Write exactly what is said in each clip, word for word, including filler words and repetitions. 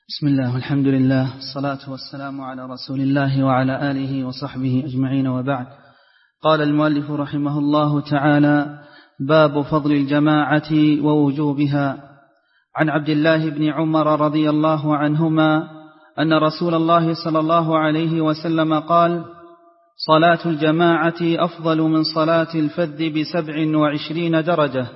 بسم الله والحمد لله الصلاة والسلام على رسول الله وعلى آله وصحبه أجمعين، وبعد. قال المؤلف رحمه الله تعالى: باب فضل الجماعة ووجوبها. عن عبد الله بن عمر رضي الله عنهما أن رسول الله صلى الله عليه وسلم قال: صلاة الجماعة أفضل من صلاة الفذ بسبع وعشرين درجة.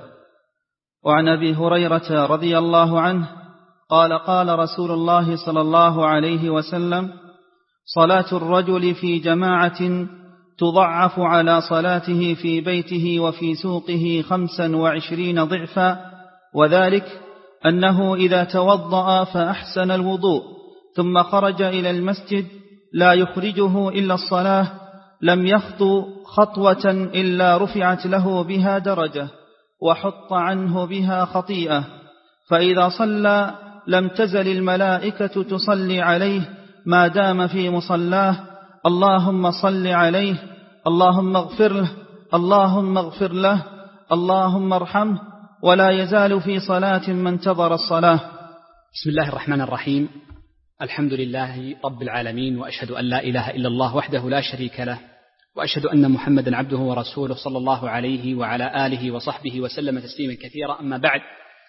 وعن أبي هريرة رضي الله عنه قال: قال رسول الله صلى الله عليه وسلم: صلاة الرجل في جماعة تضعف على صلاته في بيته وفي سوقه خمسا وعشرين ضعفا، وذلك أنه إذا توضأ فأحسن الوضوء ثم خرج إلى المسجد لا يخرجه إلا الصلاة لم يخطو خطوة إلا رفعت له بها درجة وحط عنه بها خطيئة، فإذا صلى لم تزل الملائكة تصلي عليه ما دام في مصلاه: اللهم صل عليه، اللهم اغفر له، اللهم اغفر له، اللهم ارحمه، ولا يزال في صلاة ما انتظر الصلاة. بسم الله الرحمن الرحيم. الحمد لله رب العالمين، وأشهد أن لا إله إلا الله وحده لا شريك له، وأشهد أن محمدا عبده ورسوله صلى الله عليه وعلى آله وصحبه وسلم تسليما كثيرا. أما بعد،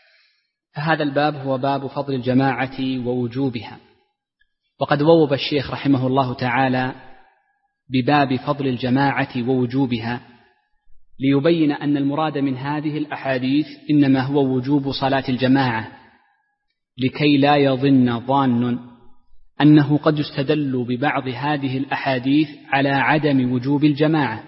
فهذا الباب هو باب فضل الجماعة ووجوبها. وقد بوب الشيخ رحمه الله تعالى بباب فضل الجماعة ووجوبها ليبين أن المراد من هذه الأحاديث إنما هو وجوب صلاة الجماعة، لكي لا يظن ظان أنه قد يستدل ببعض هذه الأحاديث على عدم وجوب الجماعة،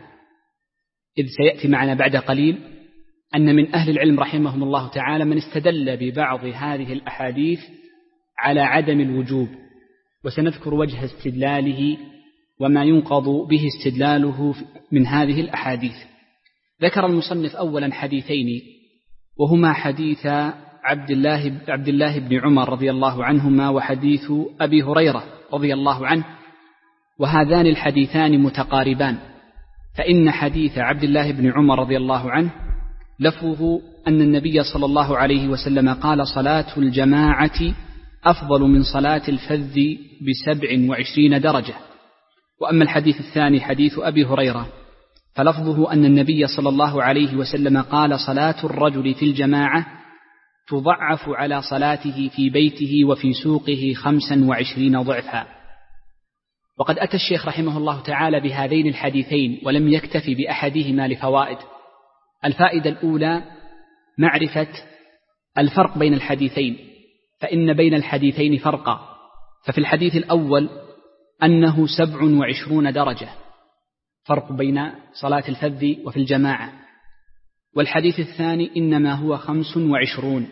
إذ سيأتي معنا بعد قليل أن من أهل العلم رحمهم الله تعالى من استدل ببعض هذه الأحاديث على عدم الوجوب، وسنذكر وجه استدلاله وما ينقض به استدلاله من هذه الأحاديث. ذكر المصنف أولا حديثين، وهما حديث عبد الله, عبد الله بن عمر رضي الله عنهما وحديث أبي هريرة رضي الله عنه، وهذان الحديثان متقاربان. فإن حديث عبد الله بن عمر رضي الله عنه لفظه أن النبي صلى الله عليه وسلم قال: صلاة الجماعة أفضل من صلاة الفذ بسبع وعشرين درجة. وأما الحديث الثاني حديث أبي هريرة فلفظه أن النبي صلى الله عليه وسلم قال: صلاة الرجل في الجماعة تضعف على صلاته في بيته وفي سوقه خمسا وعشرين ضعفا. وقد أتى الشيخ رحمه الله تعالى بهذين الحديثين ولم يكتفي بأحدهما لفوائد. الفائدة الأولى معرفة الفرق بين الحديثين، فإن بين الحديثين فرقا. ففي الحديث الأول أنه سبع وعشرون درجة، فرق بين صلاة الفذ وفي الجماعة، والحديث الثاني إنما هو خمس وعشرون.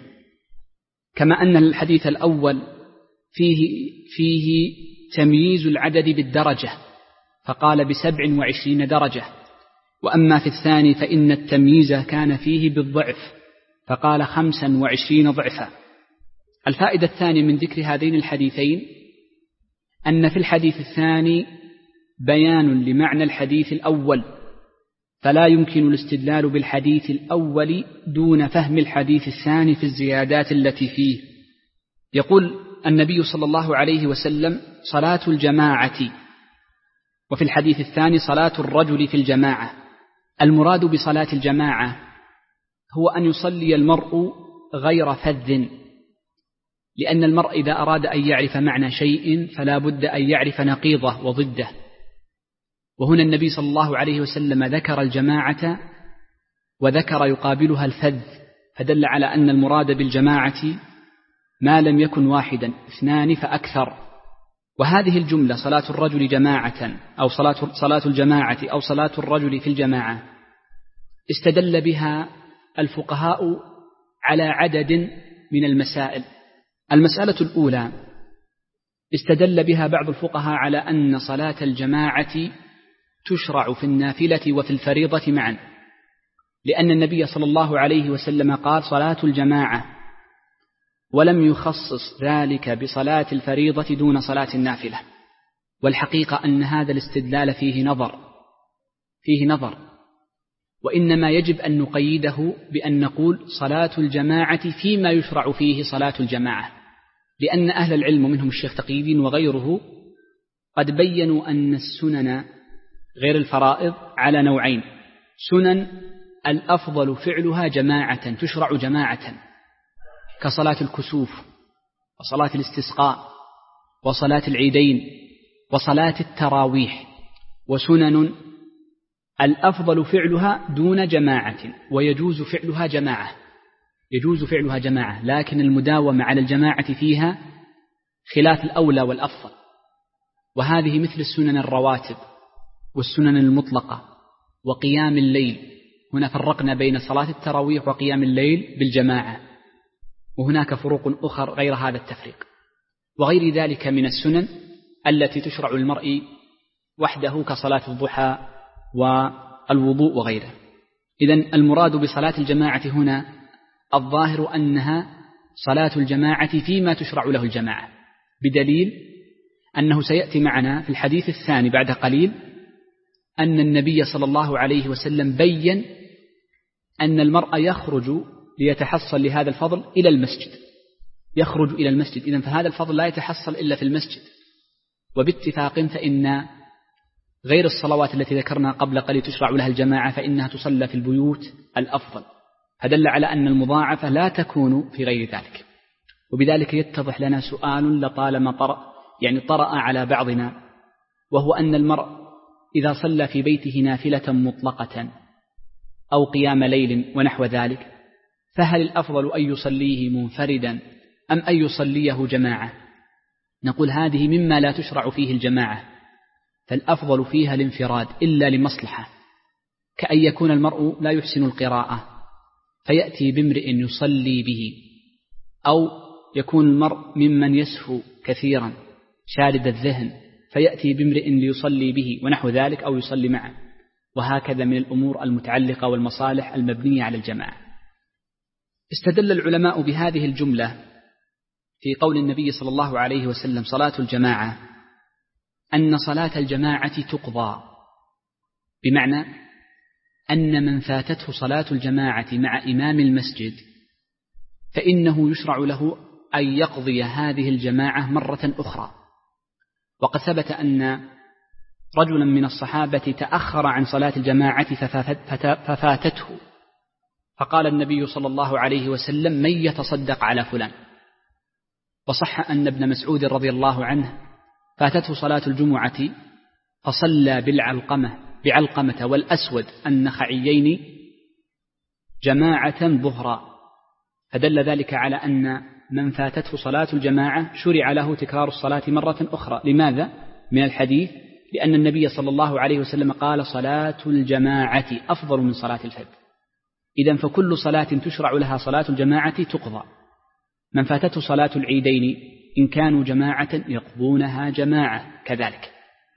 كما أن الحديث الأول فيه, فيه تمييز العدد بالدرجة فقال بسبع وعشرين درجة، وأما في الثاني فإن التمييز كان فيه بالضعف فقال خمسا وعشرين ضعفا. الفائدة الثانية من ذكر هذين الحديثين أن في الحديث الثاني بيان لمعنى الحديث الأول، فلا يمكن الاستدلال بالحديث الأول دون فهم الحديث الثاني في الزيادات التي فيه. يقول النبي صلى الله عليه وسلم: صلاة الجماعة، وفي الحديث الثاني صلاة الرجل في الجماعة. المراد بصلاة الجماعة هو أن يصلي المرء غير فذ، لأن المرء إذا أراد أن يعرف معنى شيء فلا بد أن يعرف نقيضه وضده. وهنا النبي صلى الله عليه وسلم ذكر الجماعة وذكر يقابلها الفذ، فدل على أن المراد بالجماعة ما لم يكن واحدا، اثنان فأكثر. وهذه الجملة صلاة الرجل جماعة أو صلاة, صلاة الجماعة أو صلاة الرجل في الجماعة استدل بها الفقهاء على عدد من المسائل. المسألة الأولى استدل بها بعض الفقهاء على أن صلاة الجماعة تشرع في النافلة وفي الفريضة معا، لأن النبي صلى الله عليه وسلم قال: صلاة الجماعة، ولم يخصص ذلك بصلاة الفريضة دون صلاة النافلة. والحقيقة أن هذا الاستدلال فيه نظر فيه نظر وإنما يجب أن نقيده بأن نقول صلاة الجماعة فيما يشرع فيه صلاة الجماعة، لأن أهل العلم ومنهم الشيخ تقي الدين وغيره قد بيّنوا أن السنن غير الفرائض على نوعين: سنن الأفضل فعلها جماعة تشرع جماعة كصلاة الكسوف وصلاة الاستسقاء وصلاة العيدين وصلاة التراويح، وسنن الأفضل فعلها دون جماعة ويجوز فعلها جماعة يجوز فعلها جماعة لكن المداومة على الجماعة فيها خلاف الأولى والأفضل. وهذه مثل السنن الرواتب والسنن المطلقة وقيام الليل. هنا فرقنا بين صلاة التراويح وقيام الليل بالجماعة، وهناك فروق أخرى غير هذا التفريق، وغير ذلك من السنن التي تشرع المرء وحده كصلاة الضحى والوضوء وغيره. إذن المراد بصلاة الجماعة هنا الظاهر أنها صلاة الجماعة فيما تشرع له الجماعة، بدليل أنه سيأتي معنا في الحديث الثاني بعد قليل أن النبي صلى الله عليه وسلم بيّن أن المرء يخرج ليتحصل لهذا الفضل إلى المسجد، يخرج إلى المسجد. إذن فهذا الفضل لا يتحصل إلا في المسجد، وباتفاق فإن غير الصلوات التي ذكرنا قبل قليل تشرع لها الجماعة فإنها تصلى في البيوت الأفضل، فدل على أن المضاعفة لا تكون في غير ذلك. وبذلك يتضح لنا سؤال لطالما طرأ يعني طرأ على بعضنا، وهو أن المرء إذا صلى في بيته نافلة مطلقة أو قيام ليل ونحو ذلك، فهل الأفضل أن يصليه منفردا أم أن يصليه جماعة؟ نقول هذه مما لا تشرع فيه الجماعة، فالأفضل فيها الانفراد إلا لمصلحة، كأن يكون المرء لا يحسن القراءة فيأتي بامرئ يصلي به، أو يكون المرء ممن يسهو كثيرا شارد الذهن فيأتي بامرئ ليصلي به ونحو ذلك، أو يصلي معه، وهكذا من الأمور المتعلقة والمصالح المبنية على الجماعة. استدل العلماء بهذه الجملة في قول النبي صلى الله عليه وسلم صلاة الجماعة أن صلاة الجماعة تقضى، بمعنى أن من فاتته صلاة الجماعة مع إمام المسجد فإنه يشرع له أن يقضي هذه الجماعة مرة أخرى. وقد ثبت أن رجلا من الصحابة تأخر عن صلاة الجماعة ففاتته، فقال النبي صلى الله عليه وسلم: من يتصدق على فلان؟ وصح أن ابن مسعود رضي الله عنه فاتته صلاة الجمعة فصلى بالعلقمة بعلقمة والأسود النخعيين جماعة ظهرا، فدل ذلك على أن من فاتته صلاة الجماعة شرع له تكرار الصلاة مرة أخرى. لماذا؟ من الحديث لأن النبي صلى الله عليه وسلم قال: صلاة الجماعة أفضل من صلاة الفرد. إذن فكل صلاة تشرع لها صلاة الجماعة تقضى. من فاتته صلاة العيدين إن كانوا جماعة يقضونها جماعة، كذلك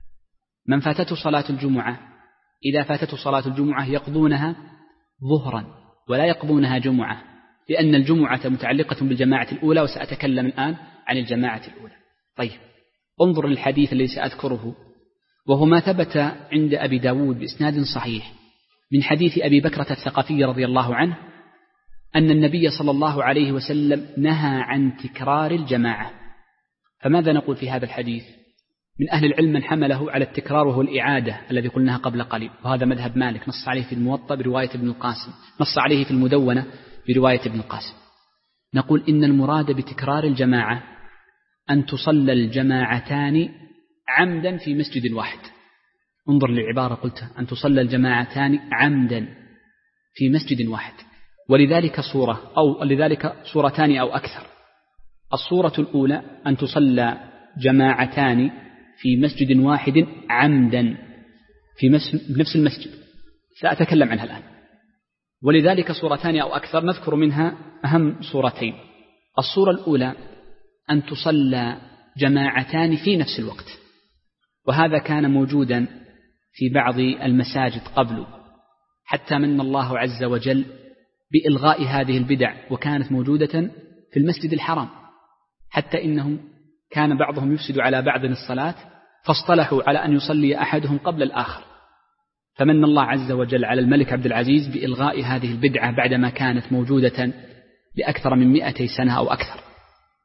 من فاتته صلاة الجمعة إذا فاتته صلاة الجمعة يقضونها ظهرا ولا يقضونها جمعة، لأن الجمعة متعلقة بالجماعة الأولى، وسأتكلم الآن عن الجماعة الأولى. طيب، انظر للحديث الذي سأذكره، وهو ما ثبت عند أبي داود بإسناد صحيح من حديث أبي بكرة الثقفي رضي الله عنه أن النبي صلى الله عليه وسلم نهى عن تكرار الجماعة. فماذا نقول في هذا الحديث؟ من أهل العلم من حمله على التكرار وهو الإعادة الذي قلناها قبل قليل، وهذا مذهب مالك نص عليه في الموطأ برواية ابن القاسم، نص عليه في المدونة برواية ابن القاسم. نقول إن المراد بتكرار الجماعة أن تصلى الجماعتان عمدا في مسجد واحد. انظر للعبارة قلتها، أن تصلى الجماعتان عمدا في مسجد واحد، ولذلك صورة أو لذلك صورتان أو أكثر. الصورة الأولى أن تصلى جماعتان في مسجد واحد عمدا في نفس المسجد، سأتكلم عنها الآن. ولذلك صورتان أو أكثر، نذكر منها أهم صورتين. الصورة الأولى أن تصلى جماعتان في نفس الوقت، وهذا كان موجودا في بعض المساجد قبل، حتى من الله عز وجل بإلغاء هذه البدع، وكانت موجودة في المسجد الحرام، حتى إنهم كان بعضهم يفسد على بعض الصلاة فاصطلحوا على أن يصلي أحدهم قبل الآخر، فمن الله عز وجل على الملك عبد العزيز بإلغاء هذه البدعة بعدما كانت موجودة لأكثر من مئتي سنة أو أكثر.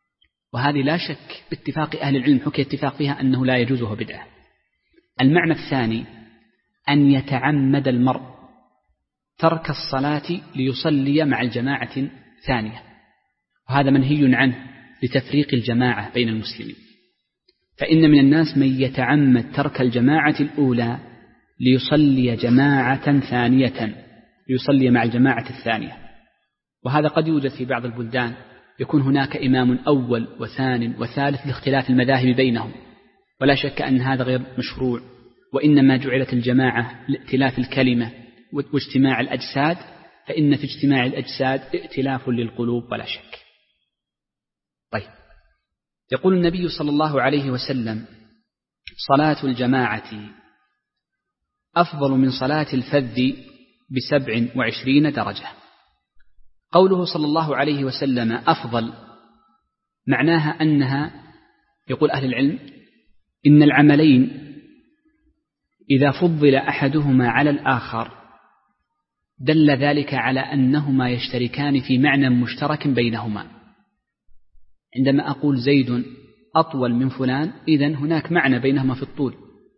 وهذه لا شك باتفاق أهل العلم حكي اتفاق فيها أنه لا يجوز وهو بدعة. المعنى الثاني أن يتعمد المرء ترك الصلاة ليصلي مع الجماعة ثانية، وهذا منهي عنه لتفريق الجماعة بين المسلمين، فإن من الناس من يتعمد ترك الجماعة الأولى ليصلي جماعة ثانية، ليصلي مع الجماعة الثانية، وهذا قد يوجد في بعض البلدان، يكون هناك إمام أول وثان وثالث لاختلاف المذاهب بينهم، ولا شك أن هذا غير مشروع، وإنما جعلت الجماعة لائتلاف الكلمة واجتماع الأجساد، فإن في اجتماع الأجساد ائتلاف للقلوب ولا شك. طيب، يقول النبي صلى الله عليه وسلم: صلاة الجماعة أفضل من صلاة الفذ بسبع وعشرين درجة. قوله صلى الله عليه وسلم أفضل معناها أنها، يقول أهل العلم، إن العملين إذا فضل أحدهما على الآخر دل ذلك على أنهما يشتركان في معنى مشترك بينهما. عندما أقول زيد أطول من فلان، إذن هناك معنى بينهما في الطول.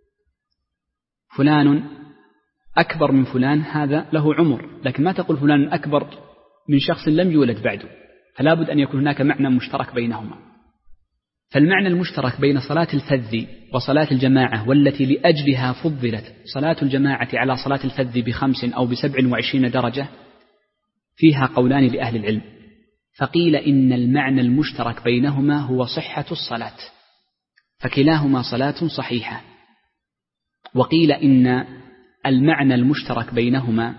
فلان أكبر من فلان، هذا له عمر، لكن ما تقول فلان أكبر من شخص لم يولد بعده، فلا بد أن يكون هناك معنى مشترك بينهما. فالمعنى المشترك بين صلاة الفذ وصلاة الجماعة، والتي لأجلها فضلت صلاة الجماعة على صلاة الفذ بخمس أو بسبع وعشرين درجة، فيها قولان لأهل العلم. فقيل إن المعنى المشترك بينهما هو صحة الصلاة، فكلاهما صلاة صحيحة. وقيل إن المعنى المشترك بينهما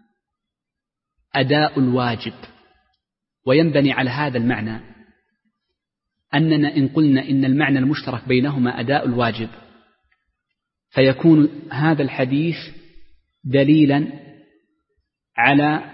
أداء الواجب، وينبني على هذا المعنى أننا إن قلنا إن المعنى المشترك بينهما أداء الواجب، فيكون هذا الحديث دليلا على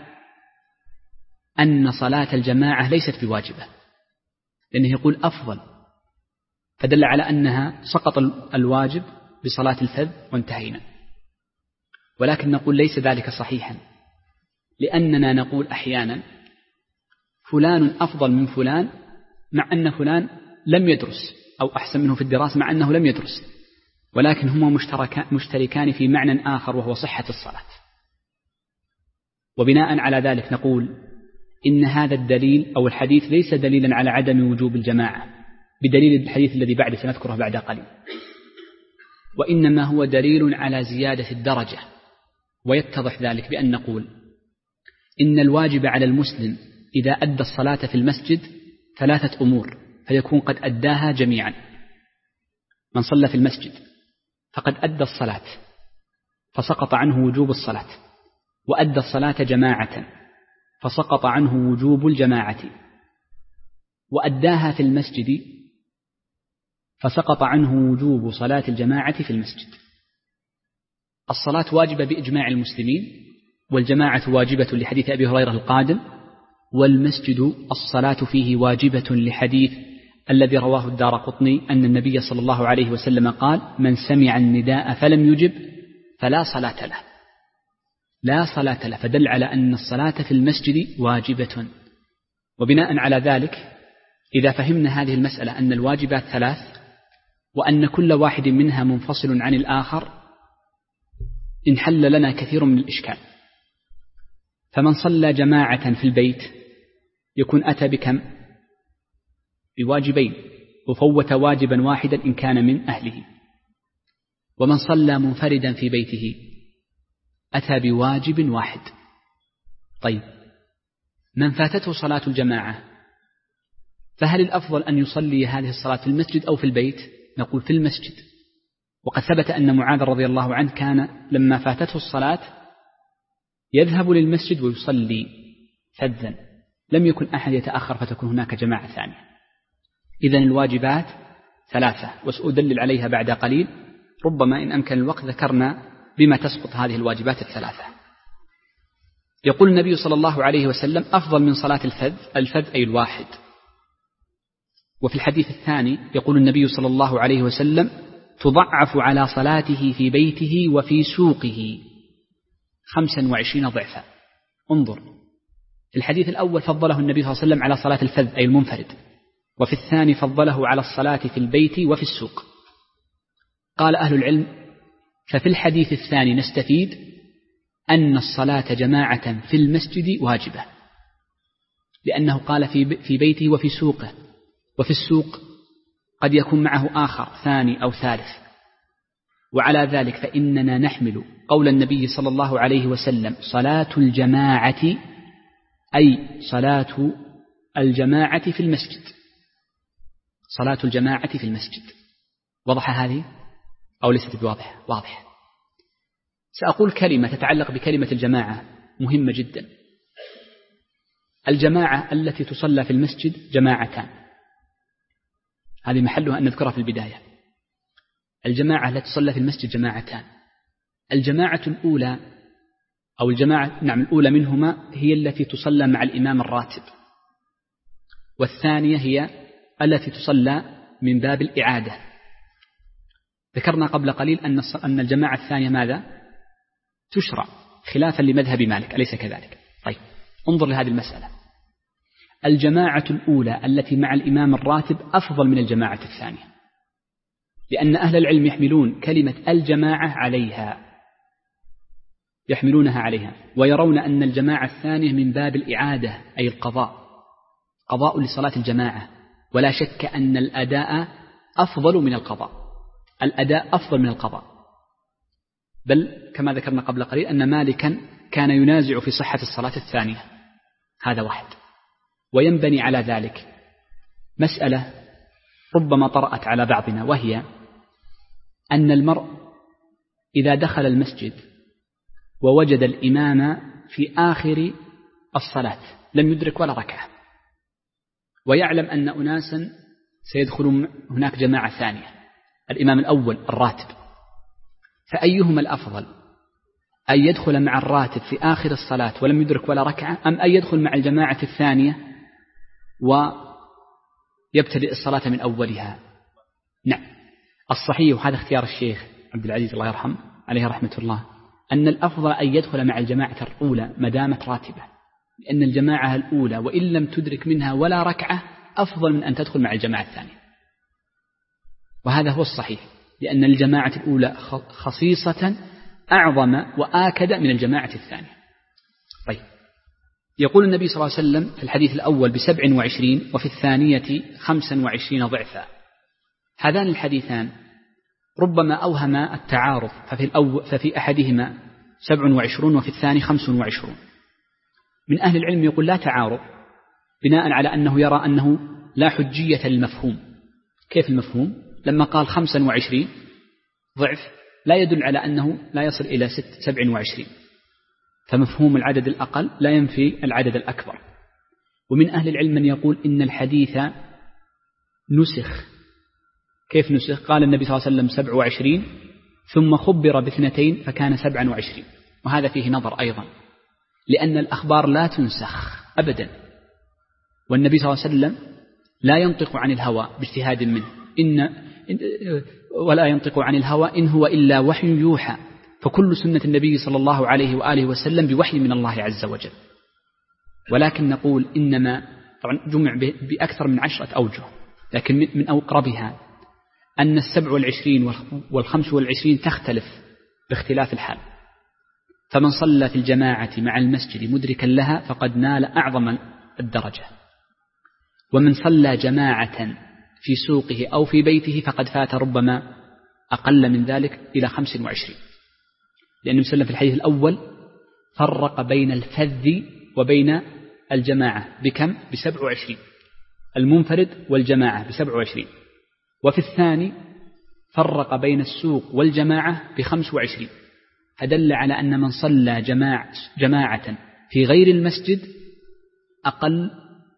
أن صلاة الجماعة ليست بواجبة، لأنه يقول أفضل، فدل على أنها سقط الواجب بصلاة الفذ وانتهينا. ولكن نقول ليس ذلك صحيحا، لأننا نقول أحيانا فلان أفضل من فلان مع أن فلان لم يدرس، أو أحسن منه في الدراسة مع أنه لم يدرس، ولكن هما مشتركان في معنى آخر وهو صحة الصلاة. وبناء على ذلك نقول إن هذا الدليل أو الحديث ليس دليلا على عدم وجوب الجماعة بدليل الحديث الذي بعد سنذكره بعد قليل، وإنما هو دليل على زيادة الدرجة. ويتضح ذلك بأن نقول إن الواجب على المسلم إذا أدى الصلاة في المسجد ثلاثة أمور، فيكون قد أداها جميعا. من صلى في المسجد فقد أدى الصلاة فسقط عنه وجوب الصلاة، وأدى الصلاة جماعة فسقط عنه وجوب الجماعة، وأداها في المسجد فسقط عنه وجوب صلاة الجماعة في المسجد. الصلاة واجبة بإجماع المسلمين، والجماعة واجبة لحديث أبي هريرة القادم، والمسجد الصلاة فيه واجبة لحديث الذي رواه الدارقطني أن النبي صلى الله عليه وسلم قال: من سمع النداء فلم يجب فلا صلاة له، لا صلاة له، فدل على أن الصلاة في المسجد واجبة. وبناء على ذلك إذا فهمنا هذه المسألة أن الواجبات ثلاث، وأن كل واحد منها منفصل عن الآخر، انحل لنا كثير من الإشكال. فمن صلى جماعة في البيت يكون أتى بكم؟ بواجبين، وفوت واجبا واحدا إن كان من أهله. ومن صلى منفردا في بيته أتى بواجب واحد. طيب، من فاتته صلاة الجماعة فهل الأفضل أن يصلي هذه الصلاة في المسجد أو في البيت؟ نقول في المسجد. وقد ثبت أن معاذ رضي الله عنه كان لما فاتته الصلاة يذهب للمسجد ويصلي فذا، لم يكن أحد يتأخر فتكون هناك جماعة ثانية. إذن الواجبات ثلاثة، وسأدلل عليها بعد قليل، ربما إن أمكن الوقت ذكرنا بما تسقط هذه الواجبات الثلاثة. يقول النبي صلى الله عليه وسلم: أفضل من صلاة الفذ، الفذ أي الواحد. وفي الحديث الثاني يقول النبي صلى الله عليه وسلم: تضعف على صلاته في بيته وفي سوقه خمسا وعشرين ضعفا. انظر، في الحديث الأول فضله النبي صلى الله عليه وسلم على صلاة الفذ أي المنفرد، وفي الثاني فضله على الصلاة في البيت وفي السوق. قال أهل العلم: ففي الحديث الثاني نستفيد أن الصلاة جماعة في المسجد واجبة، لأنه قال في بيته وفي سوقه، وفي السوق قد يكون معه آخر ثاني أو ثالث. وعلى ذلك فإننا نحمل قول النبي صلى الله عليه وسلم: صلاة الجماعة، أي صلاة الجماعة في المسجد، صلاة الجماعة في المسجد. وضح هذه أو ليست بواضحة؟ واضح. سأقول كلمة تتعلق بكلمة الجماعة مهمة جدا. الجماعة التي تصلى في المسجد جماعتان، هذه محلها أن نذكرها في البداية. الجماعة التي تصلى في المسجد جماعتان. الجماعة الأولى أو الجماعة نعم الأولى منهما هي التي تصلى مع الإمام الراتب، والثانية هي التي تصلى من باب الإعادة. ذكرنا قبل قليل أن أن الجماعة الثانية ماذا؟ تشرع خلافا لمذهب مالك، أليس كذلك؟ طيب، انظر لهذه المسألة. الجماعة الأولى التي مع الإمام الراتب أفضل من الجماعة الثانية، لأن أهل العلم يحملون كلمة الجماعة عليها، يحملونها عليها، ويرون أن الجماعة الثانية من باب الإعادة، أي القضاء، قضاء لصلاة الجماعة. ولا شك أن الأداء أفضل من القضاء، الأداء أفضل من القضاء. بل كما ذكرنا قبل قليل أن مالكا كان ينازع في صحة الصلاة الثانية. هذا واحد. وينبني على ذلك مسألة ربما طرأت على بعضنا، وهي أن المرء إذا دخل المسجد ووجد الإمام في آخر الصلاة لم يدرك ولا ركعة، ويعلم أن أناسا سيدخلون هناك جماعة ثانية، الإمام الأول الراتب، فأيهما الأفضل؟ أن يدخل مع الراتب في آخر الصلاة ولم يدرك ولا ركعة، أم أن يدخل مع الجماعة الثانية ويبتدئ الصلاة من أولها؟ نعم، الصحيح، وهذا اختيار الشيخ عبد العزيز الله يرحمه عليه رحمة الله، أن الأفضل أن يدخل مع الجماعة الأولى ما دامت راتبة، لأن الجماعة الأولى وإن لم تدرك منها ولا ركعة أفضل من أن تدخل مع الجماعة الثانية. وهذا هو الصحيح، لأن الجماعة الأولى خصيصة أعظم وآكد من الجماعة الثانية. طيب، يقول النبي صلى الله عليه وسلم في الحديث الأول بسبع وعشرين وفي الثانية خمسا وعشرين ضعفا. هذان الحديثان ربما أوهم التعارض، ففي, الأول ففي أحدهما سبع وعشرون وفي الثاني خمس وعشرون. من أهل العلم يقول لا تعارض، بناء على أنه يرى أنه لا حجية للمفهوم. كيف المفهوم؟ لما قال خمسا وعشرين ضعف لا يدل على أنه لا يصل إلى ست سبع وعشرين، فمفهوم العدد الأقل لا ينفي العدد الأكبر. ومن أهل العلم من يقول إن الحديث نسخ. كيف نسخ؟ قال النبي صلى الله عليه وسلم سبع وعشرين ثم خبر باثنتين فكان سبعا وعشرين، وهذا فيه نظر أيضا، لأن الأخبار لا تنسخ أبدا، والنبي صلى الله عليه وسلم لا ينطق عن الهوى باجتهاد منه، إن ولا ينطق عن الهوى إن هو إلا وحي يوحى، فكل سنة النبي صلى الله عليه وآله وسلم بوحي من الله عز وجل. ولكن نقول إنما طبعا جمع بأكثر من عشرة أوجه، لكن من أقربها أن السبع والعشرين والخمس والعشرين تختلف باختلاف الحال. فمن صلى في الجماعة مع المسجد مدركا لها فقد نال أعظم الدرجة، ومن صلى جماعة في سوقه أو في بيته فقد فات ربما أقل من ذلك إلى خمس وعشرين، لأن النبي صلى الله عليه وسلم في الحديث الأول فرق بين الفذ وبين الجماعة بكم؟ بسبع وعشرين، المنفرد والجماعة بسبع وعشرين. وفي الثاني فرق بين السوق والجماعة بخمس وعشرين، فدل على أن من صلى جماعة, جماعة في غير المسجد أقل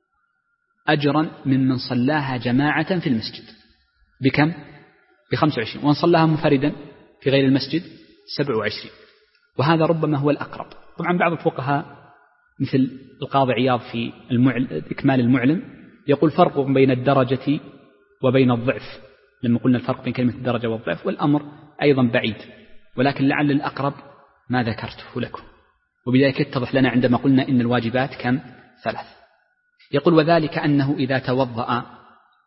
أجرا ممن صلاها جماعة في المسجد. بكم؟ بخمس وعشرين. ومن صلاها منفردا في غير المسجد سبع وعشرين. وهذا ربما هو الأقرب. طبعا بعض الفقهاء مثل القاضي عياض في المعل... إكمال المعلم يقول فرق بين الدرجة وبين الضعف، لما قلنا الفرق بين كلمة الدرجة والضعف، والأمر أيضا بعيد، ولكن لعل الأقرب ما ذكرته لكم. وبذلك يتضح لنا عندما قلنا إن الواجبات كم؟ ثلاث. يقول وذلك أنه إذا توضأ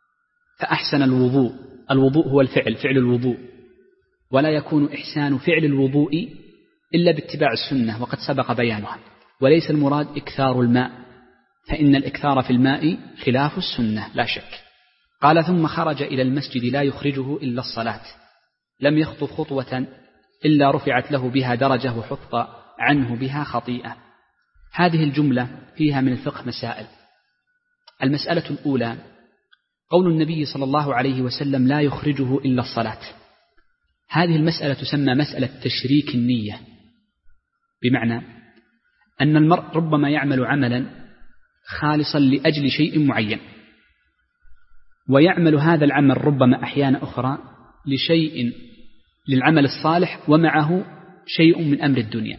فأحسن الوضوء، الوضوء هو الفعل، فعل الوضوء، ولا يكون إحسان فعل الوضوء إلا باتباع السنة وقد سبق بيانها، وليس المراد إكثار الماء، فإن الإكثار في الماء خلاف السنة لا شك. قال ثم خرج إلى المسجد لا يخرجه إلا الصلاة، لم يخطو خطوة إلا رفعت له بها درجة وحط عنه بها خطيئة. هذه الجملة فيها من الفقه مسائل. المسألة الأولى قول النبي صلى الله عليه وسلم لا يخرجه إلا الصلاة، هذه المسألة تسمى مسألة تشريك النية، بمعنى أن المرء ربما يعمل عملا خالصا لأجل شيء معين، ويعمل هذا العمل ربما أحيان أخرى لشيء للعمل الصالح ومعه شيء من أمر الدنيا.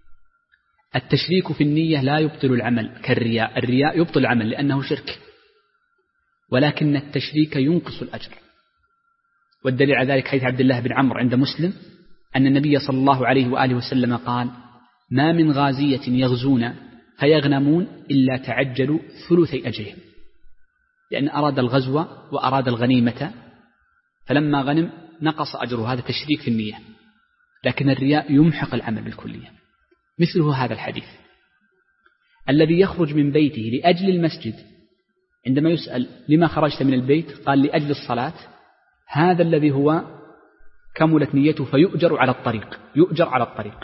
التشريك في النية لا يبطل العمل كالرياء، الرياء يبطل العمل لأنه شرك، ولكن التشريك ينقص الأجر. والدليل على ذلك حديث عبد الله بن عمرو عند مسلم أن النبي صلى الله عليه وآله وسلم قال: ما من غازية يغزون فيغنمون إلا تعجلوا ثلثي أجرهم، لأن أراد الغزو وأراد الغنيمة، فلما غنم نقص أجره، هذا تشريك في النية. لكن الرياء يمحق العمل بالكلية. مثله هذا الحديث الذي يخرج من بيته لأجل المسجد، عندما يسأل لما خرجت من البيت قال لأجل الصلاة، هذا الذي هو كملت نيته فيؤجر على الطريق، يؤجر على الطريق.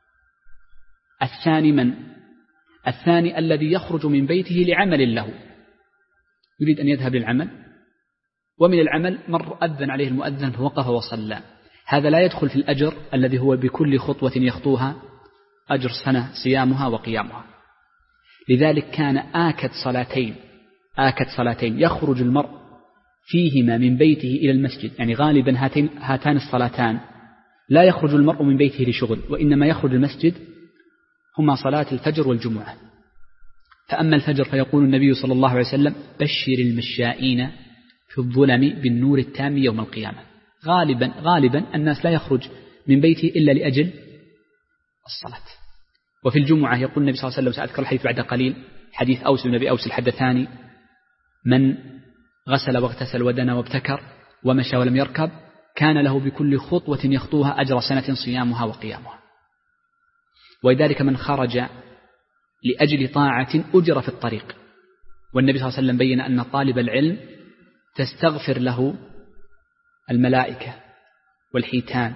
الثاني من؟ الثاني الذي يخرج من بيته لعمل له، يريد أن يذهب للعمل، ومن العمل مر أذن عليه المؤذن فوقف وصلى، هذا لا يدخل في الأجر الذي هو بكل خطوة يخطوها أجر سنة صيامها وقيامها. لذلك كان آكد صلاتين آكد صلاتين يخرج المرء فيهما من بيته إلى المسجد، يعني غالبا هاتين هاتان الصلاتان لا يخرج المرء من بيته لشغل، وإنما يخرج المسجد، هما صلاة الفجر والجمعة. فأما الفجر فيقول النبي صلى الله عليه وسلم: بشر المشائين في الظلم بالنور التام يوم القيامة. غالبا غالبا الناس لا يخرج من بيته إلا لأجل الصلاة. وفي الجمعة يقول النبي صلى الله عليه وسلم، سأذكر الحديث بعد قليل، حديث أوس بن أبي أوس الحدثاني: من غسل واغتسل ودنا وابتكر ومشى ولم يركب كان له بكل خطوة يخطوها أجر سنة صيامها وقيامها. ولذلك من خرج لأجل طاعة أجر في الطريق. والنبي صلى الله عليه وسلم بين أن طالب العلم تستغفر له الملائكة والحيتان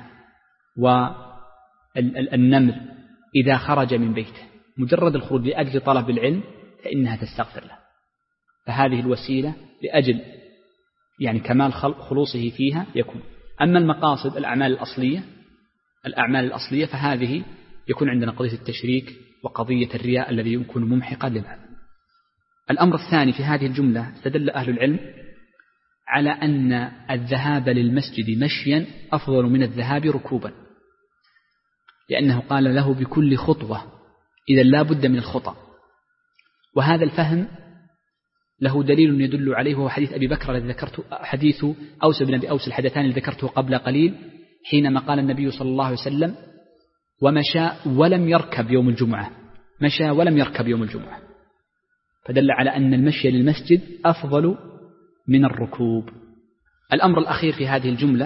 والنمل إذا خرج من بيته، مجرد الخروج لأجل طلب العلم فإنها تستغفر له. فهذه الوسيلة لأجل يعني كمال خلوصه فيها يكون. أما المقاصد الأعمال الأصلية الأعمال الأصلية فهذه يكون عندنا قضية التشريك وقضية الرياء الذي يكون ممحقا للعمل. الأمر الثاني في هذه الجملة استدل أهل العلم على أن الذهاب للمسجد مشيا أفضل من الذهاب ركوبا، لأنه قال له بكل خطوة، إذا لا بد من الخطأ. وهذا الفهم له دليل يدل عليه، وهو حديث أبي بكر الذي ذكرته، حديث أوس بن أبي أوس الحدثاني الذي ذكرته قبل قليل، حينما قال النبي صلى الله عليه وسلم: ومشى ولم يركب يوم الجمعة، مشى ولم يركب يوم الجمعة، فدل على أن المشي للمسجد أفضل من الركوب. الأمر الأخير في هذه الجملة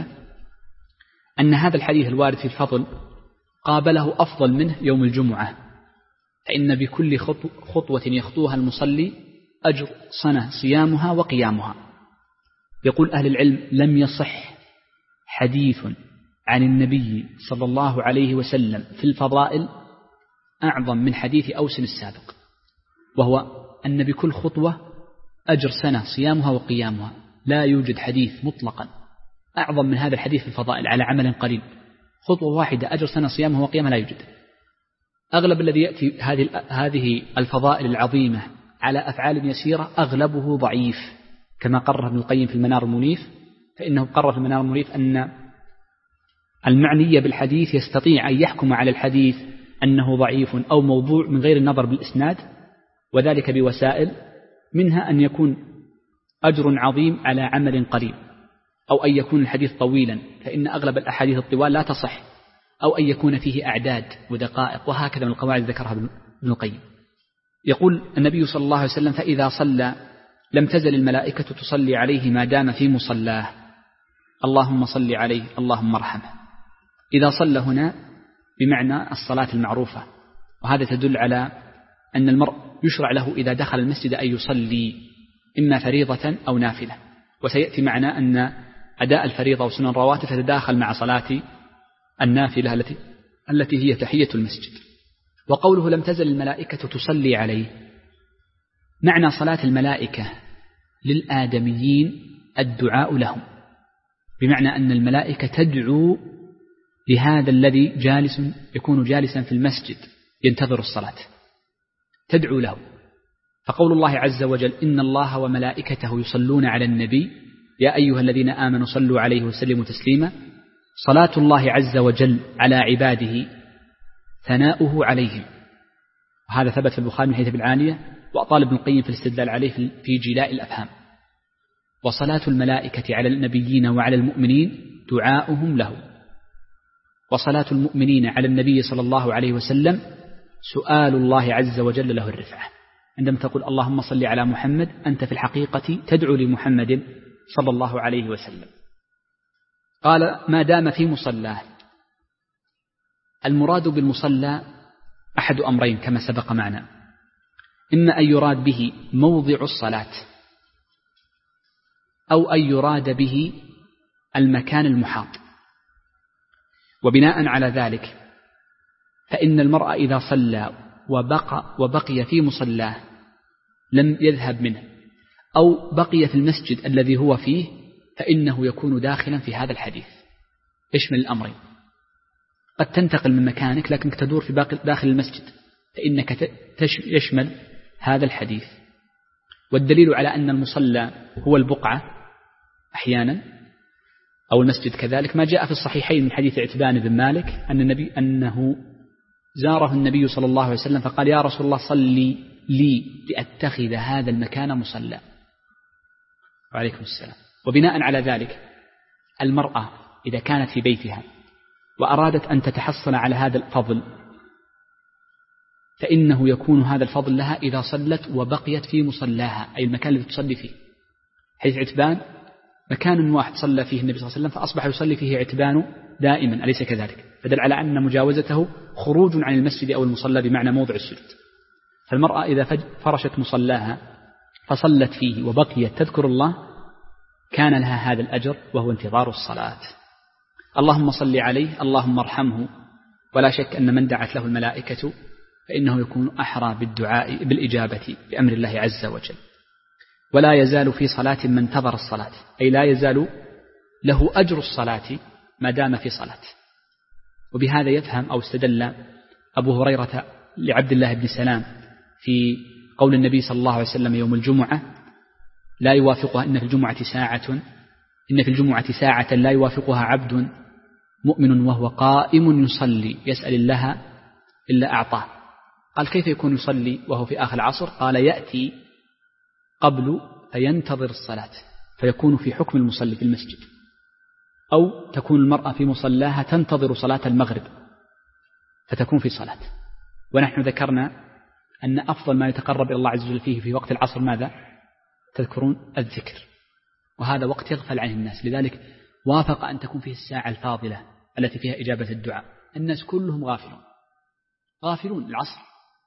أن هذا الحديث الوارد في الفضل قابله أفضل منه يوم الجمعة، فإن بكل خطوة يخطوها المصلي أجر سنة صيامها وقيامها. يقول أهل العلم: لم يصح حديث عن النبي صلى الله عليه وسلم في الفضائل أعظم من حديث أوس السابق، وهو أن بكل خطوة أجر سنة صيامها وقيامها. لا يوجد حديث مطلقا أعظم من هذا الحديث في الفضائل على عمل قليل، خطوة واحدة أجر سنة صيامها وقيامها لا يوجد. أغلب الذي يأتي هذه هذه الفضائل العظيمة على أفعال يسيرة أغلبه ضعيف، كما قرر ابن القيم في المنار المنيف، فإنه قرر في المنار المنيف أن المعني بالحديث يستطيع أن يحكم على الحديث أنه ضعيف أو موضوع من غير النظر بالإسناد، وذلك بوسائل، منها أن يكون أجر عظيم على عمل قليل، أو أن يكون الحديث طويلا، فإن أغلب الأحاديث الطوال لا تصح، أو أن يكون فيه أعداد ودقائق، وهكذا من القواعد ذكرها ابن القيم. يقول النبي صلى الله عليه وسلم: فإذا صلى لم تزل الملائكة تصلي عليه ما دام في مصلاه، اللهم صل عليه اللهم ارحمه. إذا صلى هنا بمعنى الصلاة المعروفة، وهذا تدل على أن المرء يشرع له إذا دخل المسجد أن يصلي إما فريضة أو نافلة، وسيأتي معنا أن أداء الفريضة وسنن الرواتب تتداخل مع صلاة النافلة التي التي هي تحية المسجد. وقوله لم تزل الملائكة تصلي عليه، معنى صلاة الملائكة للآدميين الدعاء لهم، بمعنى أن الملائكة تدعو لهذا الذي جالس يكون جالسا في المسجد ينتظر الصلاة، تدعو له. فقول الله عز وجل إن الله وملائكته يصلون على النبي يا أيها الذين آمنوا صلوا عليه وسلموا تسليما، صلاة الله عز وجل على عباده ثناؤه عليهم، وهذا ثبت في البخاري من حديث ابن العالية، وأطال ابن القيم في الاستدلال عليه في جلاء الأفهام. وصلاة الملائكة على النبيين وعلى المؤمنين دعاؤهم له، وصلاة المؤمنين على النبي صلى الله عليه وسلم سؤال الله عز وجل له الرفعة. عندما تقول اللهم صل على محمد أنت في الحقيقة تدعو لمحمد صلى الله عليه وسلم. قال ما دام في مصلاه، المراد بالمصلى أحد أمرين كما سبق معنا، إما أن يراد به موضع الصلاة، أو أن يراد به المكان المحاط. وبناء على ذلك فإن المرء إذا صلى وبقى, وبقي في مصلاه لم يذهب منه، أو بقي في المسجد الذي هو فيه، فإنه يكون داخلا في هذا الحديث. يشمل الأمرين، قد تنتقل من مكانك لكنك تدور في داخل المسجد، فإنك يشمل هذا الحديث. والدليل على أن المصلى هو البقعة أحيانا أو المسجد كذلك ما جاء في الصحيحين من حديث عتبان بن مالك أن النبي أنه زاره النبي صلى الله عليه وسلم فقال يا رسول الله صلي لي لأتخذ هذا المكان مصلى. وعليكم السلام. وبناء على ذلك المرأة إذا كانت في بيتها وأرادت أن تتحصل على هذا الفضل، فإنه يكون هذا الفضل لها إذا صلت وبقيت في مصلاها، أي المكان الذي تصلي فيه. حيث عتبان مكان واحد صلى فيه النبي صلى الله عليه وسلم فأصبح يصلي فيه عتبان دائما، أليس كذلك؟ فدل على أن مجاوزته خروج عن المسجد أو المصلى بمعنى موضع السجود. فالمرأة إذا فرشت مصلاها فصلت فيه وبقيت تذكر الله كان لها هذا الأجر وهو انتظار الصلاة. اللهم صل عليه اللهم ارحمه. ولا شك أن من دعت له الملائكة فإنه يكون أحرى بالدعاء بالإجابة بأمر الله عز وجل. ولا يزال في صلاة من انتظر الصلاة، أي لا يزال له أجر الصلاة ما دام في صلاة. وبهذا يفهم أو استدل أبو هريرة لعبد الله بن سلام في قول النبي صلى الله عليه وسلم يوم الجمعة لا يوافقها إن في الجمعة ساعة إن في الجمعة ساعة لا يوافقها عبد مؤمن وهو قائم يصلي يسأل الله إلا أعطاه. قال كيف يكون يصلي وهو في آخر العصر؟ قال يأتي قبل فينتظر الصلاة فيكون في حكم المصلي في المسجد، أو تكون المرأة في مصلاها تنتظر صلاة المغرب فتكون في صلاة. ونحن ذكرنا أن أفضل ما يتقرب إلى الله عز وجل فيه في وقت العصر ماذا؟ تذكرون الذكر، وهذا وقت يغفل عنه الناس، لذلك وافق أن تكون فيه الساعة الفاضلة التي فيها إجابة الدعاء. الناس كلهم غافلون غافلون العصر،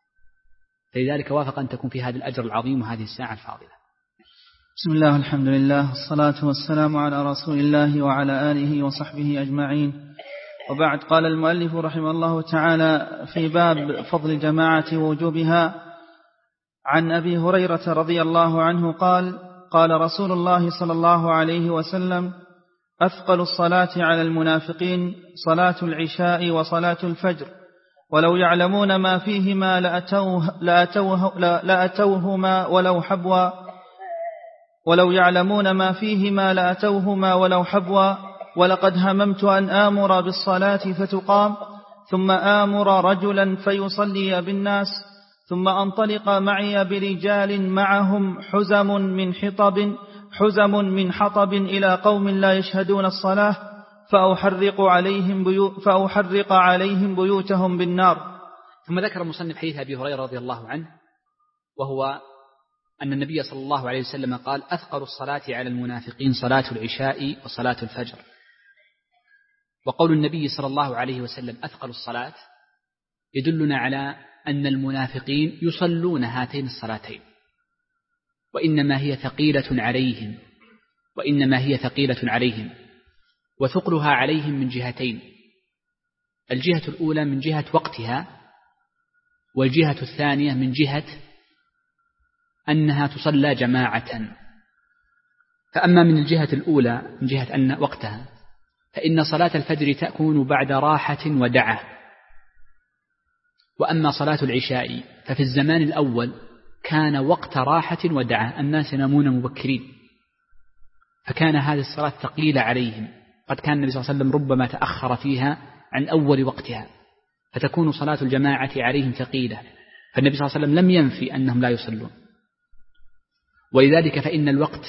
فلذلك وافق أن تكون في هذا الأجر العظيم وهذه الساعة الفاضلة. بسم الله والحمد لله والصلاة والسلام على رسول الله وعلى آله وصحبه أجمعين، وبعد. قال المؤلف رحمه الله تعالى في باب فضل الجماعة ووجوبها عن أبي هريرة رضي الله عنه قال قال رسول الله صلى الله عليه وسلم أثقل الصلاة على المنافقين صلاة العشاء وصلاة الفجر، ولو يعلمون ما فيهما لأتوه لأتوه لأتوهما ولو حبوا ولو يعلمون ما فيهما لأتوهما ولو حبوا ولقد هممت أن آمر بالصلاة فتقام ثم آمر رجلا فيصلي بالناس ثم أنطلق معي برجال معهم حزم من حطب حزم من حطب إلى قوم لا يشهدون الصلاة فأحرق عليهم, بيو فأحرق عليهم بيوتهم بالنار. ثم ذكر المصنف حديث أبي هريرة رضي الله عنه، وهو أن النبي صلى الله عليه وسلم قال: أثقل الصلاة على المنافقين صلاة العشاء وصلاة الفجر. وقول النبي صلى الله عليه وسلم أثقل الصلاة يدلنا على أن المنافقين يصلون هاتين الصلاتين، وإنما هي ثقيلة عليهم وإنما هي ثقيلة عليهم وثقلها عليهم من جهتين: الجهة الأولى من جهة وقتها، والجهة الثانية من جهة أنها تصلى جماعة. فأما من الجهة الأولى من جهة أن وقتها، فإن صلاة الفجر تكون بعد راحة ودعة، وأما صلاة العشاء ففي الزمان الأول كان وقت راحة ودعة، الناس ينامون مبكرين، فكان هذه الصلاة ثقيلة عليهم. قد كان النبي صلى الله عليه وسلم ربما تأخر فيها عن أول وقتها، فتكون صلاة الجماعة عليهم ثقيلة، فالنبي صلى الله عليه وسلم لم ينفي أنهم لا يصلون. ولذلك فإن الوقت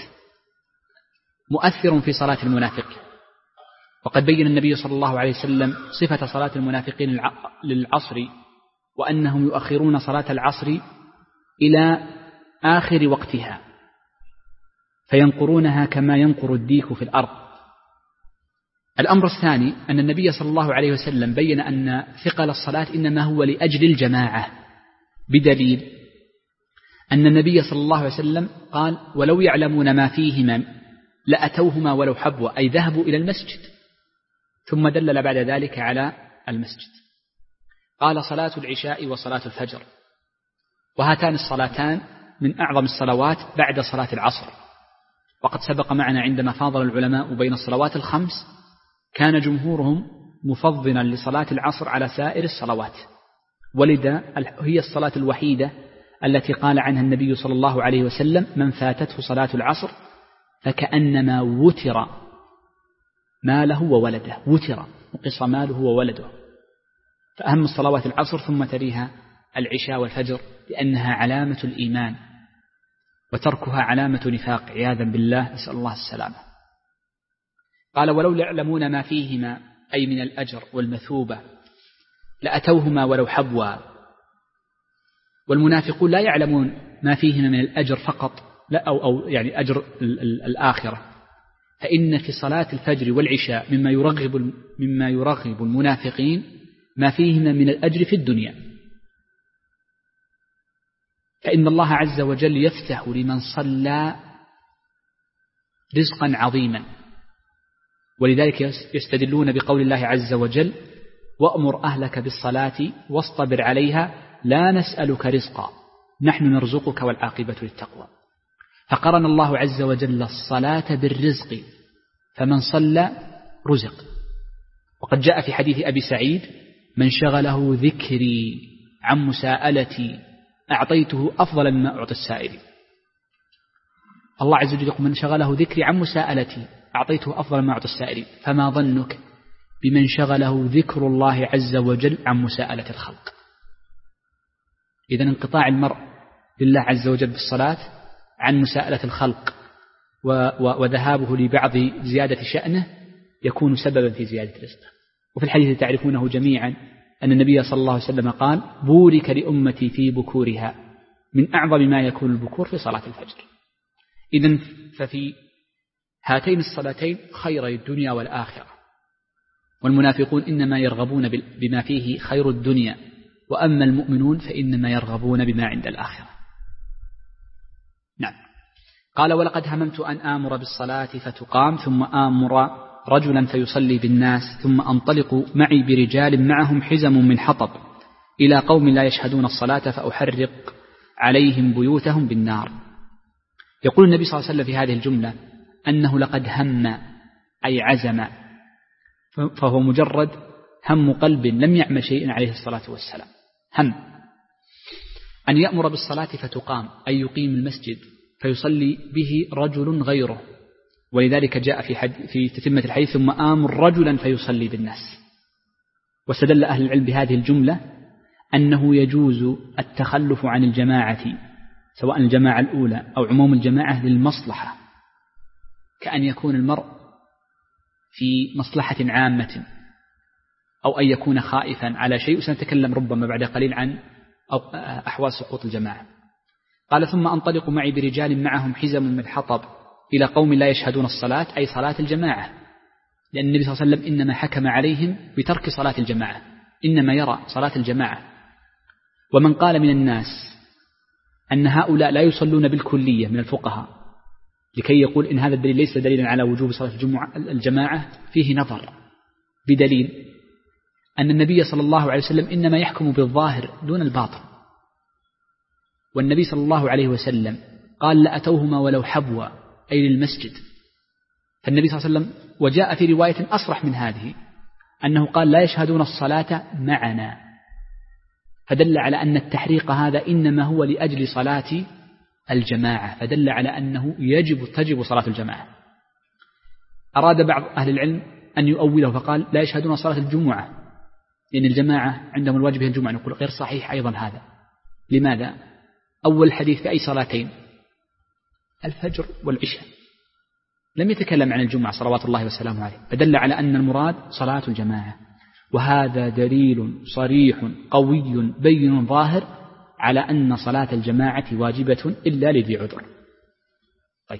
مؤثر في صلاة المنافق، وقد بين النبي صلى الله عليه وسلم صفة صلاة المنافقين للعصر، وأنهم يؤخرون صلاة العصر إلى آخر وقتها فينقرونها كما ينقر الديك في الأرض. الأمر الثاني أن النبي صلى الله عليه وسلم بين أن ثقل الصلاة إنما هو لأجل الجماعة، بدليل أن النبي صلى الله عليه وسلم قال: ولو يعلمون ما فيهما لأتوهما ولو حبوا، أي ذهبوا إلى المسجد، ثم دلل بعد ذلك على المسجد. قال: صلاة العشاء وصلاة الفجر، وهاتان الصلاتان من أعظم الصلوات بعد صلاة العصر. وقد سبق معنا عندما فاضل العلماء بين الصلوات الخمس كان جمهورهم مفضلا لصلاة العصر على سائر الصلوات، ولذا هي الصلاة الوحيدة التي قال عنها النبي صلى الله عليه وسلم: من فاتته صلاة العصر فكأنما وتر ماله وولده، وتر وقص ماله وولده. فأهم الصلوات العصر، ثم تليها العشاء والفجر، لأنها علامة الإيمان، وتركها علامة نفاق عياذا بالله، نسأل الله السلامة. قال: ولو يعلمون ما فيهما، أي من الأجر والمثوبة، لأتوهما ولو حبوا. والمنافقون لا يعلمون ما فيهما من الأجر فقط، لا أو, أو يعني أجر الآخرة، فإن في صلاة الفجر والعشاء مما يرغب مما يرغب المنافقين ما فيهما من الأجر في الدنيا. فإن الله عز وجل يفتح لمن صلى رزقا عظيما، ولذلك يستدلون بقول الله عز وجل: وأمر أهلك بالصلاة واصطبر عليها لا نسألك رزقا نحن نرزقك والعاقبة للتقوى. فقرن الله عز وجل الصلاة بالرزق، فمن صلى رزق. وقد جاء في حديث أبي سعيد: من شغله ذكري عن مساءلتي أعطيته أفضل مما أعطي السائل. الله عز وجل يقول: من شغله ذكري عن مساءلتي أعطيته أفضل مما أعطي السائل. فما ظنك بمن شغله ذكر الله عز وجل عن مساءلة الخلق؟ إذن انقطاع المرء لله عز وجل بالصلاة عن مساءلة الخلق وذهابه لبعض زيادة شأنه يكون سببا في زيادة رزقه. وفي الحديث تعرفونه جميعا أن النبي صلى الله عليه وسلم قال: بورك لأمتي في بكورها، من أعظم ما يكون البكور في صلاة الفجر. إذن ففي هاتين الصلاتين خيري الدنيا والآخرة، والمنافقون إنما يرغبون بما فيه خير الدنيا، وأما المؤمنون فإنما يرغبون بما عند الآخرة. نعم. قال: ولقد هممت أن آمر بالصلاة فتقام ثم آمر رجلا فيصلي بالناس ثم أنطلق معي برجال معهم حزم من حطب إلى قوم لا يشهدون الصلاة فأحرق عليهم بيوتهم بالنار. يقول النبي صلى الله عليه وسلم في هذه الجملة أنه لقد هم، أي عزم، فهو مجرد هم قلب لم يعمل شيئا عليه الصلاة والسلام. هم أن يأمر بالصلاة فتقام، أي يقيم المسجد فيصلي به رجل غيره، ولذلك جاء في, حد في تتمة الحديث: ثم آمر رجلا فيصلي بالناس. واستدل أهل العلم بهذه الجملة أنه يجوز التخلف عن الجماعة، سواء الجماعة الأولى أو عموم الجماعة، للمصلحة، كأن يكون المرء في مصلحة عامة، أو أن يكون خائفا على شيء، وسنتكلم ربما بعد قليل عن أحوال سقوط الجماعة. قال ثم أنطلق معي برجال معهم حزم من حطب إلى قوم لا يشهدون الصلاة، أي صلاة الجماعة، لأن النبي صلى الله عليه وسلم إنما حكم عليهم بترك صلاة الجماعة، إنما يرى صلاة الجماعة. ومن قال من الناس أن هؤلاء لا يصلون بالكلية من الفقهاء لكي يقول إن هذا الدليل ليس دليلا على وجوب صلاة الجمعة الجماعة فيه نظر، بدليل أن النبي صلى الله عليه وسلم إنما يحكم بالظاهر دون الباطن، والنبي صلى الله عليه وسلم قال لأتوهما ولو حبوا أي للمسجد. فالنبي صلى الله عليه وسلم وجاء في رواية أصرح من هذه أنه قال لا يشهدون الصلاة معنا، فدل على أن التحريق هذا إنما هو لأجل صلاة الجماعة، فدل على أنه يجب تجب صلاة الجماعة. أراد بعض أهل العلم أن يؤوله فقال لا يشهدون صلاة الجمعة لأن الجماعة عندهم الواجب هي الجمعة، نقول غير صحيح أيضا هذا. لماذا؟ أول الحديث في أي صلاتين؟ الفجر والعشاء، لم يتكلم عن الجمعة صلوات الله وسلامه عليه، فدل على أن المراد صلاة الجماعة، وهذا دليل صريح قوي بين ظاهر على أن صلاة الجماعة واجبة إلا لذي عذر. طيب،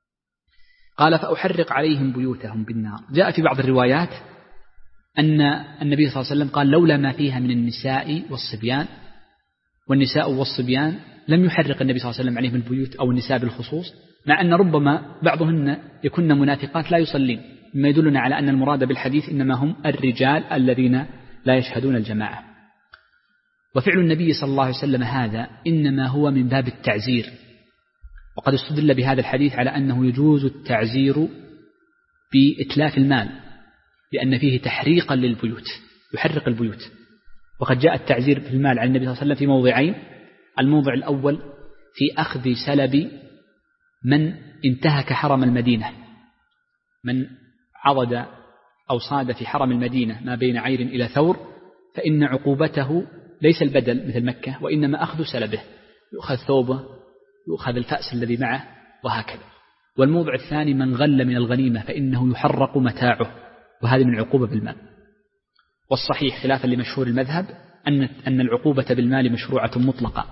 قال فأحرق عليهم بيوتهم بالنار. جاء في بعض الروايات أن النبي صلى الله عليه وسلم قال لولا ما فيها من النساء والصبيان، والنساء والصبيان لم يحرق النبي صلى الله عليه وسلم عليهم البيوت أو النساء بالخصوص، مع أن ربما بعضهن يكن منافقات لا يصلين، مما يدلنا على أن المراد بالحديث إنما هم الرجال الذين لا يشهدون الجماعة. وفعل النبي صلى الله عليه وسلم هذا إنما هو من باب التعزير، وقد استدل بهذا الحديث على أنه يجوز التعزير بإتلاف المال لأن فيه تحريقا للبيوت، يحرق البيوت. وقد جاء التعزير في المال عن النبي صلى الله عليه وسلم في موضعين: الموضع الأول في أخذ سلب من انتهك حرم المدينة، من عضد أو صاد في حرم المدينة ما بين عير إلى ثور، فإن عقوبته ليس البدل مثل مكة، وإنما أخذ سلبه، يؤخذ ثوبه، يؤخذ الفأس الذي معه، وهكذا. والموضع الثاني من غل من الغنيمة فإنه يحرق متاعه، وهذه من العقوبة بالمال. والصحيح خلافا لمشهور المذهب أن أن العقوبة بالمال مشروعة مطلقة،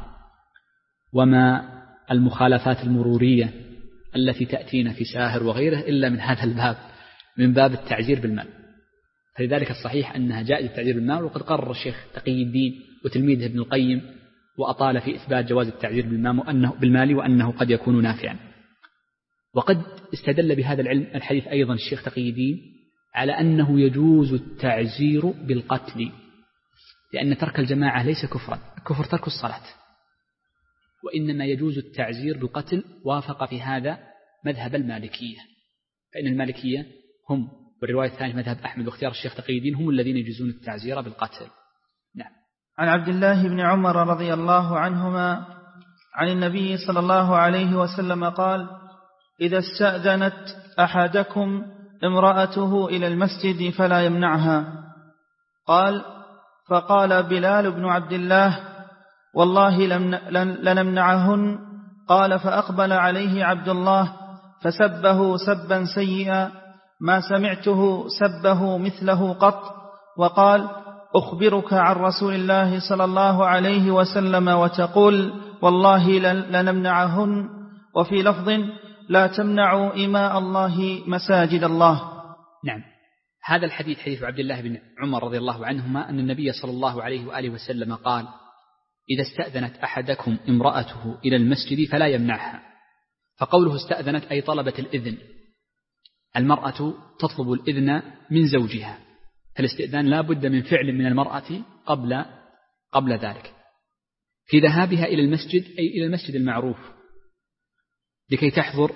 وما المخالفات المرورية التي تأتينا في ساهر وغيره إلا من هذا الباب، من باب التعزير بالمال. فلذلك الصحيح أنها جائزة التعزير بالمال، وقد قرر الشيخ تقي الدين وتلميذه ابن القيم وأطال في إثبات جواز التعزير بالمال وأنه قد يكون نافعا. وقد استدل بهذا العلم الحديث أيضا الشيخ تقي الدين على أنه يجوز التعزير بالقتل، لأن ترك الجماعة ليس كفرا، كفر ترك الصلاة، وإنما يجوز التعزير بالقتل. وافق في هذا مذهب المالكية، فإن المالكية هم، والرواية الثانية مذهب أحمد واختيار الشيخ تقي الدين، هم الذين يجوزون التعزير بالقتل. نعم. عن عبد الله بن عمر رضي الله عنهما عن النبي صلى الله عليه وسلم قال: إذا استأذنت أحدكم امرأته إلى المسجد فلا يمنعها. قال: فقال بلال بن عبد الله: والله لنمنعهن. قال: فأقبل عليه عبد الله فسبه سبا سيئا ما سمعته سبه مثله قط، وقال: أخبرك عن رسول الله صلى الله عليه وسلم وتقول والله لنمنعهن. وفي لفظ: لا تمنعوا إماء الله مساجد الله. نعم. هذا الحديث حديث عبد الله بن عمر رضي الله عنهما أن النبي صلى الله عليه وآله وسلم قال: إذا استأذنت أحدكم امرأته إلى المسجد فلا يمنعها. فقوله استأذنت أي طلبت الإذن، المرأة تطلب الإذن من زوجها، فالاستئذان لا بد من فعل من المرأة قبل قبل ذلك. في ذهابها إلى المسجد أي إلى المسجد المعروف لكي تحضر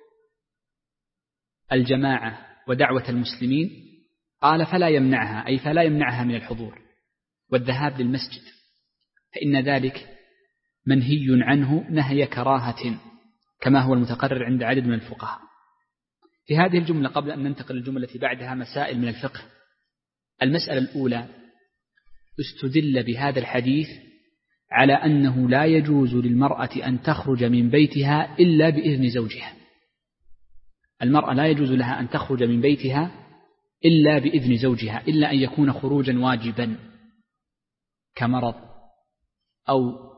الجماعة ودعوة المسلمين، قال فلا يمنعها أي فلا يمنعها من الحضور والذهاب للمسجد، فإن ذلك منهي عنه نهي كراهة كما هو المتقرر عند عدد من الفقهاء. في هذه الجملة قبل أن ننتقل للجملة التي بعدها مسائل من الفقه. المسألة الأولى: استدل بهذا الحديث على أنه لا يجوز للمرأة أن تخرج من بيتها إلا بإذن زوجها. المرأة لا يجوز لها أن تخرج من بيتها إلا بإذن زوجها، إلا أن يكون خروجا واجبا كمرض أو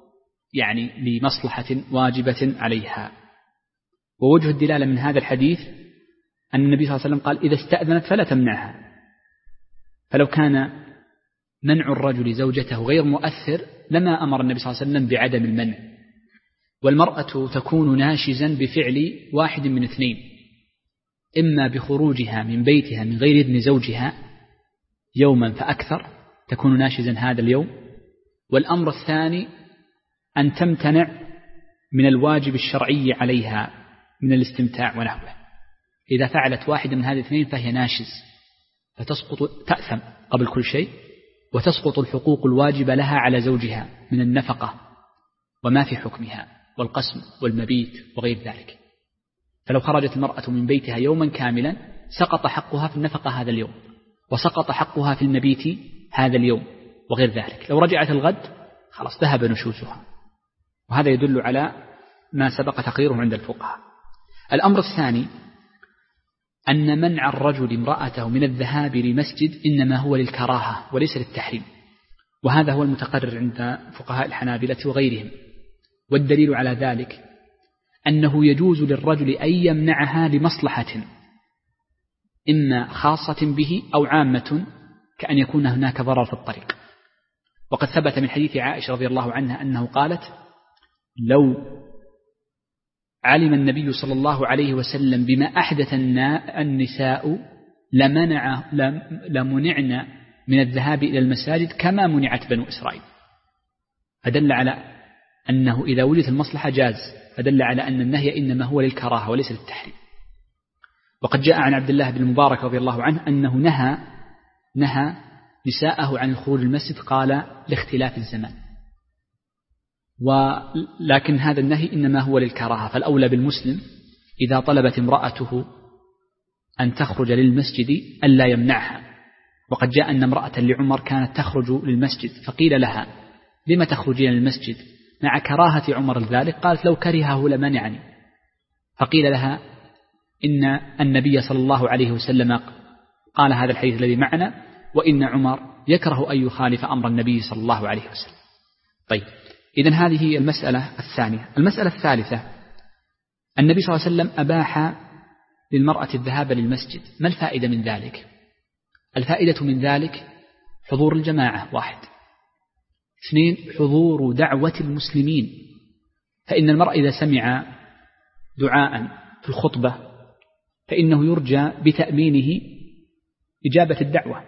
يعني لمصلحة واجبة عليها. ووجه الدلالة من هذا الحديث أن النبي صلى الله عليه وسلم قال إذا استأذنت فلا تمنعها، فلو كان منع الرجل زوجته غير مؤثر لما أمر النبي صلى الله عليه وسلم بعدم المنع. والمرأة تكون ناشزا بفعل واحد من اثنين: إما بخروجها من بيتها من غير إذن زوجها يوما فأكثر تكون ناشزا هذا اليوم، والأمر الثاني أن تمتنع من الواجب الشرعي عليها من الاستمتاع ونحوه. إذا فعلت واحدة من هذه الاثنين فهي ناشز، فتسقط تأثم قبل كل شيء، وتسقط الحقوق الواجبة لها على زوجها من النفقة وما في حكمها والقسم والمبيت وغير ذلك. فلو خرجت المرأة من بيتها يوما كاملا سقط حقها في النفقة هذا اليوم، وسقط حقها في المبيت هذا اليوم وغير ذلك. لو رجعت الغد خلاص ذهب نشوزها، وهذا يدل على ما سبق تقريره عند الفقهاء. الأمر الثاني أن منع الرجل امرأته من الذهاب لمسجد إنما هو للكراهة وليس للتحريم، وهذا هو المتقرر عند فقهاء الحنابلة وغيرهم. والدليل على ذلك أنه يجوز للرجل أن يمنعها لمصلحة إما خاصة به أو عامة، كأن يكون هناك ضرر في الطريق. وقد ثبت من حديث عائشة رضي الله عنها أنه قالت: لو علم النبي صلى الله عليه وسلم بما أحدث النساء لمنع لمنعنا من الذهاب إلى المساجد كما منعت بنو إسرائيل. فدل على أنه إذا وجدت المصلحة جاز، فدل على أن النهي إنما هو للكراهة وليس للتحريم. وقد جاء عن عبد الله بن المبارك رضي الله عنه أنه نهى نهى نساءه عن الخروج المسجد، قال لاختلاف الزمان. ولكن هذا النهي إنما هو للكراهة، فالأولى بالمسلم إذا طلبت امرأته أن تخرج للمسجد ألا يمنعها. وقد جاء أن امرأة لعمر كانت تخرج للمسجد فقيل لها: لما تخرجين للمسجد مع كراهة عمر ذلك؟ قالت: لو كرهه لمنعني. فقيل لها: إن النبي صلى الله عليه وسلم قال هذا الحديث الذي معنا، وإن عمر يكره أن يخالف أمر النبي صلى الله عليه وسلم. طيب، إذن هذه هي المسألة الثانية. المسألة الثالثة: النبي صلى الله عليه وسلم أباح للمرأة الذهاب للمسجد. ما الفائدة من ذلك؟ الفائدة من ذلك حضور الجماعة، واحد. اثنين، حضور دعوة المسلمين، فإن المرء إذا سمع دعاء في الخطبة فإنه يرجى بتأمينه إجابة الدعوة.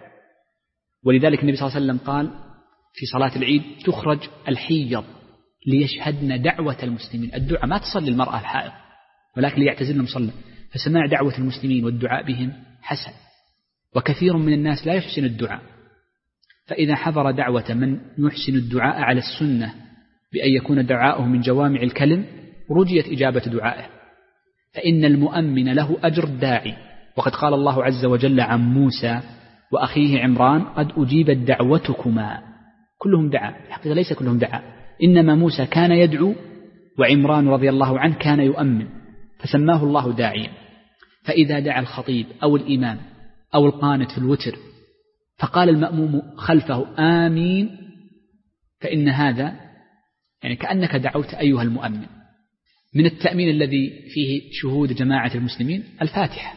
ولذلك النبي صلى الله عليه وسلم قال في صلاة العيد: تخرج الحيض ليشهدن دعوة المسلمين. الدعاء ما تصلي المرأة الحائض ولكن ليعتزلن مصلى، فسماع دعوة المسلمين والدعاء بهم حسن. وكثير من الناس لا يحسن الدعاء، فإذا حضر دعوة من يحسن الدعاء على السنة بأن يكون دعاؤه من جوامع الكلم رجيت إجابة دعائه، فإن المؤمن له أجر الداعي. وقد قال الله عز وجل عن موسى وأخيه عمران: قد أجيبت دعوتكما. كلهم دعا، الحقيقة ليس كلهم دعا، إنما موسى كان يدعو وعمران رضي الله عنه كان يؤمن، فسماه الله داعيا. فإذا دعا الخطيب أو الإمام أو القانت في الوتر فقال المأموم خلفه آمين، فإن هذا يعني كأنك دعوت أيها المؤمن. من التأمين الذي فيه شهود جماعة المسلمين الفاتحة.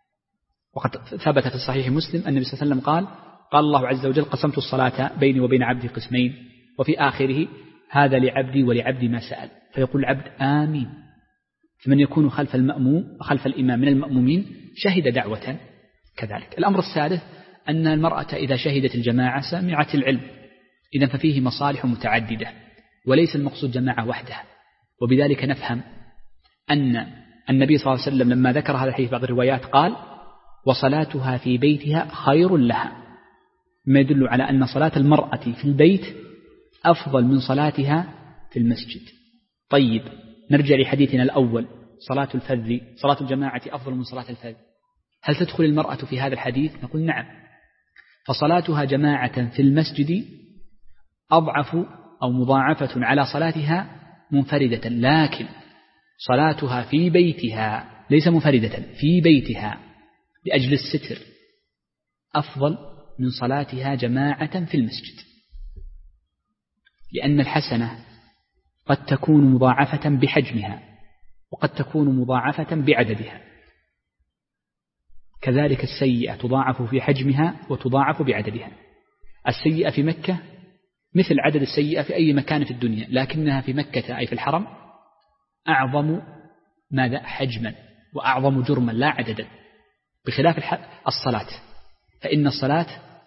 وقد ثبت في صحيح مسلم أن النبي صلى الله عليه وسلم قال: قال الله عز وجل: قسمت الصلاة بيني وبين عبدي قسمين، وفي آخره: هذا لعبدي ولعبدي ما سأل. فيقول العبد آمين. فمن يكون خلف المأموم خلف الإمام من المأمومين شهد دعوة كذلك. الأمر الثالث أن المرأة إذا شهدت الجماعة سمعت العلم، إذن ففيه مصالح متعددة وليس المقصود جماعة وحدها. وبذلك نفهم أن النبي صلى الله عليه وسلم لما ذكر هذا الحديث بعض الروايات قال: وصلاتها في بيتها خير لها، ما يدل على أن صلاة المرأة في البيت أفضل من صلاتها في المسجد. طيب، نرجع لحديثنا الأول: صلاة الفذ، صلاة الجماعة أفضل من صلاة الفذ. هل تدخل المرأة في هذا الحديث؟ نقول نعم، فصلاتها جماعة في المسجد أضعف أو مضاعفة على صلاتها منفردة، لكن صلاتها في بيتها ليس منفردة، في بيتها لأجل الستر أفضل من صلاتها جماعة في المسجد، لأن الحسنة قد تكون مضاعفة بحجمها وقد تكون مضاعفة بعددها، كذلك السيئة تضاعف في حجمها وتضاعف بعددها. السيئة في مكة مثل عدد السيئة في أي مكان في الدنيا، لكنها في مكة أي في الحرم أعظم ماذا حجما وأعظم جرما لا عددا، بخلاف الصلاة، فإن الصلاة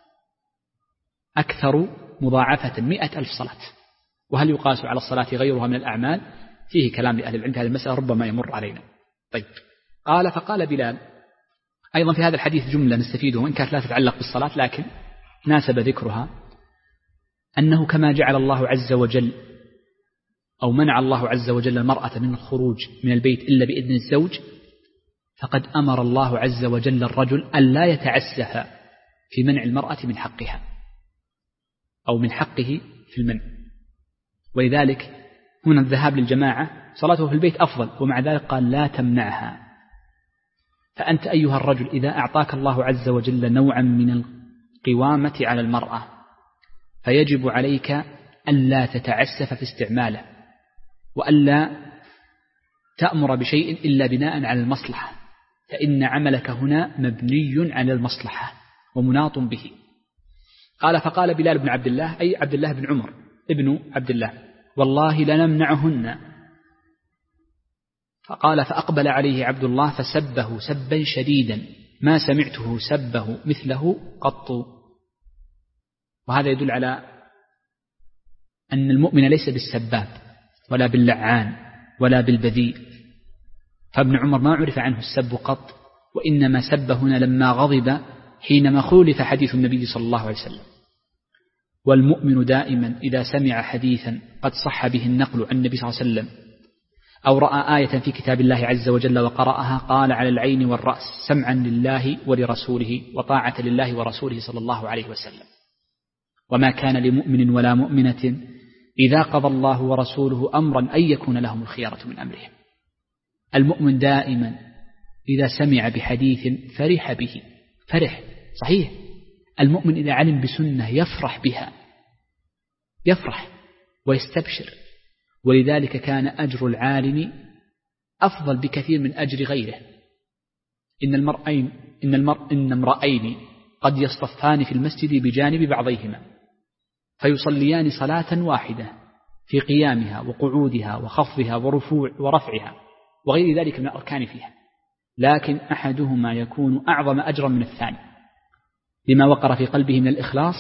أكثر مضاعفة مئة ألف صلاة. وهل يقاس على الصلاة غيرها من الأعمال؟ فيه كلام لأهل العلم في هذه المسألة ربما يمر علينا. طيب، قال فقال بلال. أيضا في هذا الحديث جملة نستفيده وإن كانت لا تتعلق بالصلاة لكن ناسب ذكرها، أنه كما جعل الله عز وجل أو منع الله عز وجل المرأة من الخروج من البيت إلا بإذن الزوج، فقد أمر الله عز وجل الرجل أن لا يتعسف في منع المرأة من حقها أو من حقه في المنع. ولذلك هنا الذهاب للجماعة صلاته في البيت أفضل، ومع ذلك قال لا تمنعها. فأنت أيها الرجل إذا أعطاك الله عز وجل نوعا من القوامة على المرأة فيجب عليك ألا تتعسف في استعماله، وألا تأمر بشيء إلا بناء على المصلحة، فإن عملك هنا مبني على المصلحة ومناط به. قال فقال بلال بن عبد الله أي عبد الله بن عمر ابن عبد الله والله لنمنعهن. فقال فأقبل عليه عبد الله فسبه سبا شديدا ما سمعته سبه مثله قط. وهذا يدل على أن المؤمن ليس بالسباب ولا باللعان ولا بالبذيء، فابن عمر ما عرف عنه السب قط، وإنما سب هنا لما غضب حينما خولف حديث النبي صلى الله عليه وسلم. والمؤمن دائما إذا سمع حديثا قد صح به النقل عن النبي صلى الله عليه وسلم أو رأى آية في كتاب الله عز وجل وقرأها قال على العين والرأس سمعا لله ولرسوله وطاعة لله ورسوله صلى الله عليه وسلم. وما كان لمؤمن ولا مؤمنة إذا قضى الله ورسوله أمرا أن يكون لهم الخيارة من أمرهم. المؤمن دائما إذا سمع بحديث فرح به، فرح صحيح. المؤمن إذا علم بسنة يفرح بها، يفرح ويستبشر. ولذلك كان أجر العالم أفضل بكثير من أجر غيره. إن المرأين إن المرء إن امرأين قد يصطفان في المسجد بجانب بعضيهما فيصليان صلاة واحدة في قيامها وقعودها وخفضها ورفوع ورفعها وغير ذلك من الأركان فيها، لكن أحدهما يكون أعظم أجرا من الثاني لما وقر في قلبه من الإخلاص،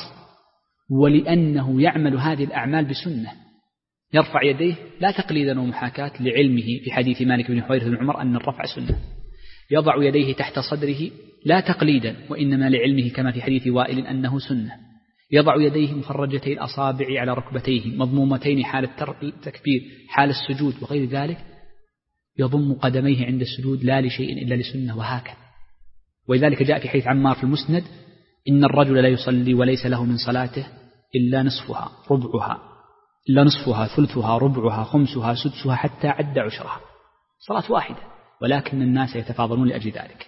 ولأنه يعمل هذه الأعمال بسنة. يرفع يديه لا تقليدا ومحاكاة لعلمه في حديث مالك بن حويرث بن عمر أن الرفع سنة. يضع يديه تحت صدره لا تقليدا وإنما لعلمه كما في حديث وائل أنه سنة. يضع يديه مفرجتي الأصابع على ركبتيه مضمومتين حال التكبير حال السجود وغير ذلك. يضم قدميه عند السجود لا لشيء إلا لسنة، وهكذا. ولذلك جاء في حديث عمار في المسند إن الرجل لا يصلي وليس له من صلاته إلا نصفها ربعها إلا نصفها ثلثها ربعها خمسها سدسها حتى عد عشرها، صلاة واحدة، ولكن الناس يتفاضلون لأجل ذلك.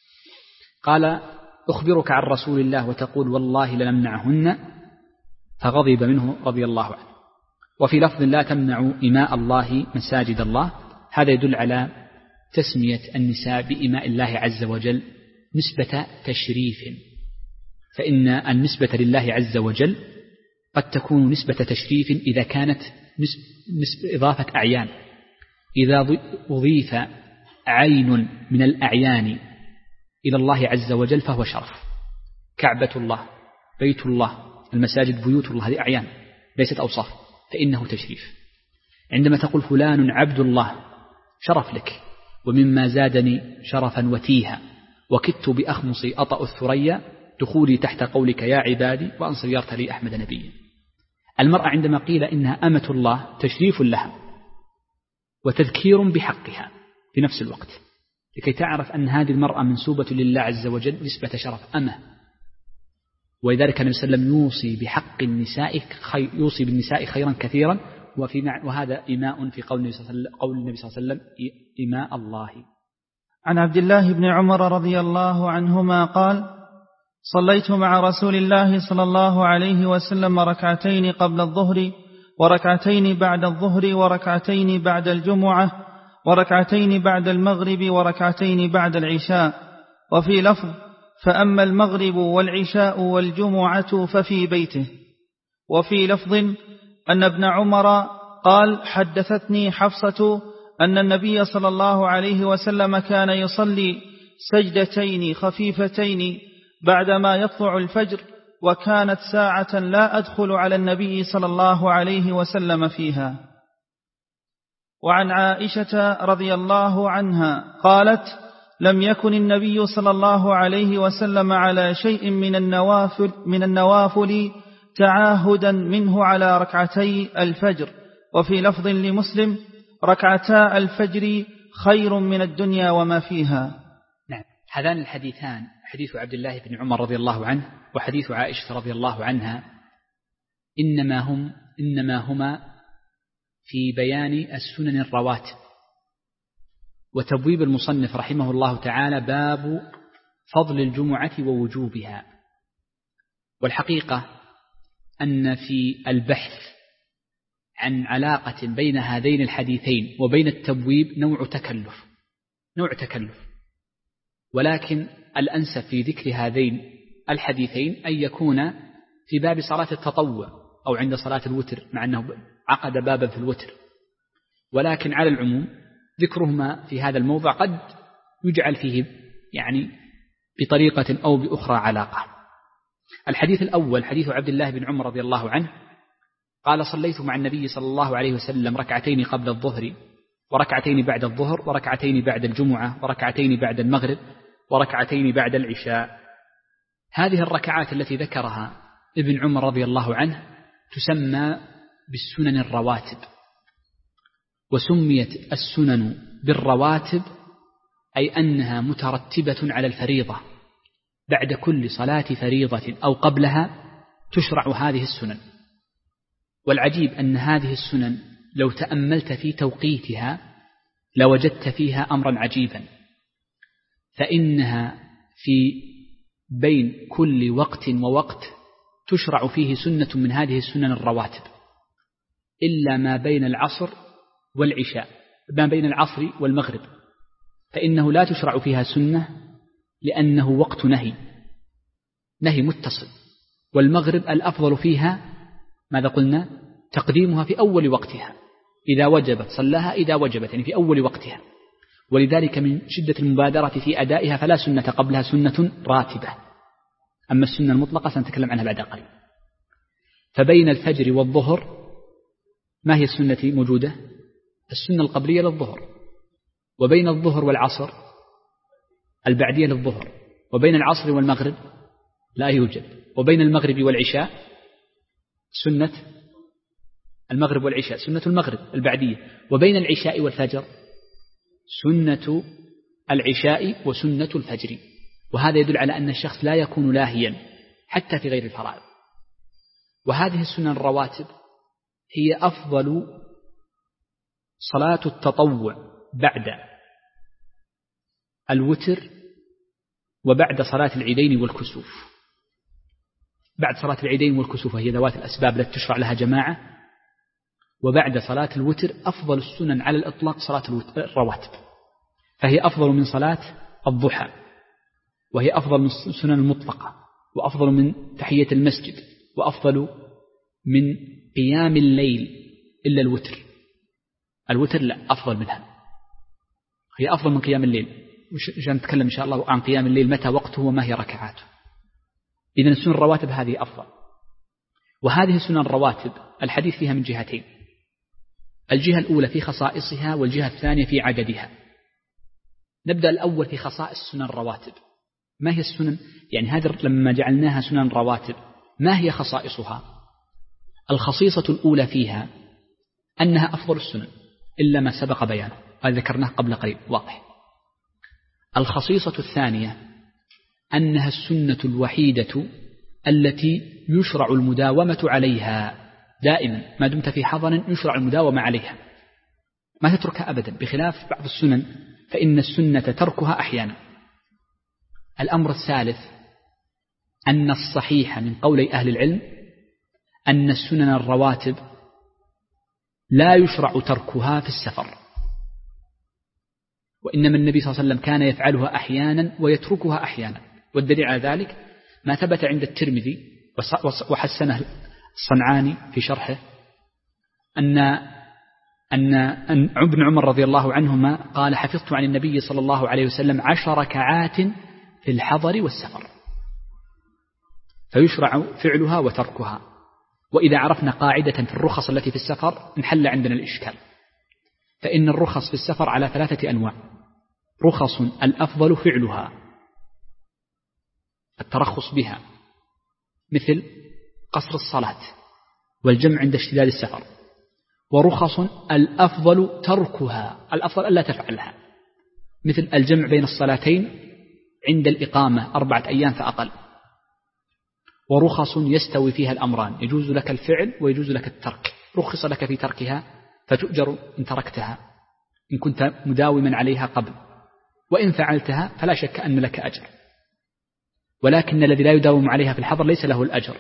قال أخبرك عن رسول الله وتقول والله لنمنعهن، فغضب منه رضي الله عنه. وفي لفظ لا تمنعوا إماء الله مساجد الله، هذا يدل على تسمية النساء بإماء الله عز وجل نسبة تشريف، فإن النسبة لله عز وجل قد تكون نسبة تشريف إذا كانت نسبة إضافة أعيان. إذا أضيف عين من الأعيان إلى الله عز وجل فهو شرف، كعبة الله، بيت الله، المساجد بيوت الله، هذه أعيان ليست أوصاف، فإنه تشريف. عندما تقول فلان عبد الله شرف لك، ومما زادني شرفا وتيها وكدت بأخمصي أطأ الثريا دخولي تحت قولك يا عبادي وأن صيرت لي أحمد نبيا. المرأة عندما قيل إنها أمة الله تشريف لها وتذكير بحقها في نفس الوقت، لكي تعرف أن هذه المرأة منسوبة لله عز وجل نسبة شرف أمة. ولذلك النبي صلى الله عليه وسلم يوصي بحق النساء خي... يوصي بالنساء خيرا كثيرا، وفي مع... وهذا إماء في قول النبي صلى الله عليه وسلم, قول النبي صلى الله عليه وسلم إماء الله. عن عبد الله بن عمر رضي الله عنهما قال صليت مع رسول الله صلى الله عليه وسلم ركعتين قبل الظهر وركعتين بعد الظهر وركعتين بعد الجمعة وركعتين بعد المغرب وركعتين بعد العشاء. وفي لفظ: فأما المغرب والعشاء والجمعة ففي بيته. وفي لفظ أن ابن عمر قال: حدثتني حفصة أن النبي صلى الله عليه وسلم كان يصلي سجدتين خفيفتين بعدما يطلع الفجر، وكانت ساعة لا أدخل على النبي صلى الله عليه وسلم فيها. وعن عائشة رضي الله عنها قالت: لم يكن النبي صلى الله عليه وسلم على شيء من النوافل, من النوافل تعاهدا منه على ركعتي الفجر. وفي لفظ لمسلم: ركعتا الفجر خير من الدنيا وما فيها. نعم، هذان الحديثان، حديث عبد الله بن عمر رضي الله عنه وحديث عائشة رضي الله عنها، إنما هم إنما هما في بيان السنن الرواتب. وتبويب المصنف رحمه الله تعالى باب فضل الجمعة ووجوبها. والحقيقة أن في البحث عن علاقة بين هذين الحديثين وبين التبويب نوع تكلف نوع تكلف ولكن الأنسب في ذكر هذين الحديثين أن يكون في باب صلاة التطوع أو عند صلاة الوتر، مع أنه عقد بابا في الوتر، ولكن على العموم ذكرهما في هذا الموضع قد يجعل فيه يعني بطريقة أو بأخرى علاقة. الحديث الأول حديث عبد الله بن عمر رضي الله عنه قال: صليت مع النبي صلى الله عليه وسلم ركعتين قبل الظهر وركعتين بعد الظهر وركعتين بعد الجمعة وركعتين بعد المغرب وركعتين بعد العشاء. هذه الركعات التي ذكرها ابن عمر رضي الله عنه تسمى بالسنن الرواتب. وسميت السنن بالرواتب أي أنها مترتبة على الفريضة، بعد كل صلاة فريضة أو قبلها تشرع هذه السنن. والعجيب أن هذه السنن لو تأملت في توقيتها لوجدت فيها أمرا عجيبا، فإنها في بين كل وقت ووقت تشرع فيه سنة من هذه السنن الرواتب، إلا ما بين العصر والعشاء، ما بين العصر والمغرب، فإنه لا تشرع فيها سنة لأنه وقت نهي نهي متصل. والمغرب الأفضل فيها ماذا قلنا؟ تقديمها في أول وقتها، إذا وجبت صلاها إذا وجبت، يعني في أول وقتها. ولذلك من شدة المبادرة في أدائها فلا سنة قبلها، سنة راتبة. أما السنة المطلقة سنتكلم عنها بعد قليل. فبين الفجر والظهر ما هي السنة موجودة؟ السنة القبلية للظهر. وبين الظهر والعصر البعدية للظهر. وبين العصر والمغرب لا يوجد. وبين المغرب والعشاء سنة المغرب والعشاء سنة المغرب البعدية. وبين العشاء والفجر سنة العشاء وسنة الفجر. وهذا يدل على أن الشخص لا يكون لاهيا حتى في غير الفرائض. وهذه السنن الرواتب هي أفضل صلاة التطوع بعد الوتر وبعد صلاة العيدين والكسوف. بعد صلاة العيدين والكسوف وهي ذوات الأسباب التي تشرع لها جماعة، وبعد صلاة الوتر أفضل السنن على الإطلاق صلاة الرواتب، فهي أفضل من صلاة الضحى، وهي أفضل من السنن المطلقة، وأفضل من تحية المسجد، وأفضل من قيام الليل إلا الوتر. الوتر لا أفضل منها، هي أفضل من قيام الليل. عشان نتكلم إن شاء الله عن قيام الليل متى وقته وما هي ركعاته. إذن السنن الرواتب هذه أفضل. وهذه السنن الرواتب الحديث فيها من جهتين: الجهة الأولى في خصائصها والجهة الثانية في عددها. نبدأ الأول في خصائص السنن الرواتب. ما هي السنن؟ يعني هذا لما جعلناها سنن رواتب ما هي خصائصها؟ الخصيصة الأولى فيها أنها أفضل السنن إلا ما سبق بيانه، هذا ذكرناه قبل قليل واضح. الخصيصة الثانية أنها السنة الوحيدة التي يشرع المداومة عليها دائما، ما دمت في حضن يشرع المداومة عليها، ما تتركها أبدا، بخلاف بعض السنن فإن السنة تركها أحيانا. الأمر الثالث أن الصحيح من قولي أهل العلم أن السنن الرواتب لا يشرع تركها في السفر، وإنما النبي صلى الله عليه وسلم كان يفعلها أحيانا ويتركها أحيانا. والدليل على ذلك ما ثبت عند الترمذي وحسنه الصنعاني في شرحه أن أن أن ابن عمر رضي الله عنهما قال: حفظت عن النبي صلى الله عليه وسلم عشر ركعات في الحضر والسفر. فيشرع فعلها وتركها. وإذا عرفنا قاعدة في الرخص التي في السفر انحل عندنا الإشكال، فإن الرخص في السفر على ثلاثة أنواع: رخص الأفضل فعلها، الترخص بها، مثل قصر الصلاة والجمع عند اشتداد السفر، ورخص الأفضل تركها، الأفضل ألا تفعلها، مثل الجمع بين الصلاتين عند الإقامة أربعة أيام فأقل. ورخص يستوي فيها الأمران، يجوز لك الفعل ويجوز لك الترك. رخص لك في تركها فتؤجر إن تركتها إن كنت مداوما عليها قبل، وإن فعلتها فلا شك أن لك أجر. ولكن الذي لا يداوم عليها في الحضر ليس له الأجر،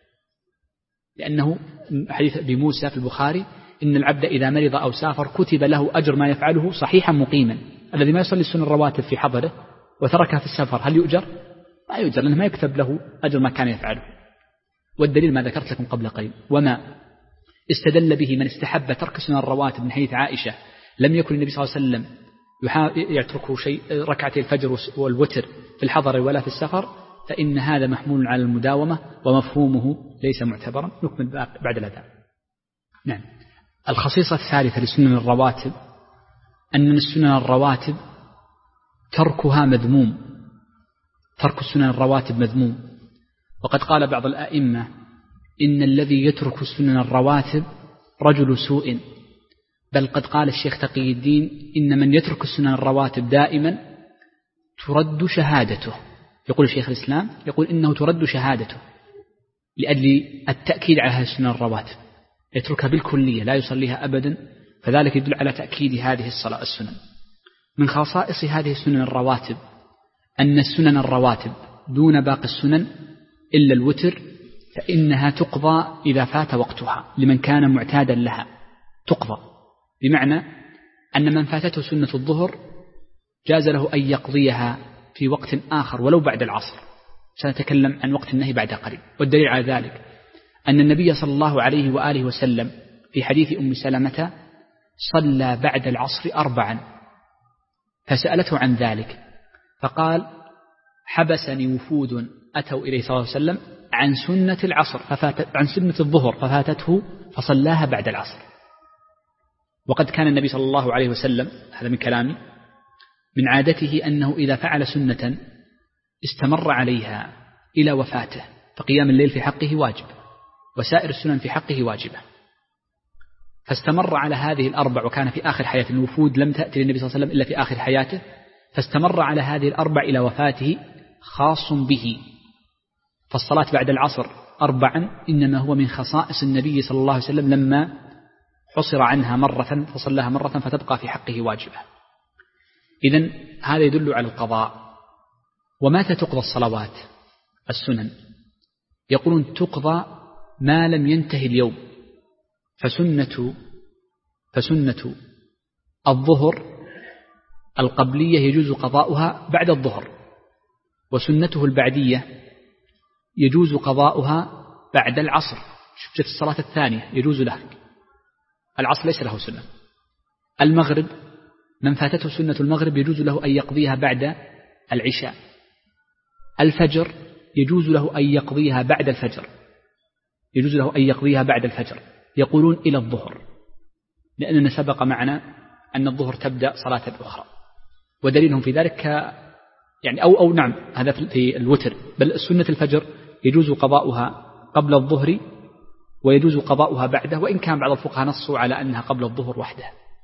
لأنه حديث أبي موسى في البخاري: إن العبد إذا مرض أو سافر كتب له أجر ما يفعله صحيحا مقيما. الذي ما يصلي السنن الرواتب في حضره وتركها في السفر هل يؤجر؟ لا يؤجر، لأنه ما يكتب له أجر ما كان يفعله. والدليل ما ذكرت لكم قبل قليل: وما استدل به من استحب ترك سنن الرواتب من حديث عائشة لم يكن النبي صلى الله عليه وسلم يتركه شيء ركعتي الفجر والوتر في الحضر ولا في السفر، فإن هذا محمول على المداومة ومفهومه ليس معتبرا. نكمل بعد الأذان. نعم. الخصيصة الثالثة لسنن الرواتب أن السنن الرواتب تركها مذموم، ترك السنن الرواتب مذموم. وقد قال بعض الأئمة: إن الذي يترك سنن الرواتب رجل سوء. بل قد قال الشيخ تقي الدين: إن من يترك السنن الرواتب دائما ترد شهادته. يقول الشيخ الإسلام يقول إنه ترد شهادته لأجل التأكيد على هذه السنن الرواتب، يتركها بالكلية لا يصليها أبدا، فذلك يدل على تأكيد هذه الصلاة السنن. من خصائص هذه السنن الرواتب أن السنن الرواتب دون باقي السنن إلا الوتر فإنها تقضى إذا فات وقتها لمن كان معتادا لها، تقضى، بمعنى أن من فاتته سنة الظهر جاز له أن يقضيها في وقت آخر ولو بعد العصر. سنتكلم عن وقت النهي بعد قليل. والدليل على ذلك أن النبي صلى الله عليه وآله وسلم في حديث أم سلمة صلى بعد العصر أربعا، فسألته عن ذلك فقال: حبسني وفود أتوا إليه صلى الله عليه وسلم عن سنة العصر ففاتت عن سنة الظهر ففاتته فصلاها بعد العصر. وقد كان النبي صلى الله عليه وسلم، هذا من كلامي، من عادته أنه إذا فعل سنة استمر عليها إلى وفاته، فقيام الليل في حقه واجب وسائر السنن في حقه واجبة، فاستمر على هذه الأربع. وكان في آخر حياته، الوفود لم تأتي للنبي صلى الله عليه وسلم إلا في آخر حياته، فاستمر على هذه الأربع إلى وفاته خاص به. فالصلاة بعد العصر أربعا إنما هو من خصائص النبي صلى الله عليه وسلم لما حصر عنها مرة فصلىها مرة فتبقى في حقه واجبة. إذن هذا يدل على القضاء. ومتى تقضى الصلوات السنن؟ يقولون تقضى ما لم ينتهي اليوم. فسنة فسنة الظهر القبلية يجوز قضاؤها بعد الظهر، وسنته البعدية يجوز قضاؤها بعد العصر. شفت الصلاة الثانية يجوز له، العصر ليس له سنة. المغرب من فاتته سنة المغرب يجوز له أن يقضيها بعد العشاء. الفجر يجوز له أن يقضيها بعد الفجر، يجوز له أن يقضيها بعد الفجر. يقولون إلى الظهر، لأننا سبق معنا أن الظهر تبدأ صلاة أخرى، ودليلهم في ذلك يعني أو أو نعم هذا في الوتر. بل سنة الفجر يجوز قضاؤها قبل الظهر ويجوز قضاؤها بعده، وإن كان بعض الفقهاء نصوا على أنها قبل الظهر وحده.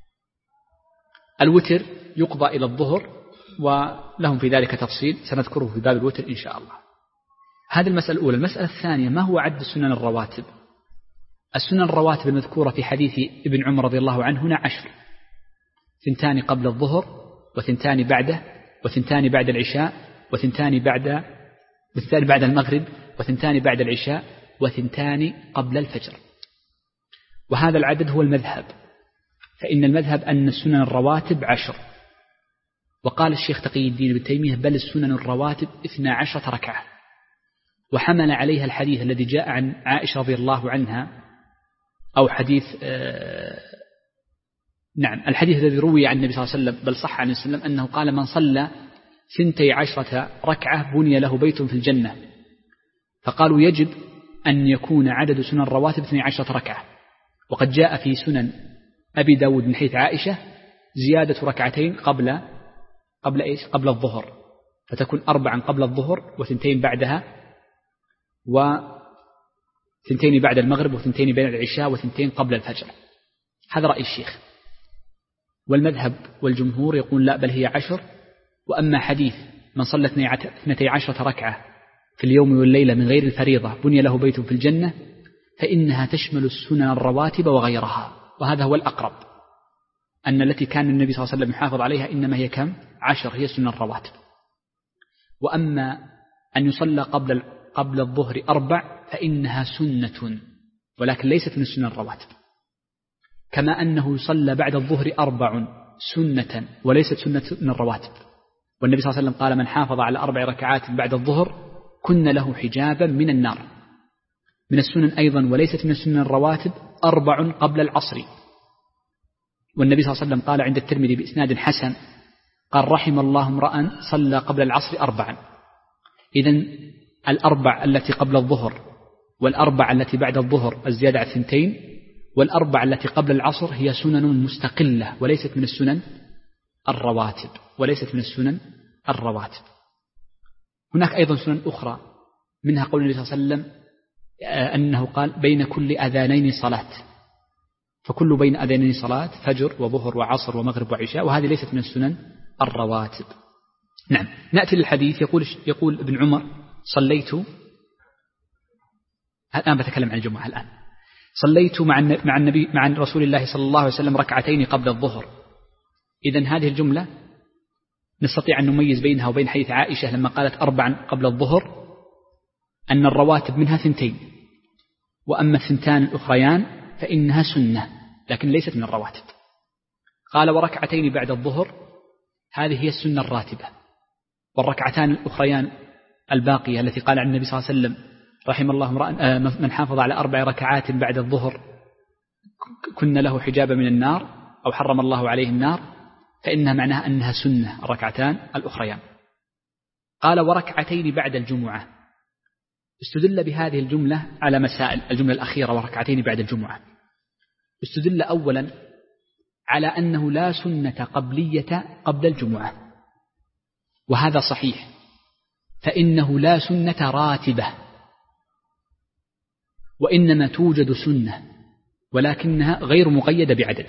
الوتر يقضى إلى الظهر، ولهم في ذلك تفصيل سنذكره في باب الوتر إن شاء الله. هذه المسألة الأولى. المسألة الثانية: ما هو عد السنن الرواتب؟ السنن الرواتب المذكورة في حديث ابن عمر رضي الله عنه هنا عشر: ثنتان قبل الظهر، وثنتان بعده، وثنتان بعد العشاء، وثنتان بعد وثنتان بعد المغرب، وثنتان بعد العشاء، وثنتان قبل الفجر. وهذا العدد هو المذهب فإن المذهب أن السنن الرواتب عشر. وقال الشيخ تقي الدين ابن تيمية بل السنن الرواتب اثنا عشرة ركعة، وحمل عليها الحديث الذي جاء عن عائشة رضي الله عنها، أو حديث آه نعم الحديث الذي روي عن النبي صلى الله عليه وسلم بل صح عن النبي صلى الله عليه وسلم أنه قال من صلى ثنتي عشرة ركعة بني له بيت في الجنة. فقالوا يجب أن يكون عدد سنن الرواتب اثني عشرة ركعة. وقد جاء في سنن أبي داود من حيث عائشة زيادة ركعتين قبل قبل إيش قبل الظهر، فتكون أربعا قبل الظهر وثنتين بعدها، وثنتين بعد المغرب وثنتين بين العشاء وثنتين قبل الفجر. هذا رأي الشيخ. والمذهب والجمهور يقول لا بل هي عشر. وأما حديث من صلى اثنتي عشرة ركعة في اليوم والليلة من غير الفريضة بني له بيت في الجنة، فإنها تشمل السنن الرواتب وغيرها. وهذا هو الأقرب، أن التي كان النبي صلى الله عليه وسلم يحافظ عليها إنما هي كم؟ عشر، هي السنن الرواتب. وأما أن يصلى قبل قبل الظهر أربع فإنها سنة ولكن ليست من السنن الرواتب، كما أنه يصلى بعد الظهر أربع سنة وليست سنة من الرواتب. والنبي صلى الله عليه وسلم قال من حافظ على أربع ركعات بعد الظهر كن له حجابا من النار. من السنن أيضا وليست من السنن الرواتب أربع قبل العصر. والنبي صلى الله عليه وسلم قال عند الترمذي بإسناد حسن قال رحم الله امرأ صلى قبل العصر أربعا. إذن الأربع التي قبل الظهر والأربع التي بعد الظهر الزيادة على الثنتين والأربع التي قبل العصر هي سنن مستقلة وليست من السنن الرواتب وليست من السنن الرواتب. هناك أيضا سنن أخرى منها قول النبي صلى الله عليه وسلم أنه قال بين كل أذانين صلاة، فكل بين أذانين صلاة فجر وظهر وعصر ومغرب وعشاء، وهذه ليست من السنن الرواتب. نعم. نأتي للحديث. يقول يقول ابن عمر صليت، الآن بتكلم عن الجمعة الآن، صليت مع مع النبي مع رسول الله صلى الله عليه وسلم ركعتين قبل الظهر. إذن هذه الجملة نستطيع أن نميز بينها وبين حديث عائشة لما قالت أربعا قبل الظهر أن الرواتب منها ثنتين، وأما الثنتان الأخريان فإنها سنة لكن ليست من الرواتب. قال وركعتين بعد الظهر هذه هي السنة الراتبة، والركعتان الأخريان الباقية التي قال عن النبي صلى الله عليه وسلم رحم الله امرأ من حافظ على أربع ركعات بعد الظهر كن له حجابا من النار أو حرم الله عليه النار، فإنها معناها أنها سنة الركعتان الأخريان. قال وركعتين بعد الجمعة. استدل بهذه الجملة على مسائل. الجملة الأخيرة وركعتين بعد الجمعة استدل أولا على أنه لا سنة قبلية قبل الجمعة، وهذا صحيح، فإنه لا سنة راتبة، وإنما توجد سنة ولكنها غير مقيدة بعدد.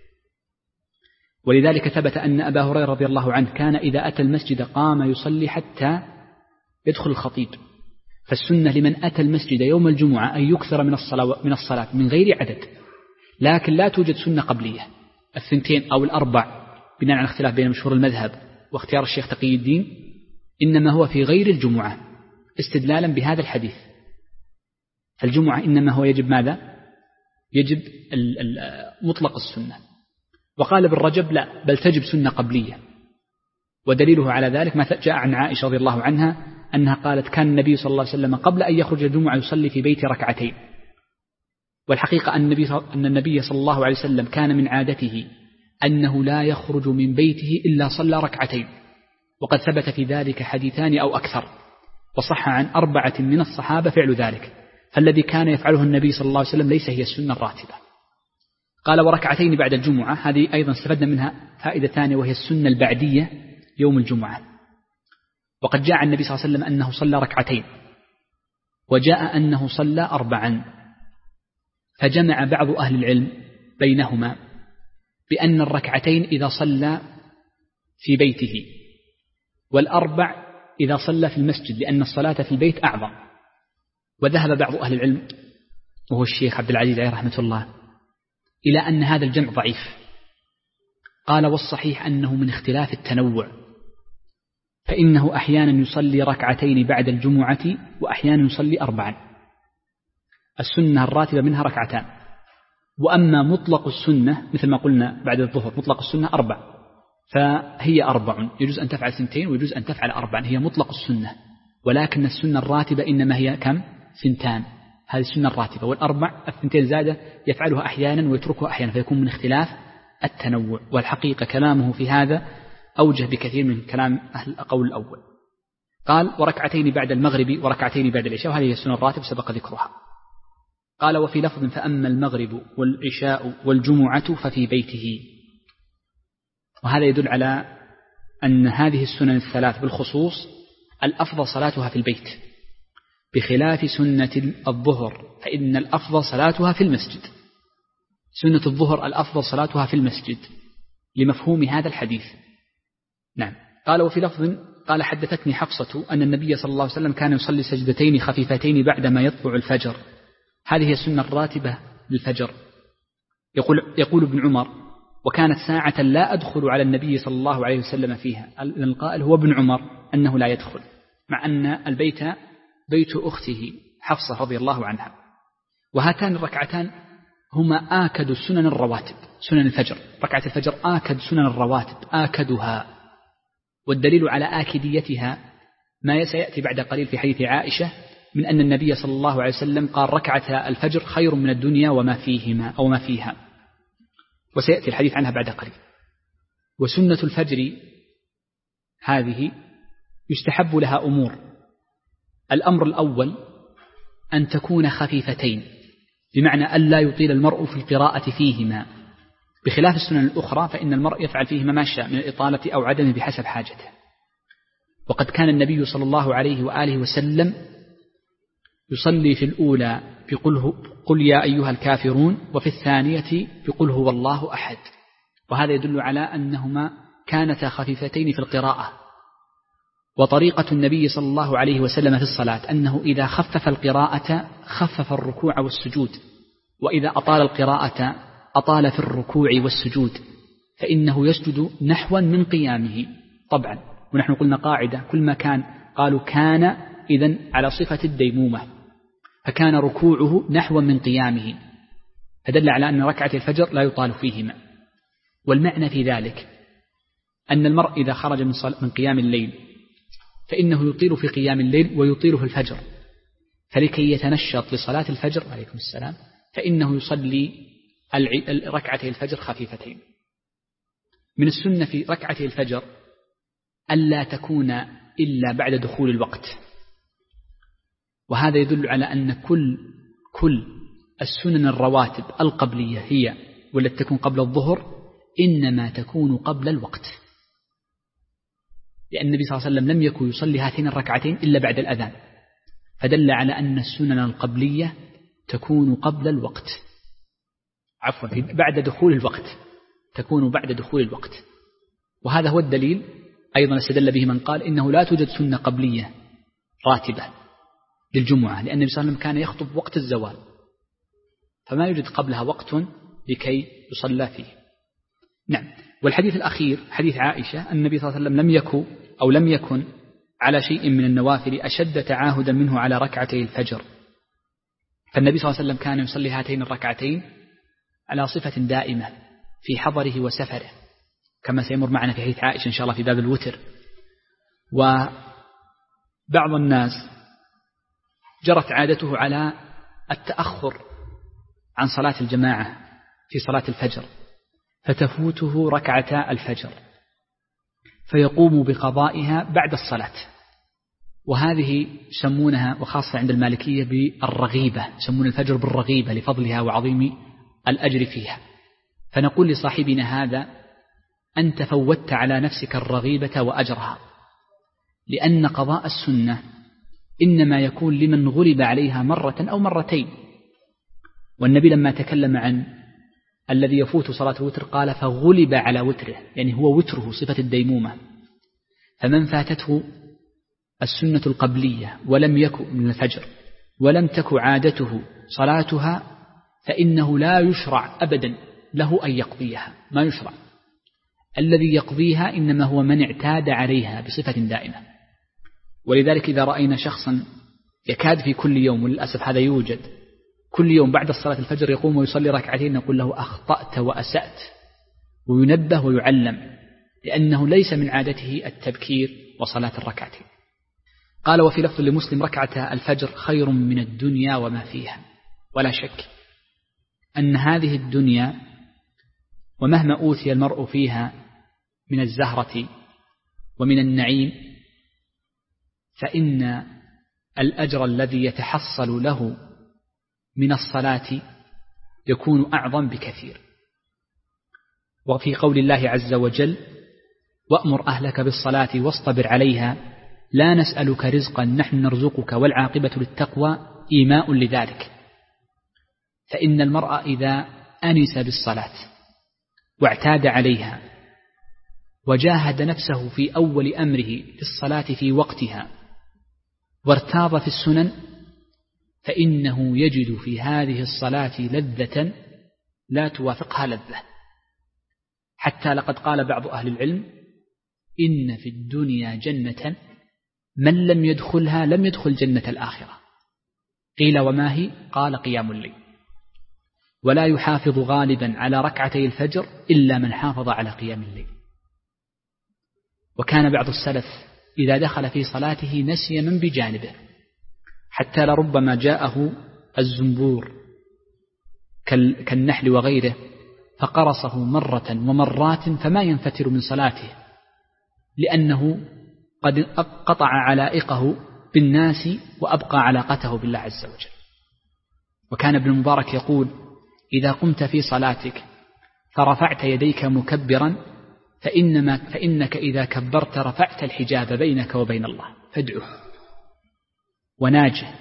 ولذلك ثبت أن أبا هريرة رضي الله عنه كان إذا أتى المسجد قام يصلي حتى يدخل الخطيب. فالسنة لمن أتى المسجد يوم الجمعة أن يكثر من الصلاة من الصلاة من غير عدد، لكن لا توجد سنة قبلية الثنتين أو الأربع بناء على اختلاف بين مشهور المذهب واختيار الشيخ تقي الدين، إنما هو في غير الجمعة استدلالا بهذا الحديث. فالجمعة إنما هو يجب ماذا؟ يجب مطلق السنة. وقال ابن رجب لا بل تجب سنة قبلية، ودليله على ذلك ما جاء عن عائشة رضي الله عنها أنها قالت كان النبي صلى الله عليه وسلم قبل أن يخرج الجمعة يصلي في بيت ركعتين. والحقيقة أن النبي, أن النبي صلى الله عليه وسلم كان من عادته أنه لا يخرج من بيته إلا صلى ركعتين، وقد ثبت في ذلك حديثان أو أكثر، وصح عن أربعة من الصحابة فعل ذلك. فالذي كان يفعله النبي صلى الله عليه وسلم ليس هي السنة الراتبة. قال وركعتين بعد الجمعة، هذه أيضا استفدنا منها فائدة ثانية وهي السنة البعدية يوم الجمعة. وقد جاء عن النبي صلى الله عليه وسلم أنه صلى ركعتين، وجاء أنه صلى أربعا، فجمع بعض أهل العلم بينهما بأن الركعتين إذا صلى في بيته، والأربع إذا صلى في المسجد، لأن الصلاة في البيت أعظم. وذهب بعض أهل العلم وهو الشيخ عبد العزيز عليه رحمة الله إلى أن هذا الجمع ضعيف. قال والصحيح أنه من اختلاف التنوع، فإنه أحيانا يصلي ركعتين بعد الجمعة وأحيانا يصلي أربعا. السنة الراتبة منها ركعتان، وأما مطلق السنة مثل ما قلنا بعد الظهر مطلق السنة أربع، فهي أربع، يجوز أن تفعل سنتين ويجوز أن تفعل أربعا، هي مطلق السنة. ولكن السنة الراتبة إنما هي كم؟ سنتان، هذه السنة الراتبة. والأربع الثنتين زادة يفعلها أحيانا ويتركها أحيانا، فيكون من اختلاف التنوع. والحقيقة كلامه في هذا أوجه بكثير من كلام أهل القول الأول. قال وركعتين بعد المغرب وركعتين بعد العشاء، وهذه هي السنة الراتبة سبق ذكرها. قال وفي لفظ فأما المغرب والعشاء والجمعة ففي بيته. وهذا يدل على أن هذه السنن الثلاث بالخصوص الأفضل صلاتها في البيت، بخلاف سنة الظهر فإن الأفضل صلاتها في المسجد. سنة الظهر الأفضل صلاتها في المسجد لمفهوم هذا الحديث. نعم. قال وفي لفظ قال حدثتني حفصة أن النبي صلى الله عليه وسلم كان يصلي سجدتين خفيفتين بعدما يطلع الفجر. هذه هي السنة الراتبة للفجر. يقول, يقول ابن عمر وكانت ساعة لا أدخل على النبي صلى الله عليه وسلم فيها. القائل هو ابن عمر أنه لا يدخل، مع أن البيت بيت أخته حفصة رضي الله عنها. وهاتان الركعتان هما آكد السنن الرواتب، سنن الفجر. ركعة الفجر آكد سنن الرواتب، آكدها. والدليل على آكديتها ما سيأتي بعد قليل في حديث عائشة من أن النبي صلى الله عليه وسلم قال ركعة الفجر خير من الدنيا وما فيهما أو ما فيها، وسيأتي الحديث عنها بعد قليل. وسنة الفجر هذه يستحب لها أمور. الأمر الأول أن تكون خفيفتين، بمعنى ألا يطيل المرء في القراءة فيهما، بخلاف السنن الأخرى فإن المرء يفعل فيهما ما شاء من الإطالة أو عدمه بحسب حاجته. وقد كان النبي صلى الله عليه وآله وسلم يصلي في الأولى بقل قل يا أيها الكافرون، وفي الثانية بقل هو الله أحد. وهذا يدل على أنهما كانتا خفيفتين في القراءة. وطريقة النبي صلى الله عليه وسلم في الصلاة أنه إذا خفف القراءة خفف الركوع والسجود، وإذا أطال القراءة أطال في الركوع والسجود، فإنه يسجد نحوا من قيامه طبعا. ونحن قلنا قاعدة كل ما كان قالوا كان إذن على صفة الديمومة، فكان ركوعه نحوا من قيامه، فدل على أن ركعة الفجر لا يطال فيهما. والمعنى في ذلك أن المرء إذا خرج من, من قيام الليل فإنه يطيل في قيام الليل ويطيل في الفجر، فلكي يتنشط لصلاة الفجر عليكم السلام فإنه يصلي ركعتي الفجر خفيفتين. من السنة في ركعتي الفجر ألا تكون إلا بعد دخول الوقت. وهذا يدل على أن كل كل السنن الرواتب القبلية هي والتي تكون قبل الظهر إنما تكون قبل الوقت، لأن النبي صلى الله عليه وسلم لم يكن يصلي هاتين الركعتين إلا بعد الأذان، فدل على أن السنن القبلية تكون قبل الوقت، عفوا بعد دخول الوقت، تكون بعد دخول الوقت. وهذا هو الدليل أيضا استدل به من قال إنه لا توجد سنة قبلية راتبة للجمعة، لأن النبي صلى الله عليه وسلم كان يخطب وقت الزوال، فما يوجد قبلها وقت لكي يصلى فيه. نعم. والحديث الأخير حديث عائشة أن النبي صلى الله عليه وسلم لم يكن أو لم يكن على شيء من النوافل أشد تعاهدا منه على ركعتي الفجر، فالنبي صلى الله عليه وسلم كان يصلي هاتين الركعتين على صفة دائمة في حضره وسفره، كما سيمر معنا في حديث عائشة إن شاء الله في باب الوتر. وبعض الناس جرت عادته على التأخر عن صلاة الجماعة في صلاة الفجر، فتفوته ركعتا الفجر فيقوم بقضائها بعد الصلاة. وهذه يسمونها وخاصة عند المالكية بالرغيبة، يسمون الفجر بالرغيبة لفضلها وعظيم الأجر فيها. فنقول لصاحبنا هذا أنت فوتت على نفسك الرغيبة وأجرها، لأن قضاء السنة إنما يكون لمن غلب عليها مرة أو مرتين. والنبي لما تكلم عن الذي يفوت صلاة الوتر قال فغلب على وتره، يعني هو وتره صفة الديمومة. فمن فاتته السنة القبلية ولم يكن من الفجر ولم تك عادته صلاتها فإنه لا يشرع أبدا له أن يقضيها، ما يشرع. الذي يقضيها إنما هو من اعتاد عليها بصفة دائمة. ولذلك إذا رأينا شخصا يكاد في كل يوم، وللأسف هذا يوجد، كل يوم بعد الصلاة الفجر يقوم ويصلي ركعتين نقول له أخطأت وأسأت، وينبه ويعلم، لأنه ليس من عادته التبكير وصلاة الركعتين. قال: وفي لفظ لمسلم: ركعة الفجر خير من الدنيا وما فيها. ولا شك أن هذه الدنيا ومهما أوتي المرء فيها من الزهرة ومن النعيم، فإن الأجر الذي يتحصل له من الصلاة يكون أعظم بكثير. وفي قول الله عز وجل: وأمر أهلك بالصلاة واصطبر عليها لا نسألك رزقا نحن نرزقك والعاقبة للتقوى، إيماء لذلك. فإن المرء إذا أنس بالصلاة واعتاد عليها وجاهد نفسه في أول أمره في الصلاة في وقتها وارتاض في السنن، فإنه يجد في هذه الصلاة لذة لا توافقها لذة. حتى لقد قال بعض أهل العلم: إن في الدنيا جنة من لم يدخلها لم يدخل جنة الآخرة. قيل: وما هي؟ قال: قيام الليل. ولا يحافظ غالبا على ركعتي الفجر إلا من حافظ على قيام الليل. وكان بعض السلف إذا دخل في صلاته نسي من بجانبه، حتى لربما جاءه الزنبور كالنحل وغيره فقرصه مرة ومرات فما ينفتر من صلاته، لأنه قد قطع علائقه بالناس وأبقى علاقته بالله عز وجل. وكان ابن المبارك يقول: إذا قمت في صلاتك فرفعت يديك مكبرا فإنما فإنك إذا كبرت رفعت الحجاب بينك وبين الله، فادعه وناجه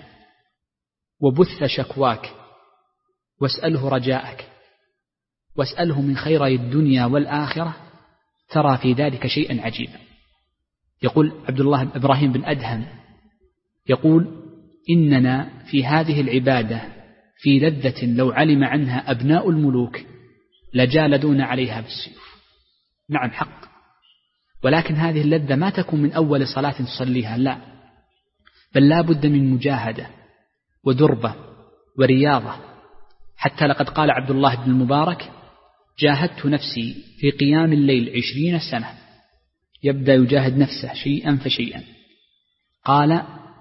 وبث شكواك واسأله رجاءك واسأله من خيري الدنيا والآخرة، ترى في ذلك شيئا عجيبا. يقول عبد الله إبراهيم بن أدهم يقول: إننا في هذه العبادة في لذة لو علم عنها أبناء الملوك لجالدون عليها بالسيوف. نعم حق، ولكن هذه اللذة ما تكون من أول صلاة تصليها، لا، بل لا بد من مجاهدة ودربة ورياضة. حتى لقد قال عبد الله بن المبارك: جاهدت نفسي في قيام الليل عشرين سنة. يبدأ يجاهد نفسه شيئا فشيئا. قال: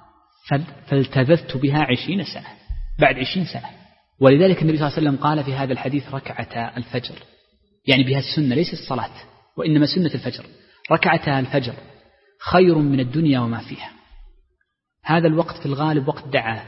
فالتذذت بها عشرين سنة، بعد عشرين سنة. ولذلك النبي صلى الله عليه وسلم قال في هذا الحديث: ركعتا الفجر، يعني بها السنة ليس الصلاة، وإنما سنة الفجر. ركعتا الفجر خير من الدنيا وما فيها. هذا الوقت في الغالب وقت دعاء،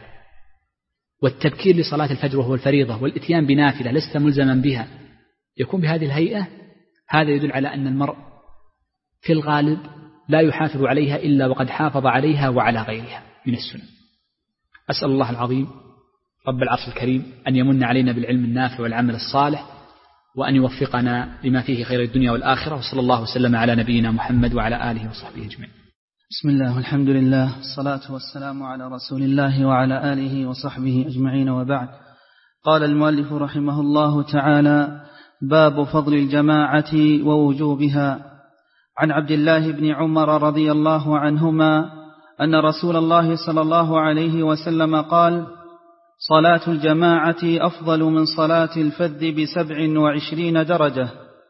والتبكير لصلاة الفجر وهو الفريضة والإتيان بنافلة لست ملزما بها يكون بهذه الهيئة. هذا يدل على أن المرء في الغالب لا يحافظ عليها إلا وقد حافظ عليها وعلى غيرها من السنة. أسأل الله العظيم رب العرش الكريم أن يمن علينا بالعلم النافع والعمل الصالح، وأن يوفقنا لما فيه خير الدنيا والآخرة. وصلى الله وسلم على نبينا محمد وعلى آله وصحبه أجمعين. بسم الله والحمد لله، الصلاة والسلام على رسول الله وعلى آله وصحبه أجمعين، وبعد. قال المؤلف رحمه الله تعالى: باب فضل الجماعة ووجوبها. عن عبد الله بن عمر رضي الله عنهما أن رسول الله صلى الله عليه وسلم قال: صلاة الجماعة أفضل من صلاة الفذ بسبع وعشرين درجة.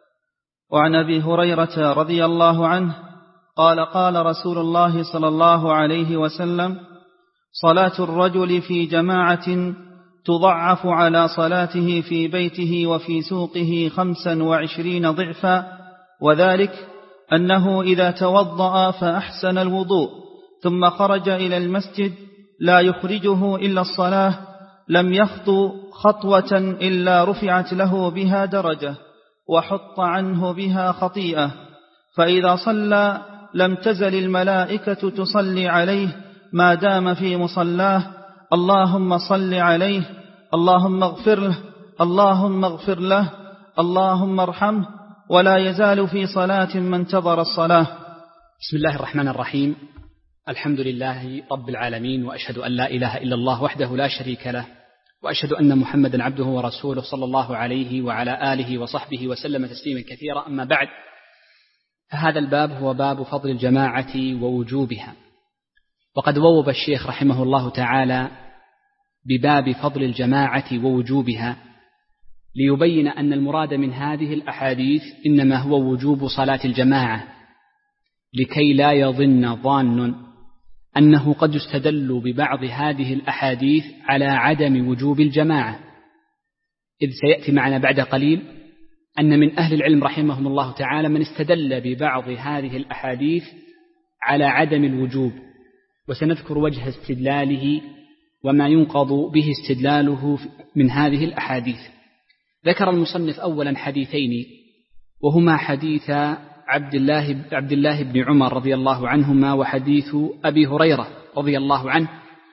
وعن أبي هريرة رضي الله عنه قال: قال رسول الله صلى الله عليه وسلم: صلاة الرجل في جماعة تضعف على صلاته في بيته وفي سوقه خمسا وعشرين ضعفا، وذلك أنه إذا توضأ فأحسن الوضوء ثم خرج إلى المسجد لا يخرجه إلا الصلاة لم يخطو خطوة إلا رفعت له بها درجة وحط عنه بها خطيئة، فإذا صلى لم تزل الملائكة تصلي عليه ما دام في مصلاه: اللهم صل عليه، اللهم اغفر له، اللهم اغفر له، اللهم ارحمه، ولا يزال في صلاة ما انتظر الصلاة. بسم الله الرحمن الرحيم. الحمد لله رب العالمين، وأشهد أن لا إله إلا الله وحده لا شريك له، وأشهد أن محمدا عبده ورسوله صلى الله عليه وعلى آله وصحبه وسلم تسليما كثيرا. أما بعد، فهذا الباب هو باب فضل الجماعة ووجوبها. وقد بوب الشيخ رحمه الله تعالى بباب فضل الجماعة ووجوبها، ليبين أن المراد من هذه الأحاديث إنما هو وجوب صلاة الجماعة، لكي لا يظن ظان أنه قد يستدل ببعض هذه الأحاديث على عدم وجوب الجماعة، إذ سيأتي معنا بعد قليل أن من أهل العلم رحمهم الله تعالى من استدل ببعض هذه الأحاديث على عدم الوجوب، وسنذكر وجه استدلاله وما ينقض به استدلاله من هذه الأحاديث. ذكر المصنف أولا حديثين، وهما حديث عبد الله, عبد الله بن عمر رضي الله عنهما وحديث أبي هريرة رضي الله عنه،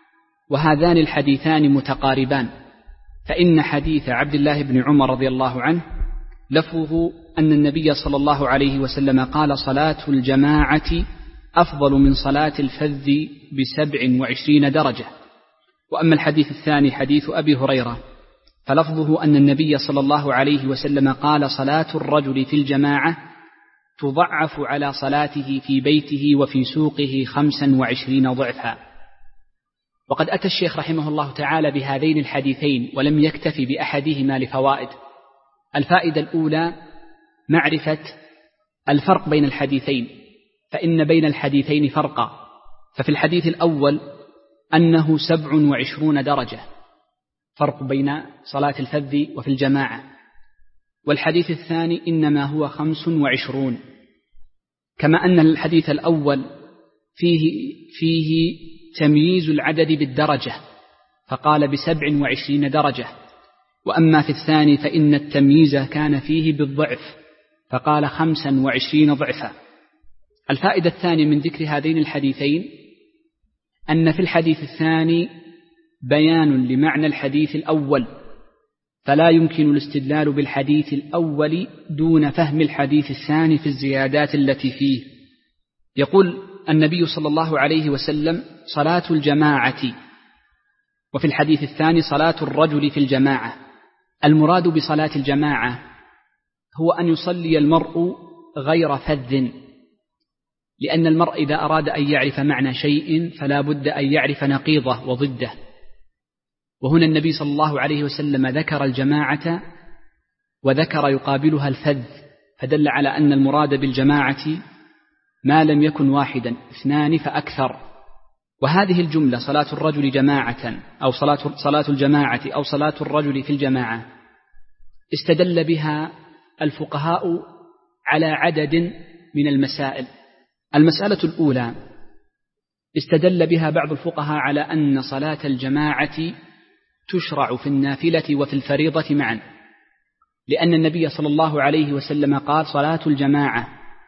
وهذان الحديثان متقاربان، فإن حديث عبد الله بن عمر رضي الله عنه لفظه أن النبي صلى الله عليه وسلم قال: صلاة الجماعة أفضل من صلاة الفذ بسبع وعشرين درجة. وأما الحديث الثاني حديث أبي هريرة فلفظه أن النبي صلى الله عليه وسلم قال: صلاة الرجل في الجماعة تضعف على صلاته في بيته وفي سوقه خمسا وعشرين ضعفا. وقد أتى الشيخ رحمه الله تعالى بهذين الحديثين ولم يكتفي بأحدهما لفوائد. الفائدة الأولى معرفة الفرق بين الحديثين، فإن بين الحديثين فرقا، ففي الحديث الأول أنه سبع وعشرون درجة، فرق بين صلاة الفذ وفي الجماعة، والحديث الثاني إنما هو خمس وعشرون، كما أن الحديث الأول فيه, فيه تمييز العدد بالدرجة فقال بسبع وعشرين درجة، وأما في الثاني فإن التمييز كان فيه بالضعف فقال خمسا وعشرين ضعفا. الفائدة الثانية من ذكر هذين الحديثين أن في الحديث الثاني بيان لمعنى الحديث الأول، فلا يمكن الاستدلال بالحديث الأول دون فهم الحديث الثاني في الزيادات التي فيه. يقول النبي صلى الله عليه وسلم: صلاة الجماعة، وفي الحديث الثاني صلاة الرجل في الجماعة. المراد بصلاة الجماعة هو أن يصلي المرء غير فذ، لأن المرء إذا أراد أن يعرف معنى شيء فلا بد أن يعرف نقيضه وضده، وهنا النبي صلى الله عليه وسلم ذكر الجماعة وذكر يقابلها الفذ، فدل على أن المراد بالجماعة ما لم يكن واحدا اثنان فأكثر. وهذه الجملة صلاة الرجل جماعة أو صلاة, صلاة الجماعة أو صلاة الرجل في الجماعة استدل بها الفقهاء على عدد من المسائل. المسألة الأولى استدل بها بعض الفقهاء على أن صلاة الجماعة تشرع في النافلة وفي الفريضة معا، لأن النبي صلى الله عليه وسلم قال: صلاة الجماعة،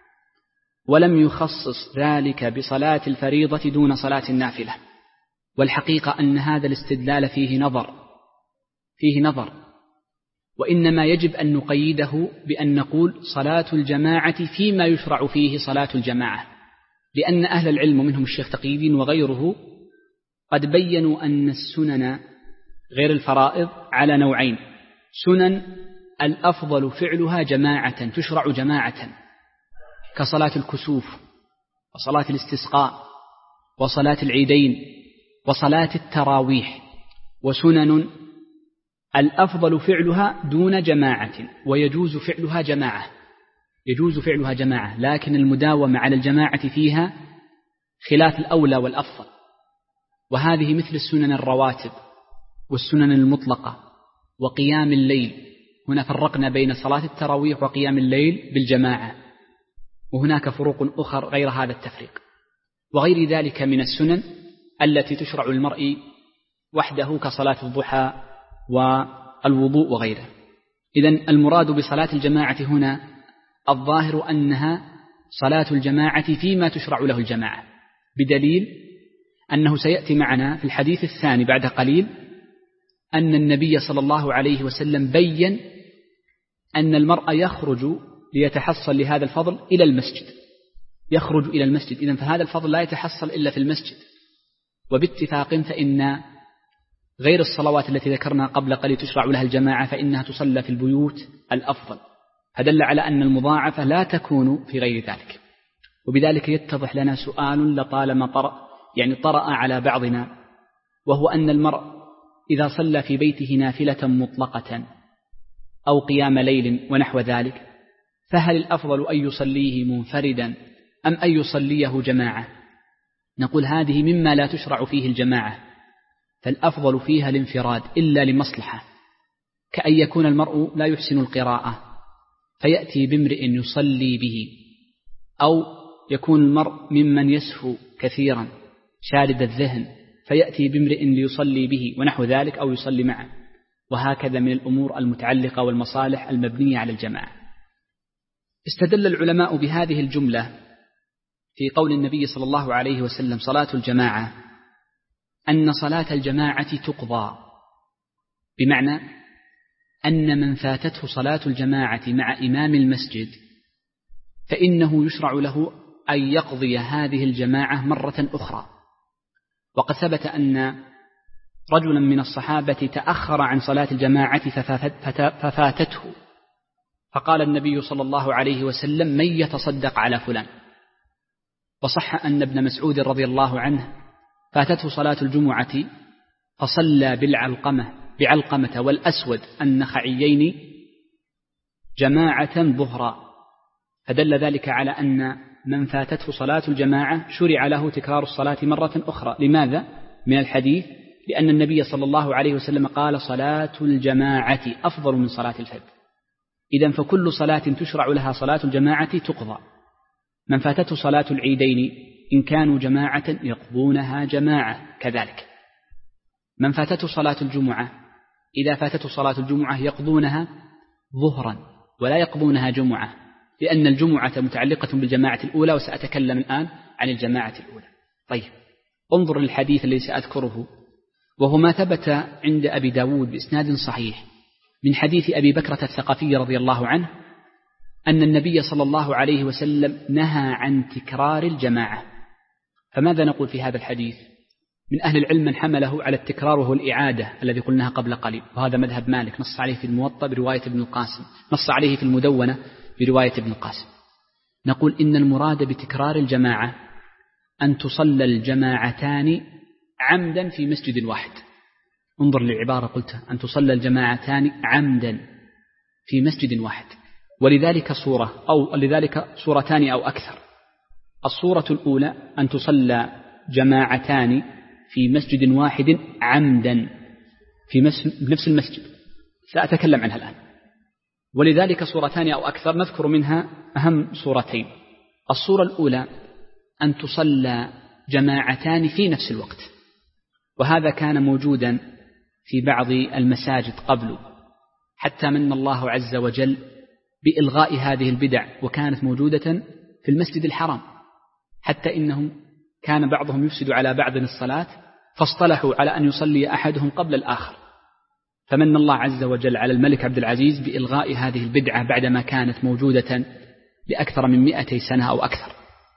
ولم يخصص ذلك بصلاة الفريضة دون صلاة النافلة. والحقيقة أن هذا الاستدلال فيه نظر فيه نظر وإنما يجب أن نقيده بأن نقول صلاة الجماعة فيما يشرع فيه صلاة الجماعة، لأن أهل العلم منهم الشيخ تقي الدين وغيره قد بيّنوا أن السنن غير الفرائض على نوعين: سنن الأفضل فعلها جماعة تشرع جماعة كصلاة الكسوف وصلاة الاستسقاء وصلاة العيدين وصلاة التراويح، وسنن الأفضل فعلها دون جماعة ويجوز فعلها جماعة يجوز فعلها جماعة لكن المداومة على الجماعة فيها خلاف الأولى والأفضل. وهذه مثل السنن الرواتب والسنن المطلقة وقيام الليل. هنا فرقنا بين صلاة التراويح وقيام الليل بالجماعة، وهناك فروق أخرى غير هذا التفريق، وغير ذلك من السنن التي تشرع المرء وحده كصلاة الضحى والوضوء وغيره. إذن المراد بصلاة الجماعة هنا الظاهر أنها صلاة الجماعة فيما تشرع له الجماعة، بدليل أنه سيأتي معنا في الحديث الثاني بعد قليل أن النبي صلى الله عليه وسلم بيّن أن المرء يخرج ليتحصل لهذا الفضل إلى المسجد يخرج إلى المسجد إذن فهذا الفضل لا يتحصل إلا في المسجد. وباتفاق فإن غير الصلوات التي ذكرنا قبل قليل تشرع لها الجماعة فإنها تصلى في البيوت الأفضل، فدل على أن المضاعفة لا تكون في غير ذلك. وبذلك يتضح لنا سؤال لطالما طرأ يعني طرأ على بعضنا، وهو أن المرء إذا صلى في بيته نافلة مطلقة أو قيام ليل ونحو ذلك، فهل الأفضل أن يصليه منفردا أم أن يصليه جماعة؟ نقول هذه مما لا تشرع فيه الجماعة، فالأفضل فيها الانفراد إلا لمصلحة، كأن يكون المرء لا يحسن القراءة فيأتي بامرئ يصلي به، أو يكون المرء ممن يسهو كثيرا شارد الذهن فيأتي بامرئ ليصلي به ونحو ذلك، أو يصلي معه، وهكذا من الأمور المتعلقة والمصالح المبنية على الجماعة. استدل العلماء بهذه الجملة في قول النبي صلى الله عليه وسلم صلاة الجماعة أن صلاة الجماعة تقضى، بمعنى أن من فاتته صلاة الجماعة مع إمام المسجد فإنه يشرع له أن يقضي هذه الجماعة مرة أخرى. وقد ثبت أن رجلا من الصحابة تأخر عن صلاة الجماعة ففاتته، فقال النبي صلى الله عليه وسلم: من يتصدق على فلان؟ وصح أن ابن مسعود رضي الله عنه فاتته صلاة الجمعة فصلى بالعلقمة بعلقمة والأسود النخعيين جماعة ظهرا، فدل ذلك على أن من فاتته صلاة الجماعة شرع له تكرار الصلاة مرة أخرى. لماذا؟ من الحديث لأن النبي صلى الله عليه وسلم قال: صلاة الجماعة أفضل من صلاة الفرد. إذن فكل صلاة تشرع لها صلاة الجماعة تقضى. من فاتته صلاة العيدين إن كانوا جماعة يقضونها جماعة، كذلك من فاتته صلاة الجمعة إذا فاتته صلاة الجمعة يقضونها ظهرا ولا يقضونها جمعة، لأن الجمعة متعلقة بالجماعة الأولى، وسأتكلم الآن عن الجماعة الأولى. طيب، انظر للحديث الذي سأذكره، وهو ما ثبت عند أبي داود بإسناد صحيح من حديث أبي بكرة الثقفي رضي الله عنه أن النبي صلى الله عليه وسلم نهى عن تكرار الجماعة. فماذا نقول في هذا الحديث؟ من أهل العلم من حمله على التكرار وهو الإعادة الذي قلناها قبل قليل، وهذا مذهب مالك نص عليه في الموطأ برواية ابن القاسم، نص عليه في المدونة برواية ابن القاسم. نقول إن المراد بتكرار الجماعة أن تصلى الجماعتان عمدا في مسجد واحد. انظر للعبارة قلتها، أن تصلى الجماعتان عمدا في مسجد واحد، ولذلك صورة أو لذلك صورتان أو أكثر. الصورة الأولى أن تصلى جماعتان في مسجد واحد عمدا في نفس المسجد، سأتكلم عنها الآن. ولذلك صورتان أو أكثر، نذكر منها أهم صورتين. الصورة الأولى أن تصلى جماعتان في نفس الوقت، وهذا كان موجودا في بعض المساجد قبل، حتى من الله عز وجل بإلغاء هذه البدع، وكانت موجودة في المسجد الحرام، حتى إنهم كان بعضهم يفسد على بعض الصلاة فاصطلحوا على أن يصلي أحدهم قبل الآخر، فمن الله عز وجل على الملك عبد العزيز بإلغاء هذه البدعة بعدما كانت موجودة لأكثر من مئتي سنة أو أكثر.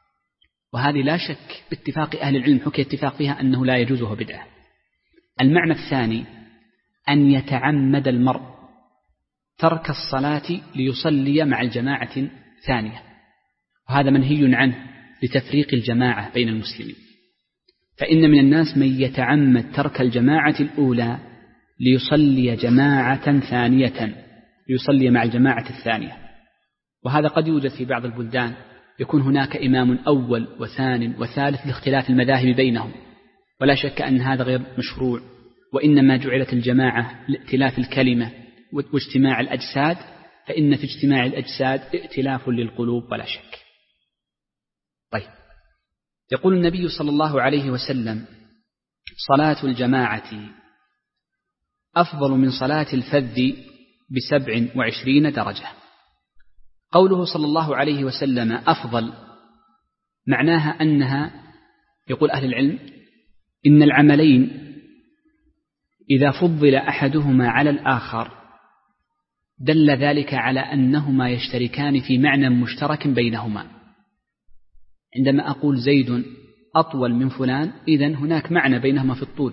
وهذه لا شك باتفاق أهل العلم حكي اتفاق فيها أنه لا يجوزه بدعة. المعنى الثاني أن يتعمد المرء ترك الصلاة ليصلي مع الجماعة ثانية، وهذا منهي عنه لتفريق الجماعة بين المسلمين. فإن من الناس من يتعمد ترك الجماعة الأولى ليصلي جماعة ثانية، ليصلي مع الجماعة الثانية، وهذا قد يوجد في بعض البلدان، يكون هناك إمام أول وثان وثالث لاختلاف المذاهب بينهم، ولا شك أن هذا غير مشروع، وإنما جعلت الجماعة لائتلاف الكلمة واجتماع الأجساد، فإن في اجتماع الأجساد ائتلاف للقلوب ولا شك. طيب، يقول النبي صلى الله عليه وسلم: صلاة الجماعة أفضل من صلاة الفذ بسبع وعشرين درجة. قوله صلى الله عليه وسلم أفضل معناها أنها، يقول أهل العلم، إن العملين إذا فضل أحدهما على الآخر دل ذلك على أنهما يشتركان في معنى مشترك بينهما. عندما أقول زيد أطول من فلان، إذن هناك معنى بينهما في الطول.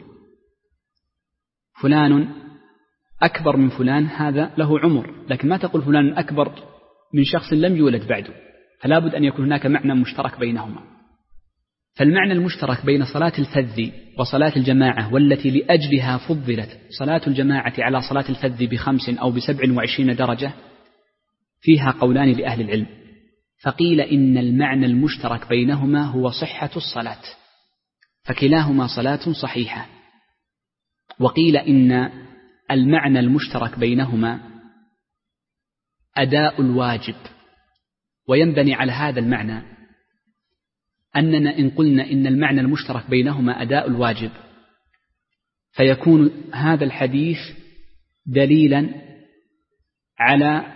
فلان أكبر من فلان، هذا له عمر، لكن ما تقول فلان أكبر من شخص لم يولد بعده، فلا بد أن يكون هناك معنى مشترك بينهما. فالمعنى المشترك بين صلاة الفذ وصلاة الجماعة والتي لأجلها فضلت صلاة الجماعة على صلاة الفذ بخمس أو بسبع وعشرين درجة فيها قولان لأهل العلم، فقيل إن المعنى المشترك بينهما هو صحة الصلاة، فكلاهما صلاة صحيحة، وقيل إن المعنى المشترك بينهما أداء الواجب. وينبني على هذا المعنى أننا إن قلنا إن المعنى المشترك بينهما أداء الواجب فيكون هذا الحديث دليلا على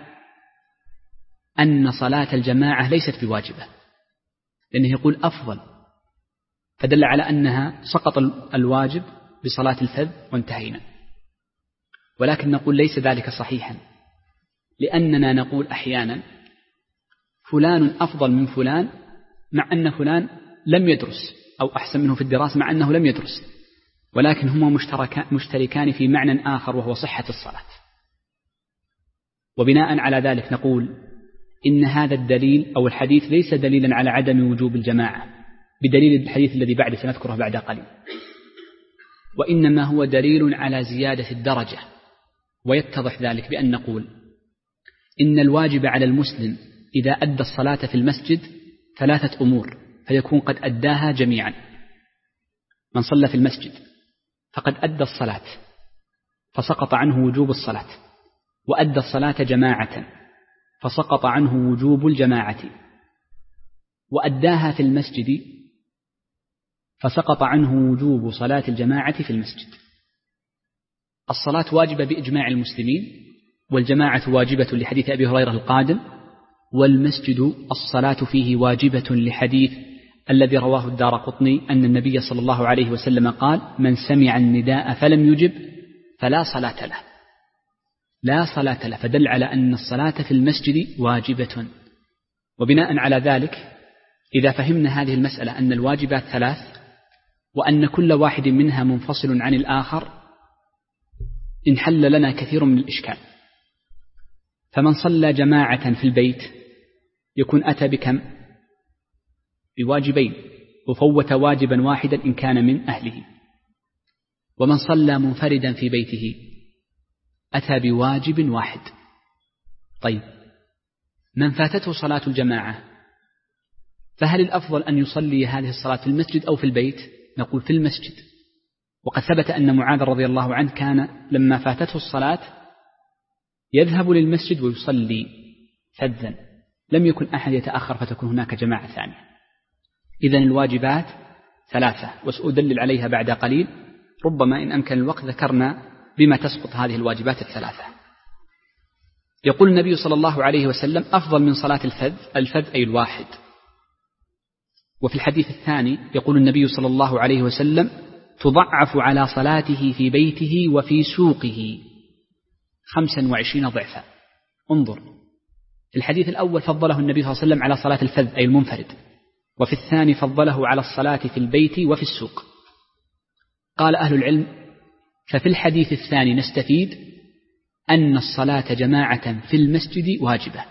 أن صلاة الجماعة ليست بواجبة، لأنه يقول أفضل، فدل على أنها سقط الواجب بصلاة الفذ وانتهينا. ولكن نقول ليس ذلك صحيحا، لأننا نقول أحيانا فلان أفضل من فلان مع أن فلان لم يدرس، أو أحسن منه في الدراسة مع أنه لم يدرس، ولكن هما مشتركان في معنى آخر وهو صحة الصلاة. وبناء على ذلك نقول إن هذا الدليل أو الحديث ليس دليلا على عدم وجوب الجماعة بدليل الحديث الذي بعد سنذكره بعد قليل، وإنما هو دليل على زيادة الدرجة. ويتضح ذلك بأن نقول إن الواجب على المسلم إذا أدى الصلاة في المسجد ثلاثة أمور، فيكون قد أداها جميعا. من صلى في المسجد فقد أدى الصلاة فسقط عنه وجوب الصلاة، وأدى الصلاة جماعة فسقط عنه وجوب الجماعة، وأداها في المسجد فسقط عنه وجوب صلاة الجماعة في المسجد. الصلاة واجبة بإجماع المسلمين، والجماعة واجبة لحديث أبي هريرة القادم، والمسجد الصلاة فيه واجبة لحديث الذي رواه الدارقطني أن النبي صلى الله عليه وسلم قال: من سمع النداء فلم يجب فلا صلاة له، لا صلاة له، فدل على أن الصلاة في المسجد واجبة. وبناء على ذلك إذا فهمنا هذه المسألة أن الواجبات ثلاث وأن كل واحد منها منفصل عن الآخر انحل لنا كثير من الإشكال. فمن صلى جماعة في البيت يكون أتى بكم؟ بواجبين، وفوت واجبا واحدا إن كان من أهله. ومن صلى منفردا في بيته أتى بواجب واحد. طيب، من فاتته صلاة الجماعة فهل الأفضل أن يصلي هذه الصلاة في المسجد أو في البيت؟ نقول في المسجد. وقد ثبت أن معاذ رضي الله عنه كان لما فاتته الصلاة يذهب للمسجد ويصلي فذا، لم يكن أحد يتأخر فتكون هناك جماعة ثانية. إذن الواجبات ثلاثة، وسأدلل عليها بعد قليل، ربما إن أمكن الوقت ذكرنا بما تسقط هذه الواجبات الثلاثة. يقول النبي صلى الله عليه وسلم: أفضل من صلاة الفذ، الفذ أي الواحد. وفي الحديث الثاني يقول النبي صلى الله عليه وسلم: تضعف على صلاته في بيته وفي سوقه خمسا وعشرين ضعفا. انظر، في الحديث الأول فضله النبي صلى الله عليه وسلم على صلاة الفذ أي المنفرد، وفي الثاني فضله على الصلاة في البيت وفي السوق. قال أهل العلم: ففي الحديث الثاني نستفيد أن الصلاة جماعة في المسجد واجبة،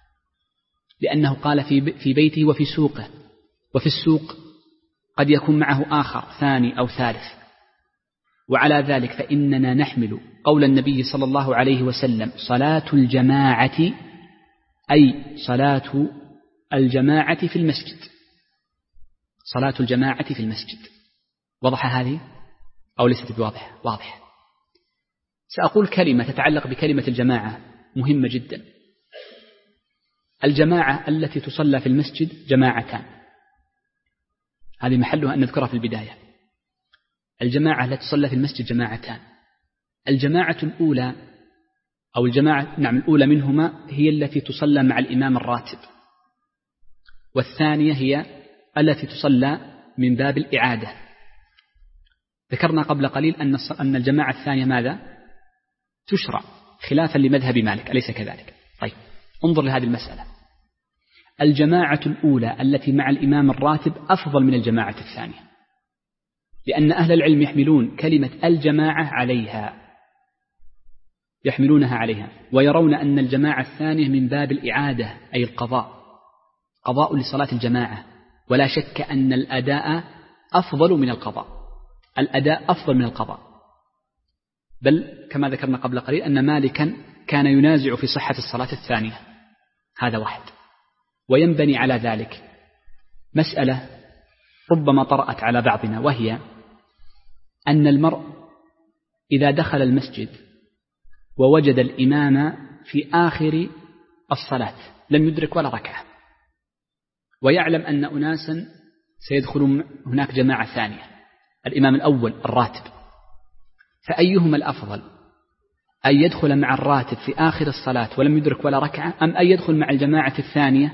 لأنه قال في بيته وفي سوقه، وفي السوق قد يكون معه آخر ثاني أو ثالث. وعلى ذلك فإننا نحمل قول النبي صلى الله عليه وسلم: صلاة الجماعة أي صلاة الجماعة في المسجد، صلاة الجماعة في المسجد. وضح هذه أو ليست بواضحة؟ واضح. سأقول كلمة تتعلق بكلمة الجماعة مهمة جدا. الجماعة التي تصلى في المسجد جماعتان، هذه محلها أن نذكرها في البداية. الجماعة التي تصلى في المسجد جماعتان. الجماعة الأولى أو الجماعة نعم الأولى منهما هي التي تصلى مع الإمام الراتب، والثانية هي التي تصلى من باب الإعادة. ذكرنا قبل قليل أن أن الجماعة الثانية ماذا؟ تشرع خلافا لمذهب مالك، أليس كذلك؟ طيب، انظر لهذه المسألة. الجماعة الأولى التي مع الإمام الراتب أفضل من الجماعة الثانية، لأن أهل العلم يحملون كلمة الجماعة عليها، يحملونها عليها، ويرون أن الجماعة الثانية من باب الإعادة أي القضاء، قضاء لصلاة الجماعة، ولا شك أن الأداء أفضل من القضاء. الأداء أفضل من القضاء، بل كما ذكرنا قبل قليل أن مالكا كان ينازع في صحة الصلاة الثانية. هذا واحد. وينبني على ذلك مسألة ربما طرأت على بعضنا، وهي أن المرء إذا دخل المسجد ووجد الإمام في آخر الصلاة لم يدرك ولا ركعة، ويعلم أن أناسا سيدخلون هناك جماعة ثانية، الإمام الأول الراتب، فأيهما الأفضل؟ أن يدخل مع الراتب في آخر الصلاة ولم يدرك ولا ركعة، أم أن يدخل مع الجماعة الثانية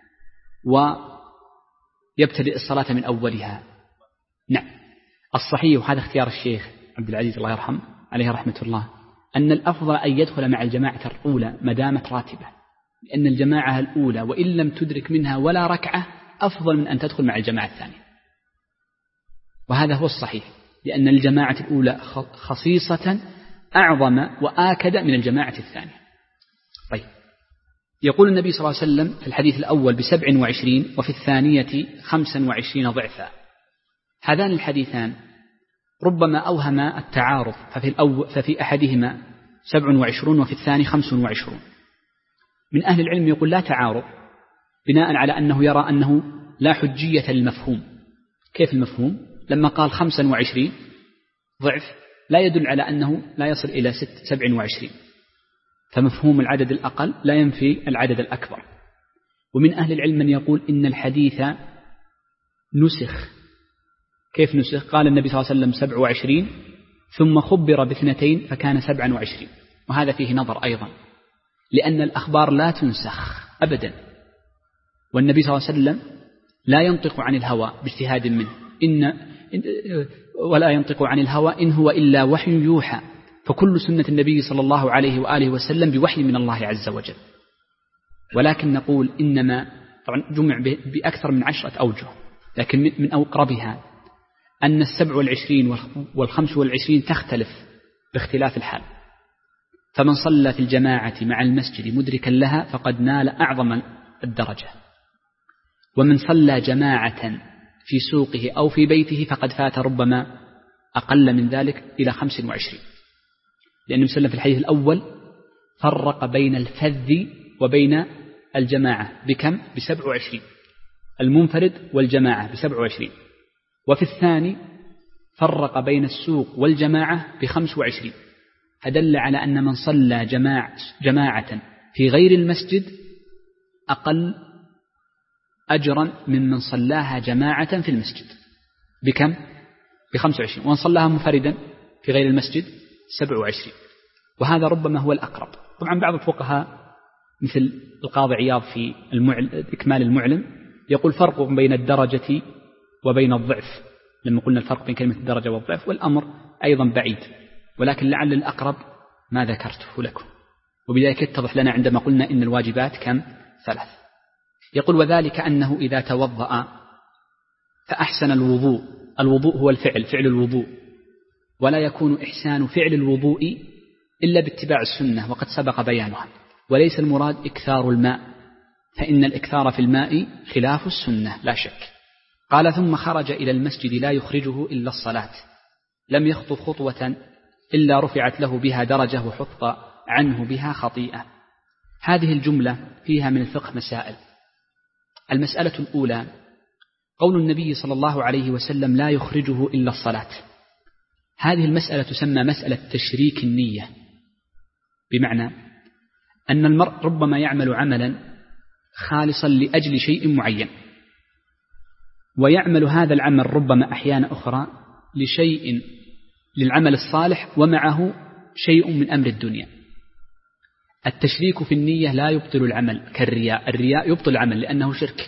ويبتدئ الصلاة من أولها؟ نعم، الصحيح، وهذا اختيار الشيخ عبد العزيز الله يرحمه عليه رحمة الله، أن الأفضل أن يدخل مع الجماعة الأولى ما دامت راتبة، لأن الجماعة الأولى وإن لم تدرك منها ولا ركعة أفضل من أن تدخل مع الجماعة الثانية. وهذا هو الصحيح، لأن الجماعة الأولى خصيصة أعظم وآكد من الجماعة الثانية. طيب، يقول النبي صلى الله عليه وسلم في الحديث الأول بسبع وعشرين وفي الثانية خمسا وعشرين ضعفا. هذان الحديثان ربما أوهما التعارض، ففي, الأول ففي أحدهما سبع وعشرون وفي الثاني خمس وعشرون. من أهل العلم يقول لا تعارض، بناء على أنه يرى أنه لا حجية للمفهوم. كيف المفهوم؟ لما قال خمسا وعشرين ضعف لا يدل على أنه لا يصل إلى ست سبع وعشرين، فمفهوم العدد الأقل لا ينفي العدد الأكبر. ومن أهل العلم من يقول إن الحديث نسخ. كيف نسخ؟ قال النبي صلى الله عليه وسلم سبع وعشرين ثم خبر باثنتين فكان سبعا وعشرين، وهذا فيه نظر أيضا، لأن الأخبار لا تنسخ أبدا، والنبي صلى الله عليه وسلم لا ينطق عن الهوى باجتهاد منه، إن ولا ينطق عن الهوى إن هو إلا وحي يوحى، فكل سنة النبي صلى الله عليه وآله وسلم بوحي من الله عز وجل. ولكن نقول إنما طبعا جمع بأكثر من عشرة أوجه، لكن من أقربها أن السبع والعشرين والخمس والعشرين تختلف باختلاف الحال، فمن صلى في الجماعة مع المسجد مدركا لها فقد نال أعظم الدرجة، ومن صلى جماعة في سوقه أو في بيته فقد فات ربما أقل من ذلك إلى خمس وعشرين، لأن النبي صلى الله عليه وسلم في الحديث الأول فرق بين الفذ وبين الجماعة بكم؟ بسبع وعشرين، المنفرد والجماعة بسبع وعشرين. وفي الثاني فرق بين السوق والجماعة بخمس وعشرين، فدل على أن من صلى جماعة, جماعة في غير المسجد أقل أجرا ممن صلاها جماعة في المسجد بكم؟ بخمس وعشرين، ومن صلاها منفردا في غير المسجد سبع وعشرين، وهذا ربما هو الأقرب. طبعا بعض الفقهاء مثل القاضي عياض في إكمال المعلم يقول فرق بين الدرجة وبين الضعف، لما قلنا الفرق بين كلمة الدرجة والضعف، والأمر أيضا بعيد، ولكن لعل الأقرب ما ذكرته لكم، وبذلك يتضح لنا عندما قلنا إن الواجبات كم؟ ثلاث. يقول وذلك أنه إذا توضأ فأحسن الوضوء، الوضوء هو الفعل، فعل الوضوء، ولا يكون إحسان فعل الوضوء إلا باتباع السنة وقد سبق بيانها، وليس المراد إكثار الماء، فإن الإكثار في الماء خلاف السنة لا شك. قال ثم خرج إلى المسجد لا يخرجه إلا الصلاة، لم يخطو خطوة إلا رفعت له بها درجة وحط عنه بها خطيئة. هذه الجملة فيها من الفقه مسائل. المسألة الأولى قول النبي صلى الله عليه وسلم لا يخرجه إلا الصلاة، هذه المسألة تسمى مسألة تشريك النية، بمعنى أن المرء ربما يعمل عملا خالصا لأجل شيء معين، ويعمل هذا العمل ربما أحيان أخرى لشيء للعمل الصالح ومعه شيء من أمر الدنيا. التشريك في النية لا يبطل العمل كالرياء، الرياء يبطل العمل لأنه شرك،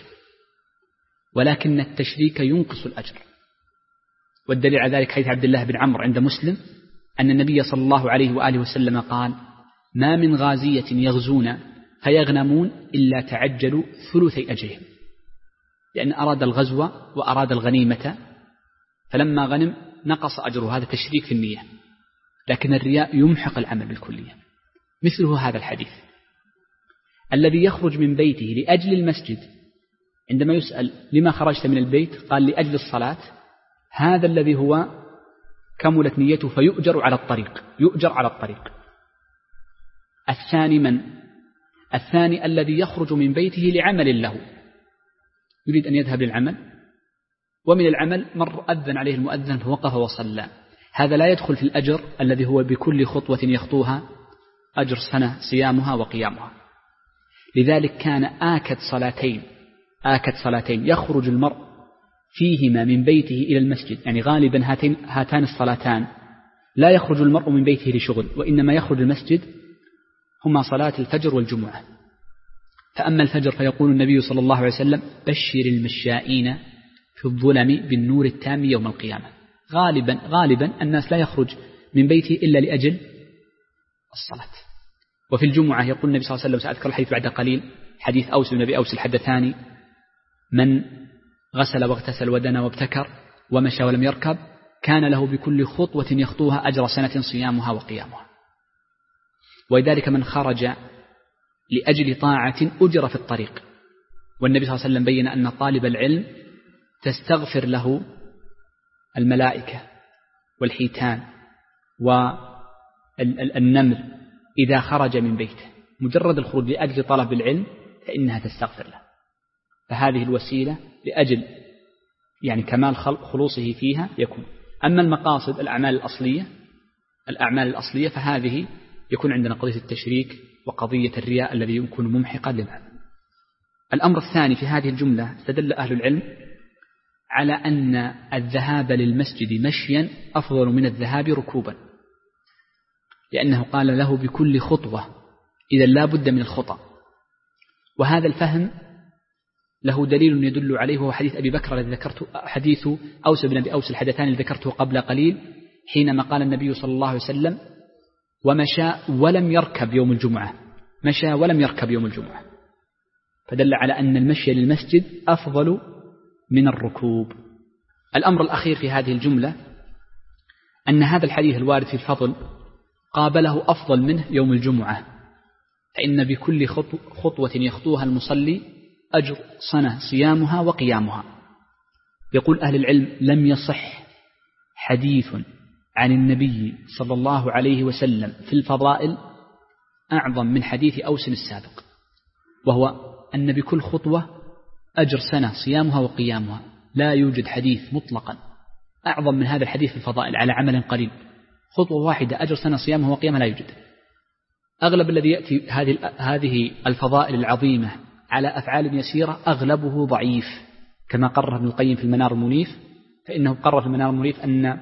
ولكن التشريك ينقص الأجر. والدليل على ذلك حديث عبد الله بن عمرو عند مسلم أن النبي صلى الله عليه وآله وسلم قال ما من غازية يغزون فيغنمون إلا تعجلوا ثلثي أجرهم، لأن أراد الغزو وأراد الغنيمة، فلما غنم نقص أجره، هذا تشريك في النية، لكن الرياء يمحق العمل بالكلية. مثله هذا الحديث الذي يخرج من بيته لأجل المسجد، عندما يسأل لما خرجت من البيت قال لأجل الصلاة، هذا الذي هو كملت نيته فيؤجر على الطريق، يؤجر على الطريق. الثاني من؟ الثاني الذي يخرج من بيته لعمل له، يريد أن يذهب للعمل، ومن العمل مر أذن عليه المؤذن فوقف وصلى، هذا لا يدخل في الأجر الذي هو بكل خطوة يخطوها أجر سنة صيامها وقيامها. لذلك كان آكد صلاتين آكد صلاتين يخرج المرء فيهما من بيته إلى المسجد، يعني غالبا هاتين هاتان الصلاتان لا يخرج المرء من بيته لشغل، وإنما يخرج المسجد، هما صلاة الفجر والجمعة. فأما الفجر فيقول النبي صلى الله عليه وسلم: بشر المشائين في الظلم بالنور التام يوم القيامة. غالبا غالبا الناس لا يخرج من بيته إلا لأجل الصلاة. وفي الجمعة يقول النبي صلى الله عليه وسلم، سأذكر الحديث بعد قليل، حديث أوس بن أبي أوس الحدثاني: من غسل واغتسل ودنا وابتكر ومشى ولم يركب كان له بكل خطوة يخطوها أجر سنة صيامها وقيامها. ولذلك من خرج لأجل طاعة أجر في الطريق. والنبي صلى الله عليه وسلم بين أن طالب العلم تستغفر له الملائكة والحيتان والنمل إذا خرج من بيته، مجرد الخروج لأجل طلب العلم فإنها تستغفر له. فهذه الوسيلة لأجل يعني كمال خلوصه فيها يكون. أما المقاصد الأعمال الأصلية الأعمال الأصلية فهذه يكون عندنا قضية التشريك وقضية الرياء الذي يكون ممحقا للعمل. الأمر الثاني في هذه الجملة، استدل أهل العلم على أن الذهاب للمسجد مشيا أفضل من الذهاب ركوبا، لأنه قال له بكل خطوة، إذا لا بد من الخطأ. وهذا الفهم له دليل يدل عليه، وهو حديث أبي بكر الذي ذكرته، حديث أوس بن أبي أوس الحدثاني الذي ذكرته قبل قليل، حينما قال النبي صلى الله عليه وسلم: ومشى ولم يركب يوم الجمعة، مشى ولم يركب يوم الجمعة، فدل على أن المشي للمسجد أفضل من الركوب. الأمر الأخير في هذه الجملة أن هذا الحديث الوارد في الفضل قابله أفضل منه يوم الجمعة، فإن بكل خطوة يخطوها المصلي أجر سنة صيامها وقيامها. يقول أهل العلم: لم يصح حديث عن النبي صلى الله عليه وسلم في الفضائل أعظم من حديث أوس السابق، وهو أن بكل خطوة أجر سنة صيامها وقيامها. لا يوجد حديث مطلقا أعظم من هذا الحديث في الفضائل على عمل قليل، خطوة واحدة أجر سنة صيامها وقيامها لا يوجد. أغلب الذي يأتي هذه هذه الفضائل العظيمة على أفعال يسيرة أغلبه ضعيف، كما قرر ابن القيم في المنار المنيف، فإنه قرر في المنار المنيف أن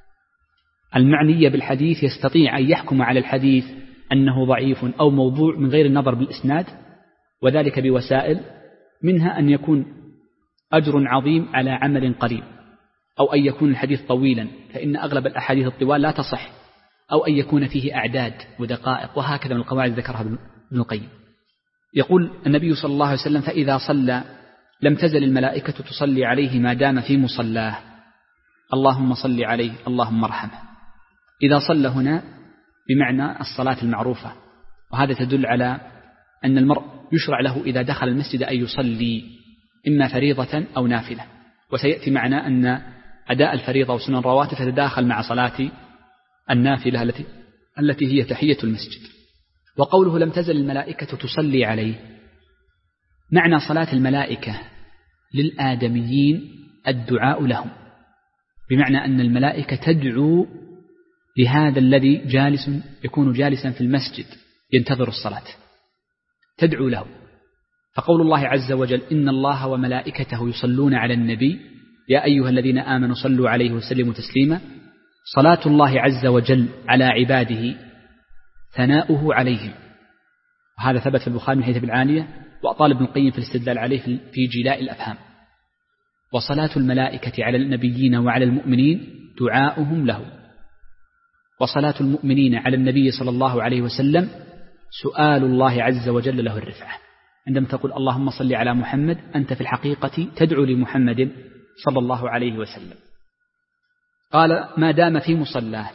المعني بالحديث يستطيع أن يحكم على الحديث أنه ضعيف أو موضوع من غير النظر بالإسناد، وذلك بوسائل، منها أن يكون أجر عظيم على عمل قليل، أو أن يكون الحديث طويلا، فإن أغلب الأحاديث الطوال لا تصح، أو أن يكون فيه أعداد ودقائق، وهكذا من القواعد ذكرها ابن القيم. يقول النبي صلى الله عليه وسلم: فإذا صلى لم تزل الملائكة تصلي عليه ما دام في مصلاه، اللهم صل عليه اللهم ارحمه. إذا صلى هنا بمعنى الصلاة المعروفة، وهذا تدل على أن المرء يشرع له إذا دخل المسجد أن يصلي إما فريضة أو نافلة، وسيأتي معنا أن أداء الفريضة وسنن الرواتب تتداخل مع صلاة النافلة التي التي هي تحية المسجد. وقوله لم تزل الملائكة تصلي عليه، معنى صلاة الملائكة للآدميين الدعاء لهم، بمعنى أن الملائكة تدعو لهذا الذي جالس يكون جالسا في المسجد ينتظر الصلاة، تدعو له. فقول الله عز وجل: إن الله وملائكته يصلون على النبي يا أيها الذين آمنوا صلوا عليه وسلموا تسليما، صلاة الله عز وجل على عباده ثناؤه عليهم، وهذا ثبت في البخاري من حديث ابي العالية، وأطال ابن القيم في الاستدلال عليه في جلاء الأفهام. وصلاة الملائكة على النبيين وعلى المؤمنين دعاؤهم له، وصلاة المؤمنين على النبي صلى الله عليه وسلم سؤال الله عز وجل له الرفعة. عندما تقول اللهم صل على محمد، أنت في الحقيقة تدعو لمحمد صلى الله عليه وسلم. قال: ما دام في مصلاه.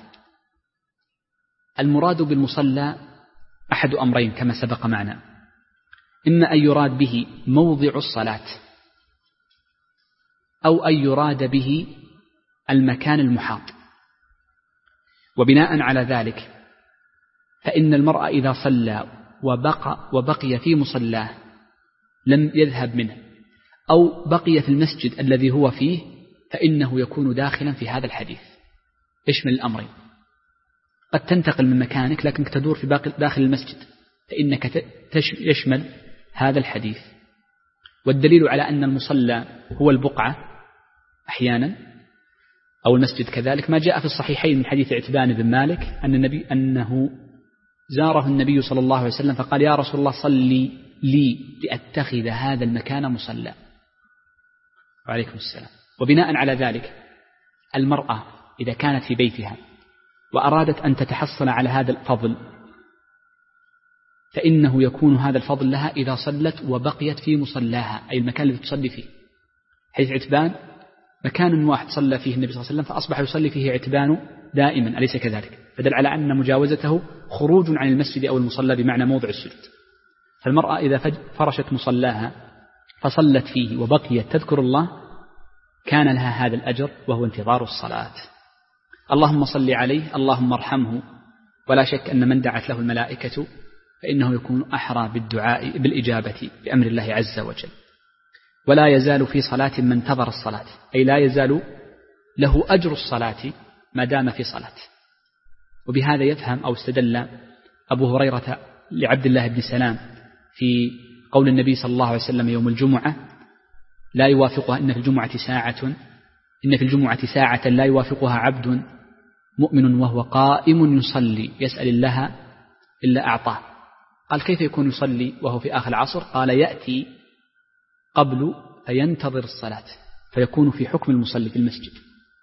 المراد بالمصلى أحد أمرين كما سبق معنا، إما أن يراد به موضع الصلاة، أو أن يراد به المكان المحاط. وبناء على ذلك فإن المرء إذا صلى وبقى, وبقي في مصلاه لم يذهب منه أو بقي في المسجد الذي هو فيه فإنه يكون داخلا في هذا الحديث. يشمل الأمرين، قد تنتقل من مكانك لكنك تدور في داخل المسجد فإنك يشمل هذا الحديث. والدليل على أن المصلى هو البقعة أحيانا أو المسجد كذلك ما جاء في الصحيحين من حديث عتبان بن مالك أن النبي أنه زاره النبي صلى الله عليه وسلم فقال يا رسول الله صلي لي لأتخذ هذا المكان مصلى. وعليكم السلام. وبناء على ذلك المرأة إذا كانت في بيتها وأرادت أن تتحصل على هذا الفضل فإنه يكون هذا الفضل لها إذا صلت وبقيت في مصلاها أي المكان الذي تصلي فيه. حيث عتبان مكان واحد صلى فيه النبي صلى الله عليه وسلم فأصبح يصلي فيه عتبان دائما، أليس كذلك؟ فدل على أن مجاوزته خروج عن المسجد أو المصلى بمعنى موضع السجود. فالمرأة إذا فرشت مصلاها فصلت فيه وبقيت تذكر الله كان لها هذا الأجر وهو انتظار الصلاة. اللهم صل عليه اللهم ارحمه. ولا شك أن من دعت له الملائكة فإنه يكون أحرى بالدعاء بالإجابة بأمر الله عز وجل. ولا يزال في صلاة من انتظر الصلاة أي لا يزال له أجر الصلاة ما دام في صلاة. وبهذا يفهم أو استدل أبو هريرة لعبد الله بن سلام في قول النبي صلى الله عليه وسلم يوم الجمعة لا يوافقها إن في الجمعة ساعة إن في الجمعة ساعة لا يوافقها عبد مؤمن وهو قائم يصلي يسأل الله إلا أعطاه. قال كيف يكون يصلي وهو في آخر العصر؟ قال يأتي قبل فينتظر الصلاة فيكون في حكم المصلي في المسجد.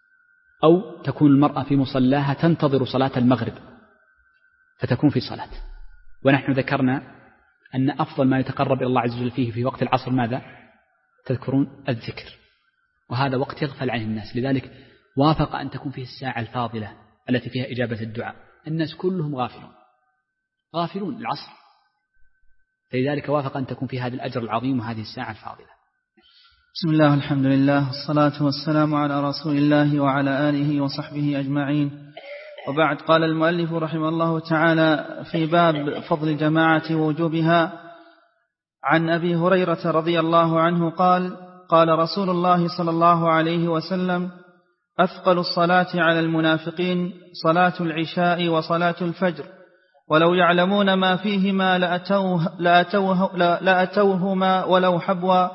أو تكون المرأة في مصلاها تنتظر صلاة المغرب فتكون في صلاة. ونحن ذكرنا أن أفضل ما يتقرب إلى الله عز وجل فيه في وقت العصر ماذا؟ تذكرون الذكر، وهذا وقت يغفل عنه الناس، لذلك وافق أن تكون فيه الساعة الفاضلة التي فيها إجابة الدعاء. الناس كلهم غافلون غافلون العصر، فلذلك وافق أن تكون في هذا الأجر العظيم وهذه الساعة الفاضلة. بسم الله والحمد لله والصلاة والسلام على رسول الله وعلى آله وصحبه أجمعين، وبعد. قال المؤلف رحمه الله تعالى في باب فضل الجماعة ووجوبها عن أبي هريرة رضي الله عنه قال قال رسول الله صلى الله عليه وسلم أثقل الصلاة على المنافقين صلاة العشاء وصلاة الفجر ولو يعلمون ما فيهما لأتوه لأتوه لأتوهما ولو حبوا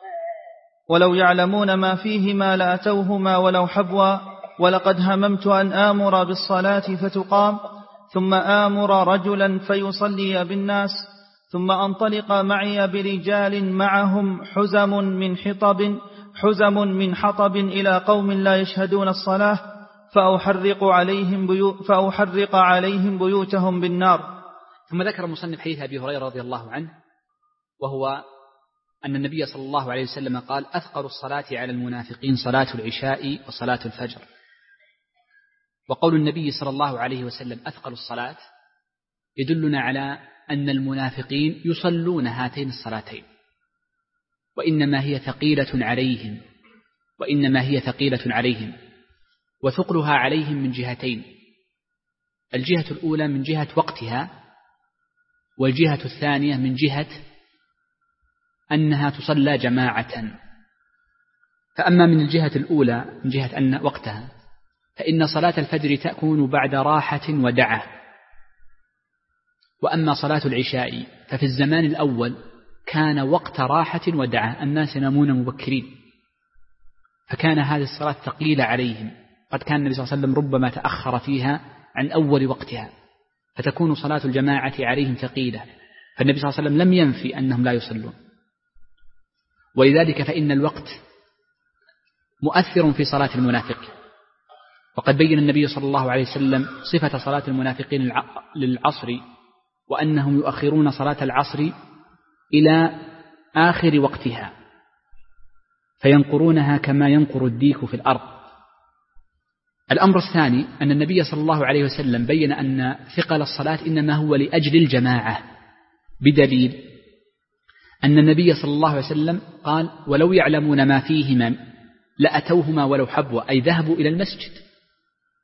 ولو يعلمون ما فيهما لأتوهما ولو حبوا ولقد هممت أن آمر بالصلاة فتقام ثم آمر رجلا فيصلي بالناس ثم أنطلق معي برجال معهم حزم من حطب حزم من حطب إلى قوم لا يشهدون الصلاة فأحرق عليهم, بيو فأحرق عليهم بيوتهم بالنار. ثم ذكر المصنف حديث أبي هريرة رضي الله عنه، وهو أن النبي صلى الله عليه وسلم قال أثقل الصلاة على المنافقين صلاة العشاء وصلاة الفجر. وقول النبي صلى الله عليه وسلم أثقل الصلاة يدلنا على أن المنافقين يصلون هاتين الصلاتين، وإنما هي ثقيلة عليهم وإنما هي ثقيلة عليهم وثقلها عليهم من جهتين: الجهة الأولى من جهة وقتها، والجهة الثانية من جهة أنها تصلى جماعة. فأما من الجهة الأولى من جهة أن وقتها فإن صلاة الفجر تكون بعد راحة ودعة، وأما صلاة العشاء ففي الزمان الأول كان وقت راحة ودعة، الناس ينامون مبكرين، فكان هذه الصلاة ثقيلة عليهم. قد كان النبي صلى الله عليه وسلم ربما تأخر فيها عن أول وقتها، فتكون صلاة الجماعة عليهم ثقيلة، فالنبي صلى الله عليه وسلم لم ينفي أنهم لا يصلون. ولذلك فإن الوقت مؤثر في صلاة المنافق، وقد بين النبي صلى الله عليه وسلم صفة صلاة المنافقين للعصر، وأنهم يؤخرون صلاة العصر إلى آخر وقتها فينقرونها كما ينقر الديك في الأرض. الأمر الثاني أن النبي صلى الله عليه وسلم بين أن ثقل الصلاة إنما هو لأجل الجماعة، بدليل أن النبي صلى الله عليه وسلم قال ولو يعلمون ما فيهما لأتوهما ولو حبوا، أي ذهبوا إلى المسجد.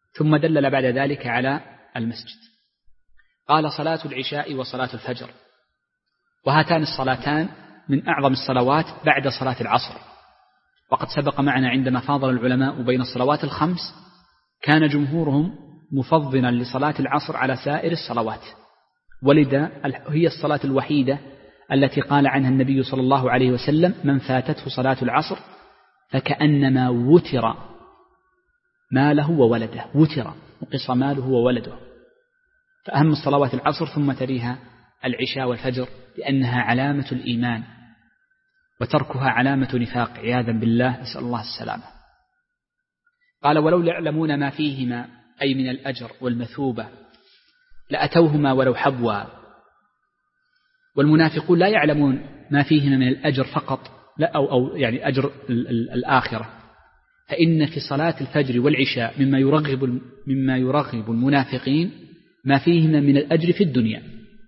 ثم دلل بعد ذلك على المسجد. قال صلاة العشاء وصلاة الفجر، وهاتان الصلاتان من أعظم الصلوات بعد صلاة العصر. وقد سبق معنا عندما فاضل العلماء بين الصلوات الخمس كان جمهورهم مفضلا لصلاة العصر على سائر الصلوات، ولذا هي الصلاة الوحيدة التي قال عنها النبي صلى الله عليه وسلم: من فاتته صلاة العصر فكأنما وتر ماله وولده، وتر وقص ماله وولده. فأهم الصلوات العصر، ثم تليها العشاء والفجر، لأنها علامة الإيمان، وتركها علامة نفاق عياذا بالله، نسأل الله السلامة. قال: ولو يعلمون ما فيهما أي من الأجر والمثوبة لأتوهما ولو حبوا. والمنافقون لا يعلمون ما فيهما من الأجر فقط، لا أو, أو يعني أجر الآخرة، فإن في صلاة الفجر والعشاء مما يرغب مما يرغب المنافقين ما فيهما من الأجر في الدنيا.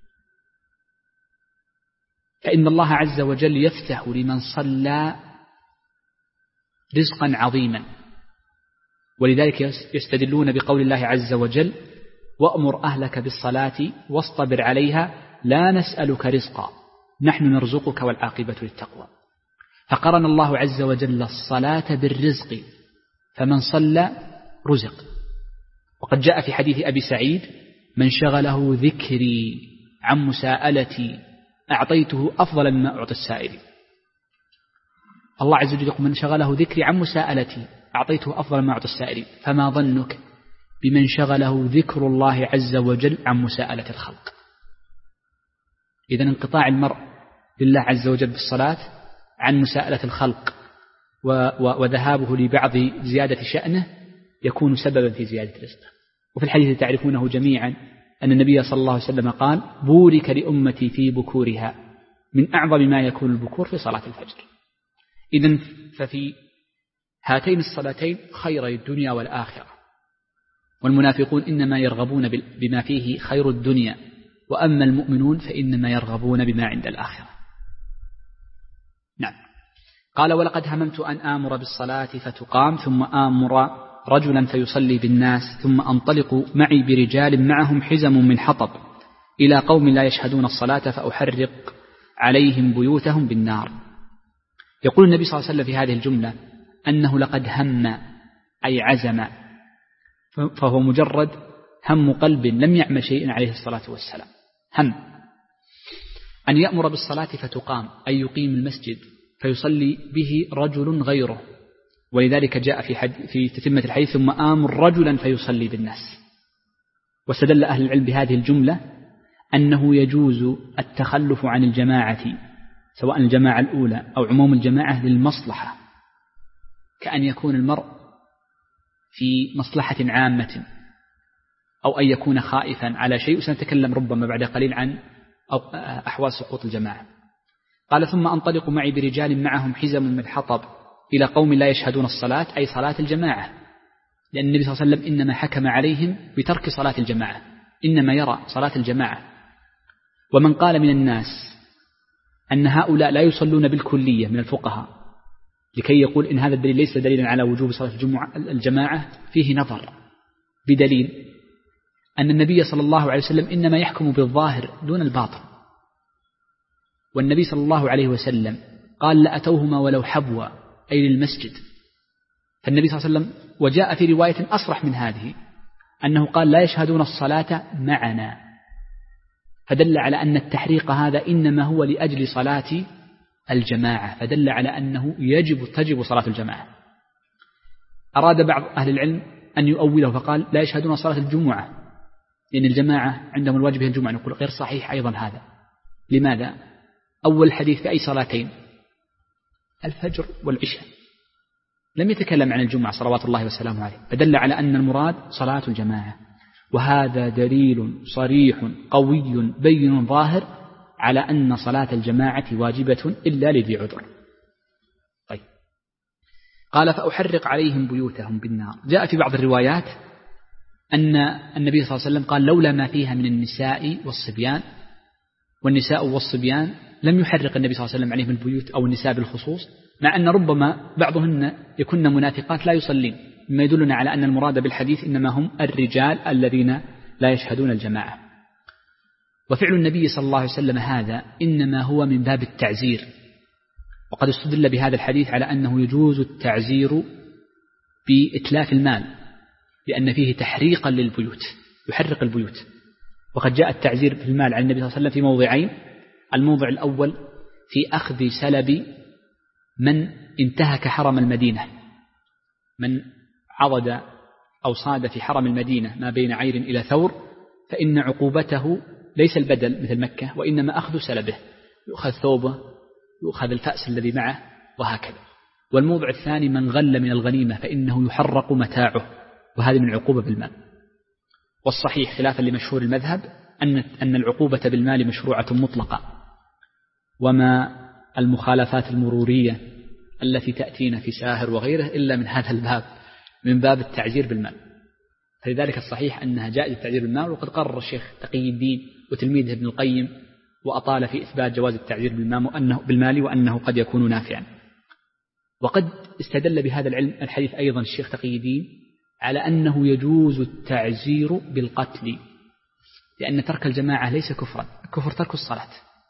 فإن الله عز وجل يفتح لمن صلى رزقا عظيما، ولذلك يستدلون بقول الله عز وجل: وأمر أهلك بالصلاة واصطبر عليها لا نسألك رزقا نحن نرزقك والعاقبة للتقوى. فقرن الله عز وجل الصلاة بالرزق، فمن صلى رزق. وقد جاء في حديث أبي سعيد: من شغله ذكري عن مساءلتي أعطيته أفضل مما أعطى السائل. الله عز وجل يقول: من شغله ذكري عن مساءلتي أعطيته أفضل مما أعطى السائل. فما ظنك بمن شغله ذكر الله عز وجل عن مساءلة الخلق؟ إذن انقطاع المرء لله عز وجل بالصلاة عن مساءلة الخلق وذهابه لبعض زيادة شأنه يكون سببا في زيادة رزقه. وفي الحديث تعرفونه جميعا أن النبي صلى الله عليه وسلم قال: بورك لأمتي في بكورها، من أعظم ما يكون البكور في صلاة الفجر. إذن ففي هاتين الصلاتين خيري الدنيا والآخرة، والمنافقون إنما يرغبون بما فيه خير الدنيا، وأما المؤمنون فإنما يرغبون بما عند الآخرة. نعم. قال: ولقد هممت أن آمر بالصلاة فتقام ثم آمر رجلا فيصلي بالناس ثم أنطلق معي برجال معهم حزم من حطب إلى قوم لا يشهدون الصلاة فأحرق عليهم بيوتهم بالنار. يقول النبي صلى الله عليه وسلم في هذه الجملة أنه لقد هم أي عزم، فهو مجرد هم قلب لم يعمل شيئا عليه الصلاة والسلام. هم أن يأمر بالصلاة فتقام أي يقيم المسجد فيصلي به رجل غيره، ولذلك جاء في, حد في تتمة الحديث: ثم آمر رجلا فيصلي بالناس. واستدل أهل العلم بهذه الجملة أنه يجوز التخلف عن الجماعة، سواء الجماعة الأولى أو عموم الجماعة، للمصلحة، كأن يكون المرء في مصلحة عامة، أو أن يكون خائفا على شيء، وسنتكلم ربما بعد قليل عن أحوال سقوط الجماعة. قال: ثم أنطلق معي برجال معهم حزم من حطب إلى قوم لا يشهدون الصلاة أي صلاة الجماعة، لأن النبي صلى الله عليه وسلم إنما حكم عليهم بترك صلاة الجماعة، إنما يرى صلاة الجماعة. ومن قال من الناس أن هؤلاء لا يصلون بالكلية من الفقهاء لكي يقول إن هذا الدليل ليس دليلا على وجوب صلاة الجماعة فيه نظر، بدليل أن النبي صلى الله عليه وسلم إنما يحكم بالظاهر دون الباطن، والنبي صلى الله عليه وسلم قال: لأتوهما ولو حبوا أي للمسجد. فالنبي صلى الله عليه وسلم، وجاء في رواية أصرح من هذه أنه قال: لا يشهدون الصلاة معنا، فدل على أن التحريق هذا إنما هو لأجل صلاة الجماعة، فدل على أنه يجب تجب صلاة الجماعة. أراد بعض أهل العلم أن يؤوله فقال: لا يشهدون صلاة الجمعة، لأن الجماعة عندهم الواجب هي الجمعة. نقول غير صحيح أيضا هذا. لماذا؟ أول الحديث في أي صلاتين؟ الفجر والعشاء، لم يتكلم عن الجمعة صلوات الله وسلامه عليه، فدل على أن المراد صلاة الجماعة. وهذا دليل صريح قوي بين ظاهر على أن صلاة الجماعة واجبة إلا لذي عذر. طيب. قال: فأحرق عليهم بيوتهم بالنار. جاء في بعض الروايات أن النبي صلى الله عليه وسلم قال: لولا ما فيها من النساء والصبيان، والنساء والصبيان لم يحرق النبي صلى الله عليه وسلم عليهم البيوت أو النساء بالخصوص، مع أن ربما بعضهن يكن منافقات لا يصلين مما يدلنا على أن المراد بالحديث إنما هم الرجال الذين لا يشهدون الجماعة. وفعل النبي صلى الله عليه وسلم هذا إنما هو من باب التعزير، وقد استدل بهذا الحديث على أنه يجوز التعزير بإتلاف المال لأن فيه تحريقا للبيوت، يحرق البيوت. وقد جاء التعزير في المال عن النبي صلى الله عليه وسلم في موضعين: الموضع الأول في أخذ سلب من انتهك حرم المدينة، من عضد أو صاد في حرم المدينة ما بين عير إلى ثور، فإن عقوبته ليس البدل مثل مكة، وإنما أخذ سلبه، يؤخذ ثوبه، يؤخذ الفأس الذي معه، وهكذا. والموضع الثاني من غل من الغنيمة فإنه يحرق متاعه، وهذه من العقوبة بالمال. والصحيح خلافا لمشهور المذهب أن أن العقوبة بالمال مشروعة مطلقة، وما المخالفات المرورية التي تأتينا في ساهر وغيره إلا من هذا الباب، من باب التعزير بالمال. فلذلك الصحيح أنها جائزة التعزير بالمال، وقد قرر الشيخ تقي الدين وتلميذه ابن القيم وأطال في إثبات جواز التعزير بالمال وأنه قد يكون نافعا. وقد استدل بهذا العلم الحديث أيضا الشيخ تقي الدين على أنه يجوز التعزير بالقتل، لأن ترك الجماعة ليس كفرا، الكفر ترك الصلاة،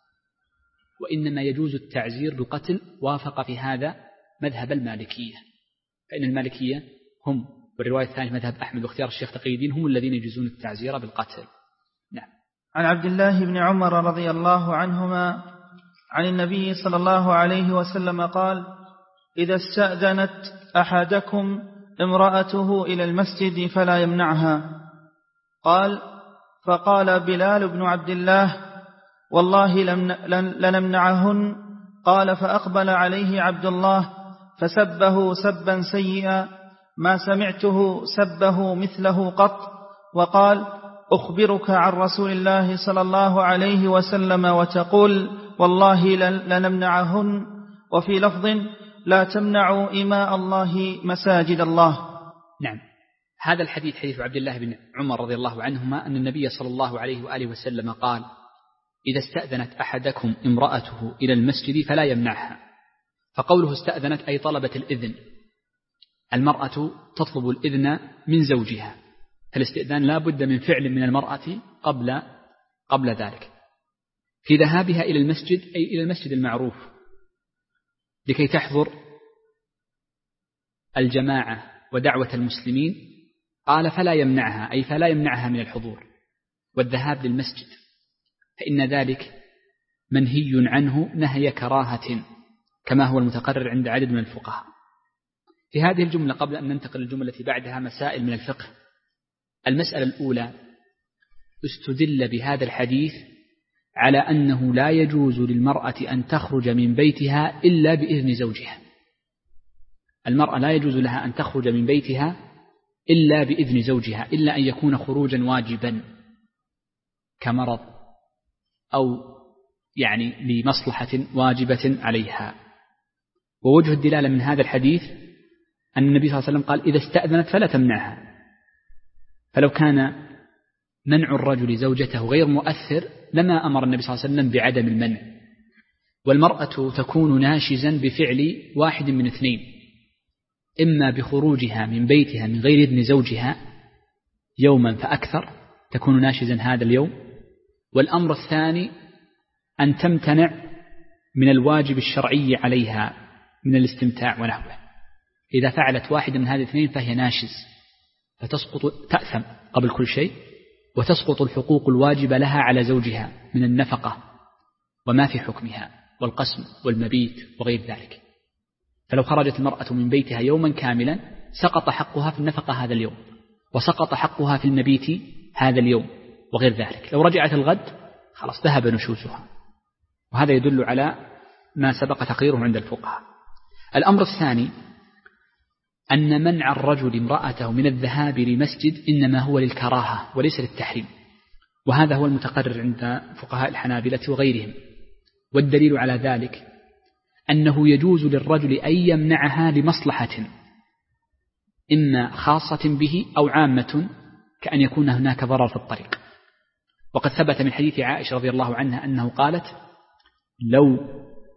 وإنما يجوز التعزير بالقتل. وافق في هذا مذهب المالكية، فإن المالكية هم، والرواية الثانية مذهب أحمد واختيار الشيخ تقي الدين، هم الذين يجوزون التعزير بالقتل. نعم. عن عبد الله بن عمر رضي الله عنهما عن النبي صلى الله عليه وسلم قال: إذا استأذنت أحدكم امرأته إلى المسجد فلا يمنعها. قال: فقال بلال بن عبد الله: والله لنمنعهن. قال: فأقبل عليه عبد الله فسبه سبا سيئا ما سمعته سبه مثله قط، وقال: أخبرك عن رسول الله صلى الله عليه وسلم وتقول والله لنمنعهن. وفي لفظ: لا تمنعوا إماء الله مساجد الله. نعم. هذا الحديث حديث عبد الله بن عمر رضي الله عنهما أن النبي صلى الله عليه وآله وسلم قال: إذا استأذنت أحدكم امرأته إلى المسجد فلا يمنعها. فقوله استأذنت أي طلبت الإذن. المرأة تطلب الإذن من زوجها، فالاستئذان لا بد من فعل من المرأة قبل قبل ذلك. في ذهابها إلى المسجد أي إلى المسجد المعروف لكي تحضر الجماعة ودعوة المسلمين، قال: فلا يمنعها أي فلا يمنعها من الحضور والذهاب للمسجد، فإن ذلك منهي عنه نهي كراهة كما هو المتقرر عند عدد من الفقهاء. في هذه الجملة قبل أن ننتقل للجملة التي بعدها مسائل من الفقه. المسألة الأولى: استدل بهذا الحديث على أنه لا يجوز للمرأة أن تخرج من بيتها إلا بإذن زوجها. المرأة لا يجوز لها أن تخرج من بيتها إلا بإذن زوجها، إلا أن يكون خروجا واجبا كمرض أو يعني لمصلحة واجبة عليها. ووجه الدلالة من هذا الحديث أن النبي صلى الله عليه وسلم قال: إذا استأذنت فلا تمنعها. فلو كان منع الرجل زوجته غير مؤثر لما أمر النبي صلى الله عليه وسلم بعدم المنع. والمرأة تكون ناشزا بفعل واحد من اثنين: إما بخروجها من بيتها من غير إذن زوجها يوما فأكثر تكون ناشزا هذا اليوم، والأمر الثاني أن تمتنع من الواجب الشرعي عليها من الاستمتاع ونحوه. إذا فعلت واحدة من هذه الاثنين فهي ناشز، فتسقط تأثم قبل كل شيء، وتسقط الحقوق الواجبة لها على زوجها من النفقة وما في حكمها والقسم والمبيت وغير ذلك. فلو خرجت المرأة من بيتها يوما كاملا سقط حقها في النفقة هذا اليوم، وسقط حقها في المبيت هذا اليوم وغير ذلك. لو رجعت الغد خلاص ذهب نشوزها، وهذا يدل على ما سبق تقريره عند الفقهاء. الأمر الثاني أن منع الرجل امرأته من الذهاب لمسجد إنما هو للكراهة وليس للتحريم، وهذا هو المتقرر عند فقهاء الحنابلة وغيرهم. والدليل على ذلك أنه يجوز للرجل أن يمنعها لمصلحة إما خاصة به أو عامة، كأن يكون هناك ضرر في الطريق. وقد ثبت من حديث عائشة رضي الله عنها أنه قالت: لو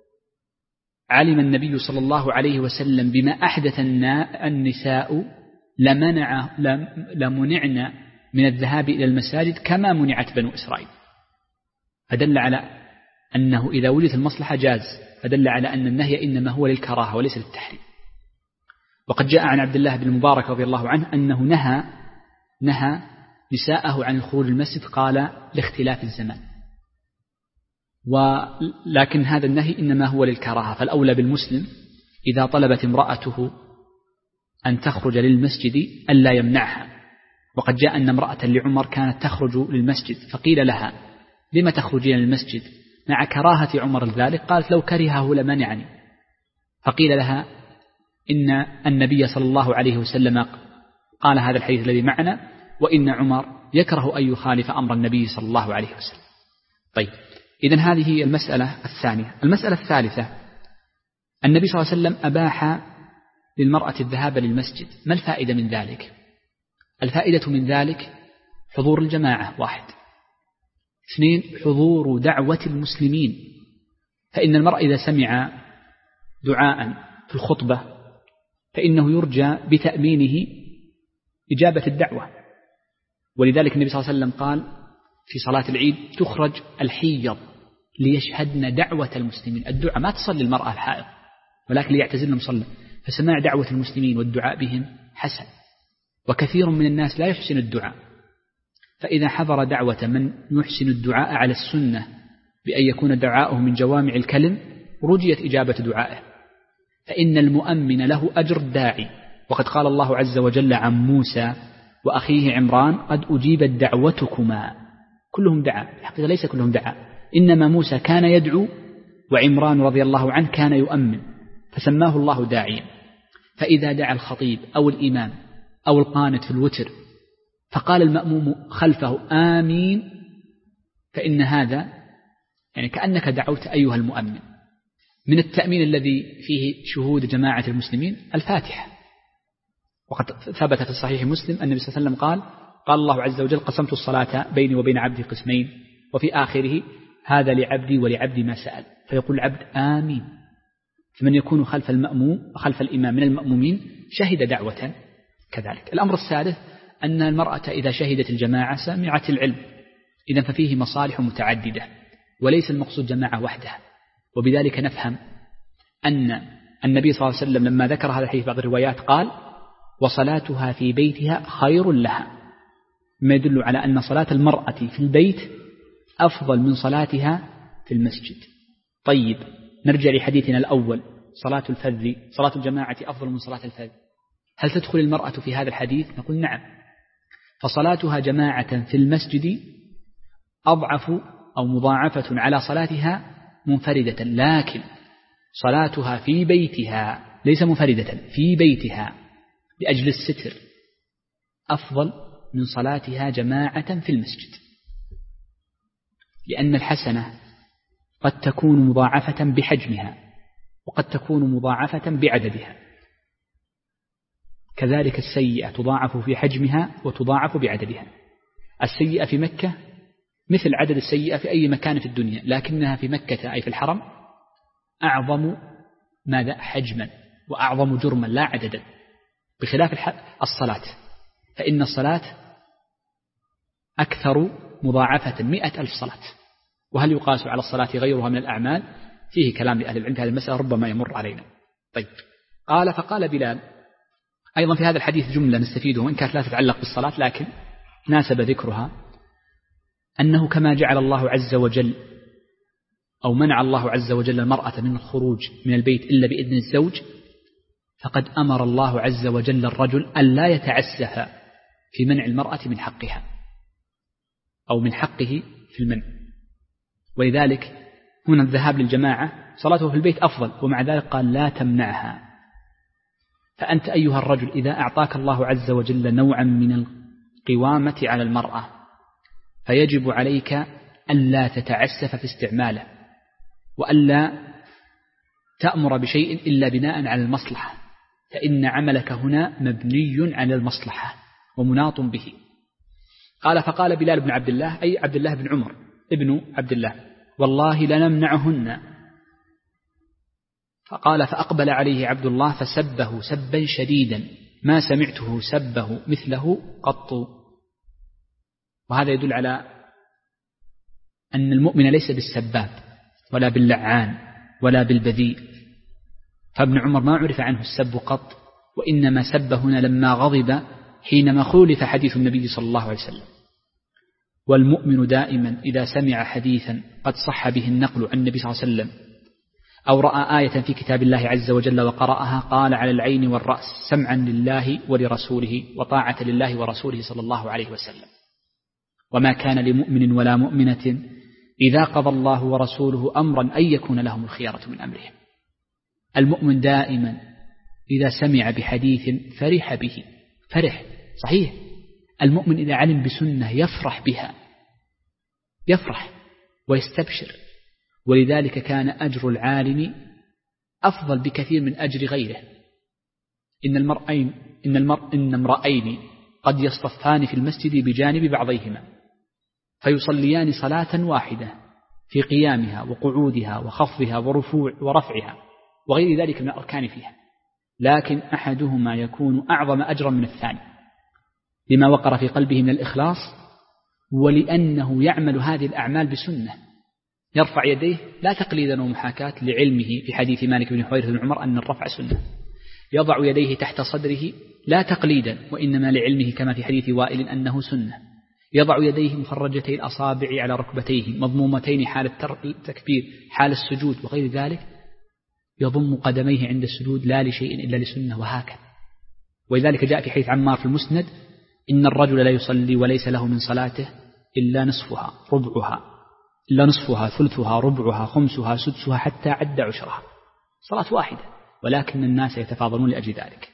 علم النبي صلى الله عليه وسلم بما أحدث النساء لمنع لمنعنا من الذهاب إلى المساجد كما منعت بنو إسرائيل، فدل على أنه إذا وجدت المصلحة جاز، فدل على أن النهي إنما هو للكراهة وليس للتحريم. وقد جاء عن عبد الله بن المبارك رضي الله عنه أنه نهى نهى نساءه عن الخروج المسجد، قال لاختلاف الزمان، ولكن هذا النهي إنما هو للكراهة، فالأولى بالمسلم إذا طلبت امرأته أن تخرج للمسجد ألا يمنعها. وقد جاء أن امرأة لعمر كانت تخرج للمسجد فقيل لها لما تخرجين للمسجد مع كراهة عمر ذلك؟ قالت لو كرهه لمنعني. فقيل لها إن النبي صلى الله عليه وسلم قال هذا الحديث الذي معنا، وإن عمر يكره أن يخالف أمر النبي صلى الله عليه وسلم. طيب، إذن هذه المسألة الثانية. المسألة الثالثة، النبي صلى الله عليه وسلم أباح للمرأة الذهاب للمسجد، ما الفائدة من ذلك؟ الفائدة من ذلك حضور الجماعة، واحد. اثنين، حضور دعوة المسلمين، فإن المرء إذا سمع دعاء في الخطبة فإنه يرجى بتأمينه إجابة الدعوة. ولذلك النبي صلى الله عليه وسلم قال في صلاة العيد تخرج الحيض ليشهدن دعوة المسلمين. الدعاء ما تصلي المرأة الحائض ولكن ليعتزلن مصلى، فسماع دعوة المسلمين والدعاء بهم حسن. وكثير من الناس لا يحسن الدعاء، فإذا حضر دعوة من يحسن الدعاء على السنة بأن يكون دعاؤه من جوامع الكلم رجيت إجابة دعائه، فإن المؤمن له أجر الداعي. وقد قال الله عز وجل عن موسى وأخيه عمران قد أجيبت دعوتكما. كلهم دعا، الحقيقة ليس كلهم دعا، إنما موسى كان يدعو وعمران رضي الله عنه كان يؤمن، فسماه الله داعيا. فإذا دعا الخطيب أو الإمام أو القانت في الوتر فقال المأموم خلفه آمين، فإن هذا يعني كأنك دعوت أيها المؤمن. من التأمين الذي فيه شهود جماعة المسلمين الفاتحة، وقد ثبت في صحيح مسلم أن النبي صلى الله عليه وسلم قال قال الله عز وجل قسمت الصلاة بيني وبين عبدي قسمين، وفي آخره هذا لعبدي ولعبدي ما سأل، فيقول العبد آمين. فمن يكون خلف المأموم خلف الإمام من المأمومين شهد دعوة كذلك. الأمر السادس أن المرأة إذا شهدت الجماعة سمعت العلم، إذن ففيه مصالح متعددة وليس المقصود جماعة وحدها. وبذلك نفهم أن النبي صلى الله عليه وسلم لما ذكر هذا الحديث بعض الروايات قال وصلاتها في بيتها خير لها، ما يدل على أن صلاة المرأة في البيت أفضل من صلاتها في المسجد. طيب، نرجع لحديثنا الأول، صلاة الفذ، صلاة الجماعة أفضل من صلاة الفذ. هل تدخل المرأة في هذا الحديث؟ نقول نعم، فصلاتها جماعة في المسجد أضعف أو مضاعفة على صلاتها منفردة، لكن صلاتها في بيتها ليس منفردة، في بيتها لأجل الستر أفضل من صلاتها جماعة في المسجد، لأن الحسنة قد تكون مضاعفة بحجمها وقد تكون مضاعفة بعددها، كذلك السيئة تضاعف في حجمها وتضاعف بعددها. السيئة في مكة مثل عدد السيئة في أي مكان في الدنيا، لكنها في مكة أي في الحرم أعظم ماذا حجما وأعظم جرما لا عددا، بخلاف الصلاة، فإن الصلاة أكثر مضاعفة مئة ألف صلاة. وهل يقاس على الصلاة غيرها من الأعمال؟ فيه كلام لأهل العلم في هذه المسألة ربما يمر علينا. طيب، قال فقال بلال. أيضا في هذا الحديث جملة نستفيده وإن كانت لا تتعلق بالصلاة لكن ناسب ذكرها، أنه كما جعل الله عز وجل أو منع الله عز وجل المرأة من الخروج من البيت إلا بإذن الزوج، فقد أمر الله عز وجل الرجل أن لا يتعسف في منع المرأة من حقها أو من حقه في المنع. ولذلك هنا الذهاب للجماعة صلاته في البيت أفضل، ومع ذلك قال لا تمنعها. فأنت أيها الرجل إذا أعطاك الله عز وجل نوعا من القوامة على المرأة فيجب عليك ألا تتعسف في استعماله، وألا تأمر بشيء إلا بناء على المصلحة، فإن عملك هنا مبني على المصلحة ومناط به. قال فقال بلال بن عبد الله أي عبد الله بن عمر ابن عبد الله والله لنمنعهن. فقال فأقبل عليه عبد الله فسبه سبا شديدا ما سمعته سبه مثله قط. وهذا يدل على أن المؤمن ليس بالسباب ولا باللعان ولا بالبذيء. فابن عمر ما عرف عنه السب قط، وإنما سب هنا لما غضب حينما خولف حديث النبي صلى الله عليه وسلم. والمؤمن دائما إذا سمع حديثا قد صح به النقل عن النبي صلى الله عليه وسلم أو رأى آية في كتاب الله عز وجل وقرأها قال على العين والرأس سمعا لله ولرسوله وطاعة لله ورسوله صلى الله عليه وسلم. وما كان لمؤمن ولا مؤمنة إذا قضى الله ورسوله أمرا أن يكون لهم الخيارة من أمرهم. المؤمن دائما إذا سمع بحديث فرح به، فرح صحيح. المؤمن إذا علم بسنة يفرح بها، يفرح ويستبشر. ولذلك كان أجر العالم أفضل بكثير من أجر غيره. إن المرأين إن المرء إن امرأين قد يصطفان في المسجد بجانب بعضيهما فيصليان صلاة واحدة في قيامها وقعودها وخفضها ورفوع ورفعها وغير ذلك من الأركان فيها، لكن أحدهما يكون أعظم أجرا من الثاني لما وقر في قلبه من الإخلاص، ولأنه يعمل هذه الأعمال بسنة. يرفع يديه لا تقليدا ومحاكاة لعلمه في حديث مالك بن حويرث بن عمر أن الرفع سنة. يضع يديه تحت صدره لا تقليدا وإنما لعلمه كما في حديث وائل أنه سنة. يضع يديه مفرجتي الأصابع على ركبتيه مضمومتين حال التكبير حال السجود وغير ذلك. يضم قدميه عند السجود لا لشيء إلا لسنة، وهكذا. ولذلك جاء في حديث عمار في المسند إن الرجل لا يصلي وليس له من صلاته إلا نصفها ربعها إلا نصفها ثلثها ربعها خمسها سدسها حتى عد عشرها، صلاة واحدة، ولكن الناس يتفاضلون لأجل ذلك.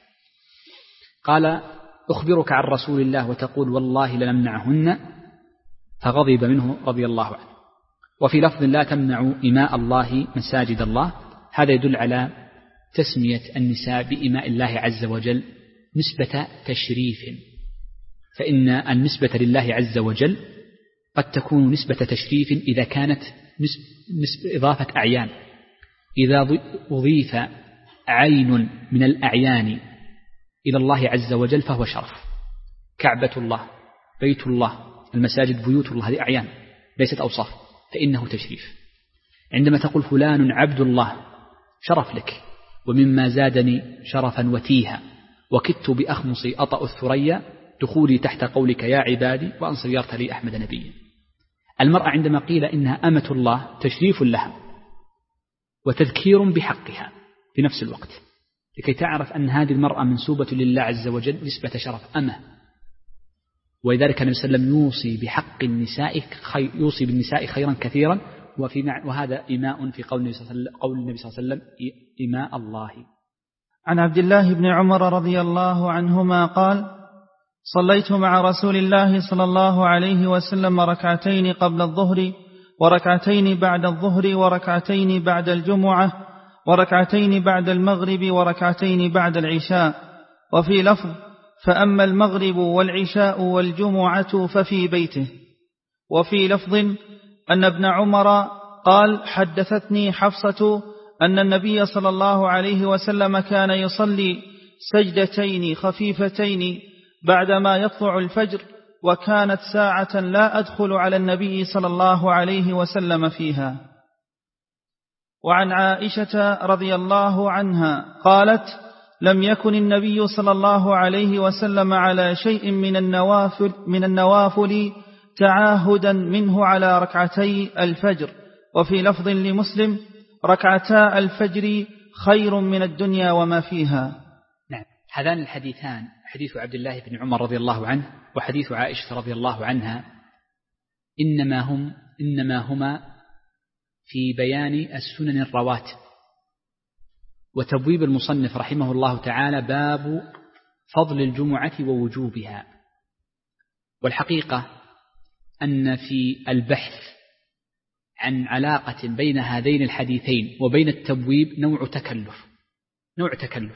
قال أخبرك عن رسول الله وتقول والله لنمنعهن، فغضب منه رضي الله عنه. وفي لفظ لا تمنعوا إماء الله مساجد الله. هذا يدل على تسمية النساء بإماء الله عز وجل نسبة تشريف، فإن النسبة لله عز وجل قد تكون نسبة تشريف إذا كانت نسبة إضافة أعيان. إذا أضيف عين من الأعيان إلى الله عز وجل فهو شرف. كعبة الله، بيت الله، المساجد بيوت الله، هذه أعيان ليست أوصاف، فإنه تشريف. عندما تقول فلان عبد الله شرف لك. ومما زادني شرفا وتيها وكدت بأخمصي أطأ الثريا دخولي تحت قولك يا عبادي وأن صيرت لي أحمد نبيا. المرأة عندما قيل إنها أمة الله تشريف لها وتذكير بحقها في نفس الوقت، لكي تعرف أن هذه المرأة منسوبة لله عز وجل نسبة شرف أمة. ولذلك النبي صلى الله عليه وسلم يوصي بحق النساء خي... يوصي بالنساء خيرا كثيرا، وفي مع... وهذا إماء في قول النبي صلى الله عليه وسلم, قول النبي صلى الله عليه وسلم إماء الله. عن عبد الله بن عمر رضي الله عنهما قال صليت مع رسول الله صلى الله عليه وسلم ركعتين قبل الظهر وركعتين بعد الظهر وركعتين بعد الجمعة وركعتين بعد المغرب وركعتين بعد العشاء. وفي لفظ فأما المغرب والعشاء والجمعة ففي بيته. وفي لفظ أن ابن عمر قال حدثتني حفصة أن النبي صلى الله عليه وسلم كان يصلي سجدتين خفيفتين بعدما يطلع الفجر، وكانت ساعة لا أدخل على النبي صلى الله عليه وسلم فيها. وعن عائشة رضي الله عنها قالت لم يكن النبي صلى الله عليه وسلم على شيء من النوافل, من النوافل تعاهدا منه على ركعتي الفجر. وفي لفظ لمسلم ركعتا الفجر خير من الدنيا وما فيها. نعم، هذان الحديثان حديث عبد الله بن عمر رضي الله عنه وحديث عائشة رضي الله عنها إنما هم إنما هما في بيان السنن الرواتب. وتبويب المصنف رحمه الله تعالى باب فضل الجمعة ووجوبها. والحقيقة أن في البحث عن علاقة بين هذين الحديثين وبين التبويب نوع تكلف نوع تكلف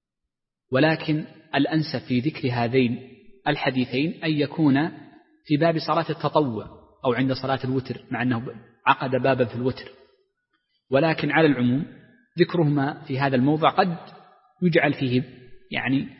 ولكن الأنسب في ذكر هذين الحديثين أن يكون في باب صلاة التطوع أو عند صلاة الوتر، مع أنه عقد بابا في الوتر. ولكن على العموم ذكرهما في هذا الموضع قد يجعل فيه يعني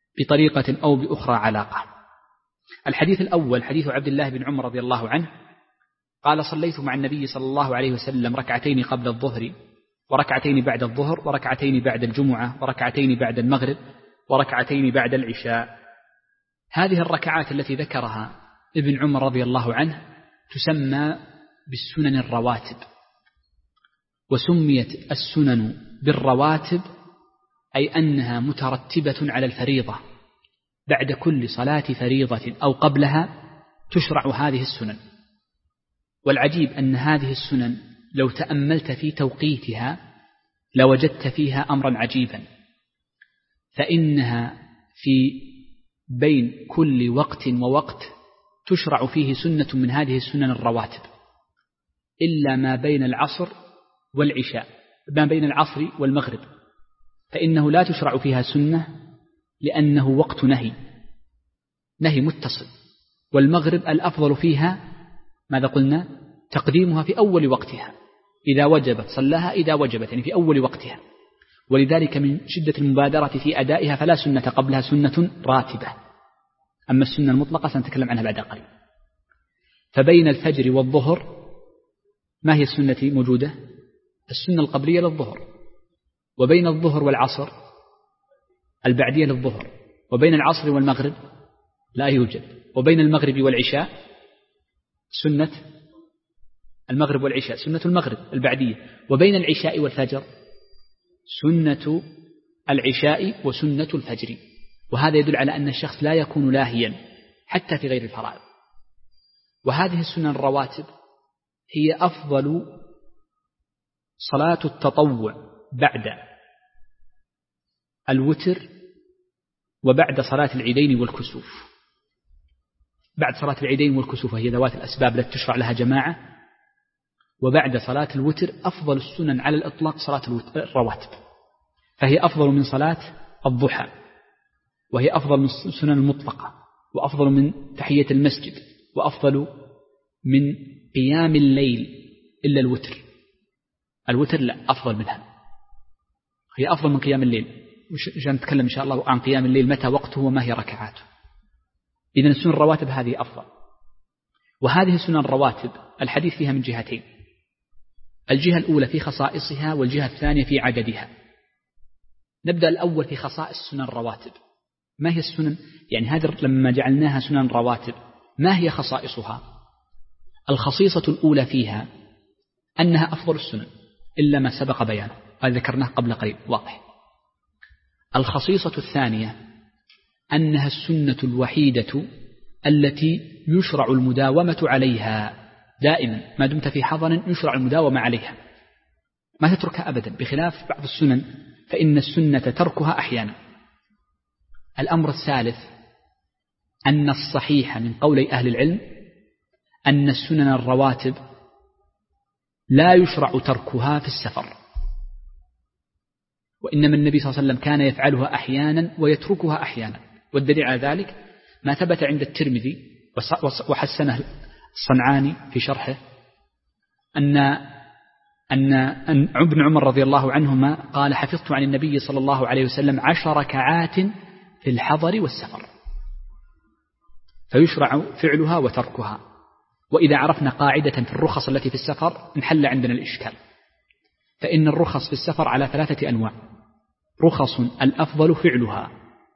بطريقة أو بأخرى علاقة. الحديث الأول حديث عبد الله بن عمر رضي الله عنه قال: صليت مع النبي صلى الله عليه وسلم ركعتين قبل الظهر وركعتين بعد الظهر وركعتين بعد الجمعة وركعتين بعد المغرب وركعتين بعد العشاء. هذه الركعات التي ذكرها ابن عمر رضي الله عنه تسمى بالسنن الرواتب. وسميت السنن بالرواتب أي أنها مترتبة على الفريضة، بعد كل صلاة فريضة أو قبلها تشرع هذه السنن. والعجيب أن هذه السنن لو تأملت في توقيتها لوجدت فيها أمرا عجيبا، فإنها في بين كل وقت ووقت تشرع فيه سنة من هذه السنن الرواتب، إلا ما بين العصر والعشاء، ما بين العصر والمغرب، فإنه لا تشرع فيها سنة لأنه وقت نهي نهي متصل. والمغرب الأفضل فيها ماذا قلنا؟ تقديمها في أول وقتها، إذا وجبت صلاها إذا وجبت، يعني في أول وقتها. ولذلك من شدة المبادرة في أدائها فلا سنة قبلها، سنة راتبة. أما السنة المطلقة سنتكلم عنها بعد قليل. فبين الفجر والظهر ما هي السنة موجودة؟ السنة القبلية للظهر. وبين الظهر والعصر البعدية للظهر. وبين العصر والمغرب لا يوجد. وبين المغرب والعشاء سنة المغرب والعشاء سنة المغرب البعدية. وبين العشاء والفجر سنة العشاء وسنة الفجر. وهذا يدل على أن الشخص لا يكون لاهيا حتى في غير الفرائض. وهذه السنن الرواتب هي أفضل صلاة التطوع بعد الوتر وبعد صلاة العيدين والكسوف. بعد صلاة العيدين والكسوف وهي ذوات الأسباب التي تشرع لها جماعة، وبعد صلاة الوتر أفضل السنن على الإطلاق صلاة الرواتب، فهي أفضل من صلاة الضحى، وهي أفضل من السنن المطلقة، وأفضل من تحية المسجد، وأفضل من قيام الليل إلا الوتر. الوتر لا أفضل منها، هي أفضل من قيام الليل. عشان نتكلم إن شاء الله عن قيام الليل متى وقته وما هي ركعاته. إذن السنن الرواتب هذه أفضل. وهذه السنن الرواتب الحديث فيها من جهتين: الجهة الأولى في خصائصها، والجهة الثانية في عددها. نبدأ الأول في خصائص السنن الرواتب. ما هي السنن؟ يعني هذا لما جعلناها سنن رواتب ما هي خصائصها؟ الخصيصة الأولى فيها أنها أفضل السنن إلا ما سبق بيانه، هذا ذكرناه قبل قليل واضح. الخصيصة الثانية أنها السنة الوحيدة التي يشرع المداومة عليها دائما، ما دمت في حضن يشرع المداومة عليها، ما تتركها أبدا، بخلاف بعض السنن فإن السنة تركها أحيانا. الأمر الثالث أن الصحيح من قولي أهل العلم أن السنن الرواتب لا يشرع تركها في السفر، وإنما النبي صلى الله عليه وسلم كان يفعلها أحيانا ويتركها أحيانا. والدليل على ذلك ما ثبت عند الترمذي وحسنه الصنعاني في شرحه أن أن أن ابن عمر رضي الله عنهما قال: حفظت عن النبي صلى الله عليه وسلم عشر ركعات في الحضر والسفر. فيشرع فعلها وتركها. وإذا عرفنا قاعدة في الرخص التي في السفر انحل عندنا الإشكال، فإن الرخص في السفر على ثلاثة أنواع: رخص الأفضل فعلها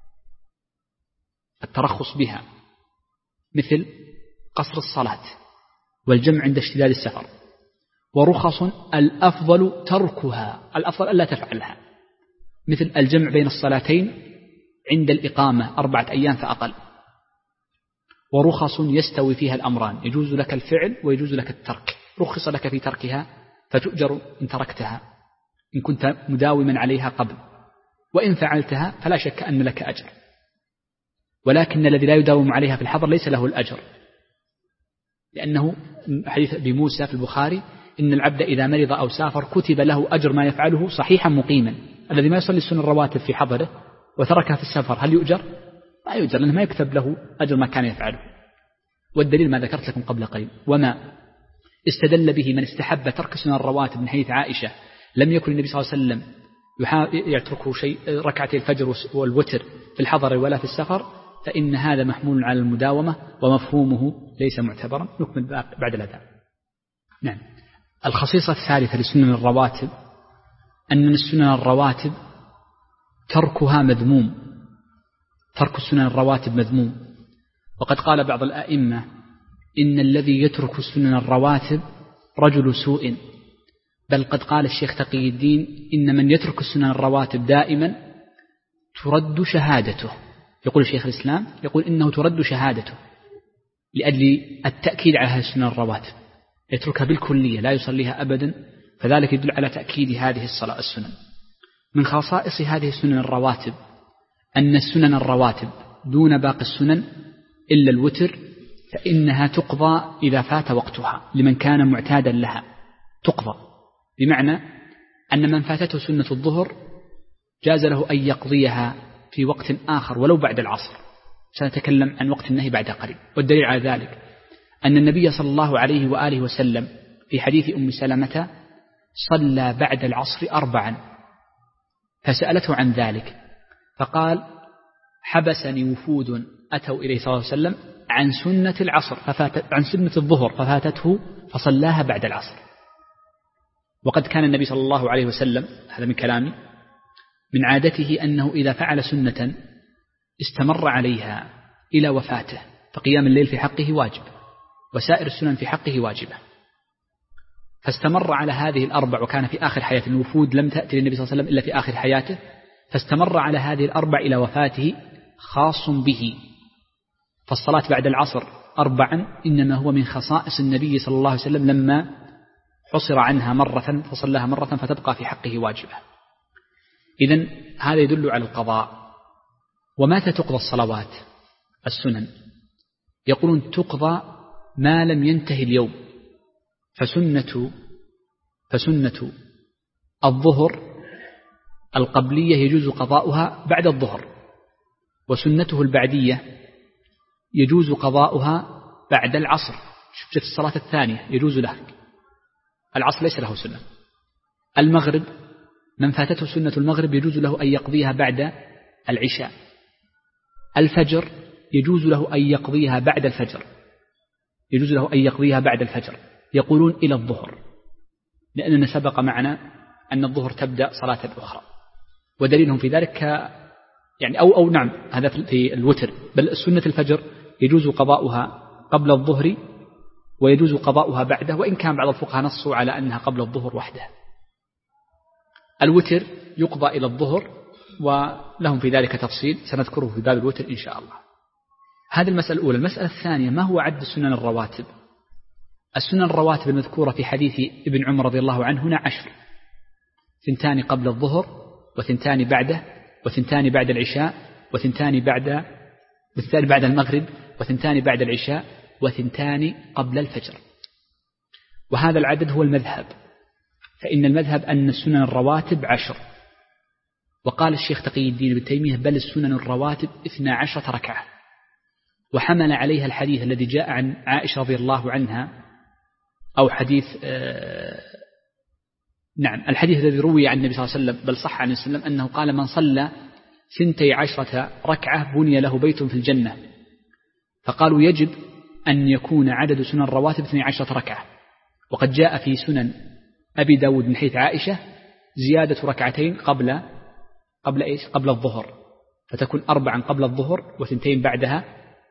الترخص بها، مثل قصر الصلاة والجمع عند اشتداد السفر، ورخص الأفضل تركها الأفضل ألا تفعلها، مثل الجمع بين الصلاتين عند الإقامة أربعة أيام فأقل. ورخص يستوي فيها الأمران، يجوز لك الفعل ويجوز لك الترك، رخص لك في تركها فتؤجر إن تركتها إن كنت مداوما عليها قبل، وإن فعلتها فلا شك أن لك أجر. ولكن الذي لا يداوم عليها في الحضر ليس له الأجر، لأنه حديث أبي موسى في البخاري: إن العبد إذا مرض أو سافر كتب له أجر ما يفعله صحيحا مقيما. الذي ما يصلي السنن الرواتب في حضره وتركها في السفر هل يؤجر؟ لا يؤجر، لأنه ما يكتب له أجر ما كان يفعله. والدليل ما ذكرت لكم قبل قليل: وما استدل به من استحب ترك سنن الرواتب من حديث عائشة: لم يكن النبي صلى الله عليه وسلم يتركه شيء ركعتي الفجر والوتر في الحضر ولا في السفر فإن هذا محمول على المداومة ومفهومه ليس معتبرا. نكمل بعد الأذان. نعم. الخصيصة الثالثة لسنن الرواتب أن السنن الرواتب تركها مذموم، ترك السنن الرواتب مذموم. وقد قال بعض الأئمة إن الذي يترك السنن الرواتب رجل سوء، بل قد قال الشيخ تقي الدين إن من يترك السنن الرواتب دائما ترد شهادته. يقول الشيخ الإسلام يقول إنه ترد شهادته لأجل التأكيد على هذه السنن الرواتب، يتركها بالكلية لا يصليها أبدا، فذلك يدل على تأكيد هذه الصلاة السنن. من خصائص هذه السنن الرواتب أن السنن الرواتب دون باقي السنن إلا الوتر فإنها تقضى إذا فات وقتها لمن كان معتادا لها، تقضى بمعنى أن من فاتته سنة الظهر جاز له أن يقضيها في وقت آخر ولو بعد العصر. سنتكلم عن وقت النهي بعد قليل. والدليل على ذلك أن النبي صلى الله عليه وآله وسلم في حديث أم سلمة صلى بعد العصر أربعا، فسألته عن ذلك فقال حبسني وفود أتوا إليه صلى الله عليه وسلم عن سنة العصر ففاتت عن سنة الظهر ففاتته فصلاها بعد العصر. وقد كان النبي صلى الله عليه وسلم، هذا من كلامي، من عادته أنه إذا فعل سنة استمر عليها إلى وفاته، فقيام الليل في حقه واجب وسائر السنن في حقه واجبة، فاستمر على هذه الأربع. وكان في آخر حياته، الوفود لم تأتي للنبي صلى الله عليه وسلم إلا في آخر حياته، فاستمر على هذه الأربع إلى وفاته خاص به. فالصلاة بعد العصر أربعا إنما هو من خصائص النبي صلى الله عليه وسلم لما حصر عنها مرة فصلىها مرة فتبقى في حقه واجبة. إذن هذا يدل على القضاء. ومتى تقضى الصلوات السنن؟ يقولون تقضى ما لم ينتهي اليوم، فسنة فسنة الظهر القبلية يجوز قضاؤها بعد الظهر، وسنته البعدية يجوز قضاؤها بعد العصر. شفت الصلاة الثانية يجوز له، العصر ليس له سنة. المغرب من فاتته سنة المغرب يجوز له أن يقضيها بعد العشاء. الفجر يجوز له أن يقضيها بعد الفجر، يجوز له أن يقضيها بعد الفجر. يقولون إلى الظهر، لأننا سبق معنا أن الظهر تبدأ صلاة أخرى، ودليلهم في ذلك يعني أو أو نعم هذا في الوتر، بل سنة الفجر يجوز قضاؤها قبل الظهر ويجوز قضاؤها بعده، وإن كان بعض الفقهاء نصوا على أنها قبل الظهر وحده. الوتر يقضى إلى الظهر ولهم في ذلك تفصيل سنذكره في باب الوتر إن شاء الله. هذه المسألة الأولى. المسألة الثانية ما هو عد السنن الرواتب؟ السنن الرواتب المذكورة في حديث ابن عمر رضي الله عنه هنا عشر: ثنتان قبل الظهر، وثنتان بعده، وثنتان بعد العشاء، وثنتان بعد وثنتان بعد المغرب، وثنتان بعد العشاء، وثنتان قبل الفجر. وهذا العدد هو المذهب، فإن المذهب أن السنن الرواتب عشر. وقال الشيخ تقي الدين ابن تيمية بل السنن الرواتب اثنا عشرة ركعة، وحمل عليها الحديث الذي جاء عن عائشة رضي الله عنها، أو حديث آه نعم الحديث الذي روي عن النبي صلى الله عليه وسلم بل صح عن النبي صلى الله عليه وسلم أنه قال من صلى ثنتي عشرة ركعة بني له بيت في الجنة. فقالوا يجب أن يكون عدد سنن الرواتب اثني عشرة ركعة. وقد جاء في سنن أبي داود من حيث عائشة زيادة ركعتين قبل قبل إيش قبل الظهر، فتكون أربعا قبل الظهر وثنتين بعدها،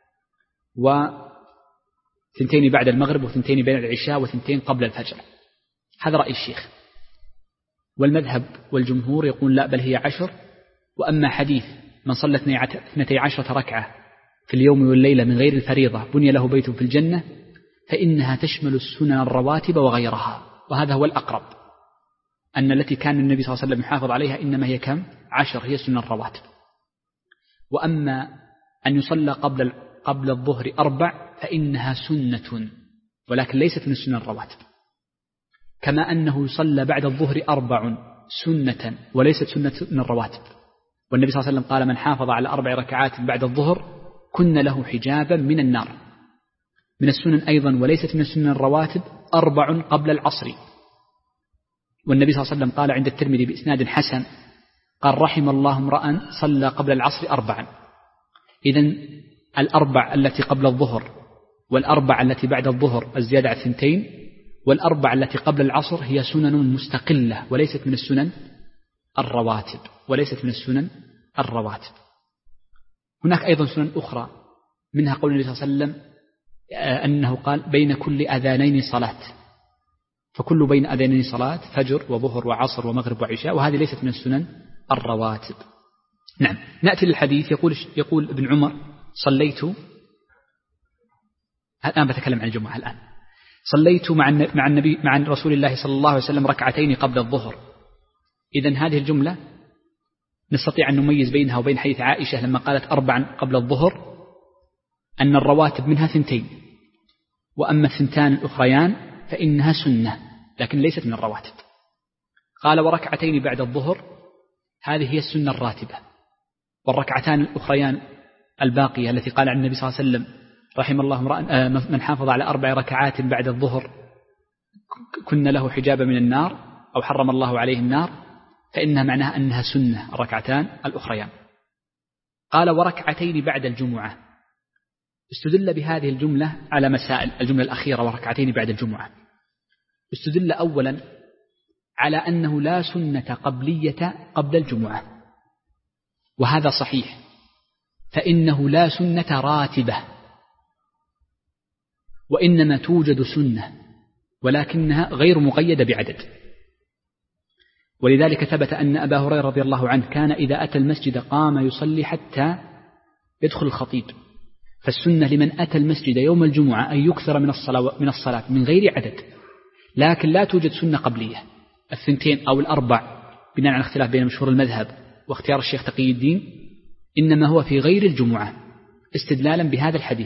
وثنتين بعد المغرب، وثنتين بعد العشاء، وثنتين قبل الفجر. هذا رأي الشيخ. والمذهب والجمهور يقول لا، بل هي عشر. وأما حديث من صلى اثنتي عشرة ركعة في اليوم والليلة من غير الفريضة بني له بيت في الجنة، فإنها تشمل السنن الرواتب وغيرها. وهذا هو الأقرب، أن التي كان النبي صلى الله عليه وسلم يحافظ عليها إنما هي كم؟ عشر، هي السنن الرواتب. وأما أن يصلى قبل قبل الظهر أربع فإنها سنة ولكن ليست من السنن الرواتب، كما أنه يصلى بعد الظهر أربع سنة وليست سنة من الرواتب. والنبي صلى الله عليه وسلم قال من حافظ على أربع ركعات بعد الظهر كن له حجابا من النار. من السنن أيضا وليست من السنن الرواتب أربع قبل العصر، والنبي صلى الله عليه وسلم قال عند الترمذي بإسناد حسن قال رحم الله امرأ صلى قبل العصر أربعا. إذن الأربع التي قبل الظهر والأربع التي بعد الظهر الزيادة على الثنتين والأربع التي قبل العصر هي سنن مستقلة وليست من السنن الرواتب وليست من السنن الرواتب. هناك أيضا سنن أخرى منها قول النبي صلى الله عليه وسلم أنه قال بين كل أذانين صلاة، فكل بين أذانين صلاة فجر وظهر وعصر ومغرب وعشاء، وهذه ليست من السنن الرواتب. نعم. نأتي للحديث. يقول يقول ابن عمر صليت، الآن بتكلم عن الجمعة الآن، صليت مع مع النبي مع رسول الله صلى الله عليه وسلم ركعتين قبل الظهر. إذن هذه الجملة نستطيع أن نميز بينها وبين حديث عائشة لما قالت أربعا قبل الظهر أن الرواتب منها ثنتين، وأما الثنتان الأخريان فإنها سنة لكن ليست من الرواتب. قال وركعتين بعد الظهر، هذه هي السنة الراتبة، والركعتان الأخريان الباقية التي قال عن النبي صلى الله عليه وسلم رحم الله امرأ من حافظ على أربع ركعات بعد الظهر كن له حجابا من النار أو حرم الله عليه النار، فإنها معناها أنها سنة الركعتان الأخريان. قال وركعتين بعد الجمعة، استدل بهذه الجملة على مسائل. الجملة الأخيرة وركعتين بعد الجمعة استدل أولا على أنه لا سنة قبلية قبل الجمعة، وهذا صحيح، فإنه لا سنة راتبة، وإنما توجد سنة ولكنها غير مقيدة بعدد. ولذلك ثبت أن أبا هريرة رضي الله عنه كان إذا أتى المسجد قام يصلي حتى يدخل الخطيب. فالسنة لمن أتى المسجد يوم الجمعة أن يكثر من الصلاة من الصلاة من غير عدد، لكن لا توجد سنة قبلية الثنتين أو الأربع بناء على اختلاف بين مشهور المذهب واختيار الشيخ تقي الدين، إنما هو في غير الجمعة استدلالا بهذا الحديث.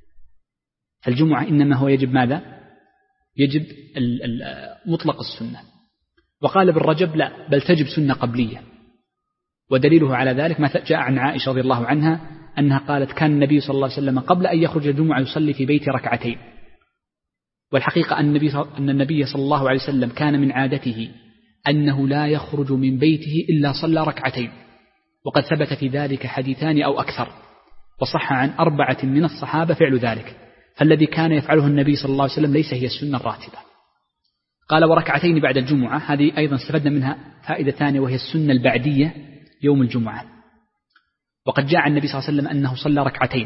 فالجمعة إنما هو يجب ماذا؟ يجب مطلق السنة. وقال ابن رجب لا، بل تجب سنة قبلية، ودليله على ذلك ما جاء عن عائشة رضي الله عنها أنها قالت كان النبي صلى الله عليه وسلم قبل أن يخرج الجمعة يصلي في بيت ركعتين. والحقيقة أن النبي, أن النبي صلى الله عليه وسلم كان من عادته أنه لا يخرج من بيته إلا صلى ركعتين، وقد ثبت في ذلك حديثان أو أكثر، وصح عن أربعة من الصحابة فعل ذلك. فالذي كان يفعله النبي صلى الله عليه وسلم ليس هي السنة الراتبة. قال وركعتين بعد الجمعة، هذه أيضا استفدنا منها فائدة ثانية وهي السنة البعدية يوم الجمعة. وقد جاء عن النبي صلى الله عليه وسلم أنه صلى ركعتين،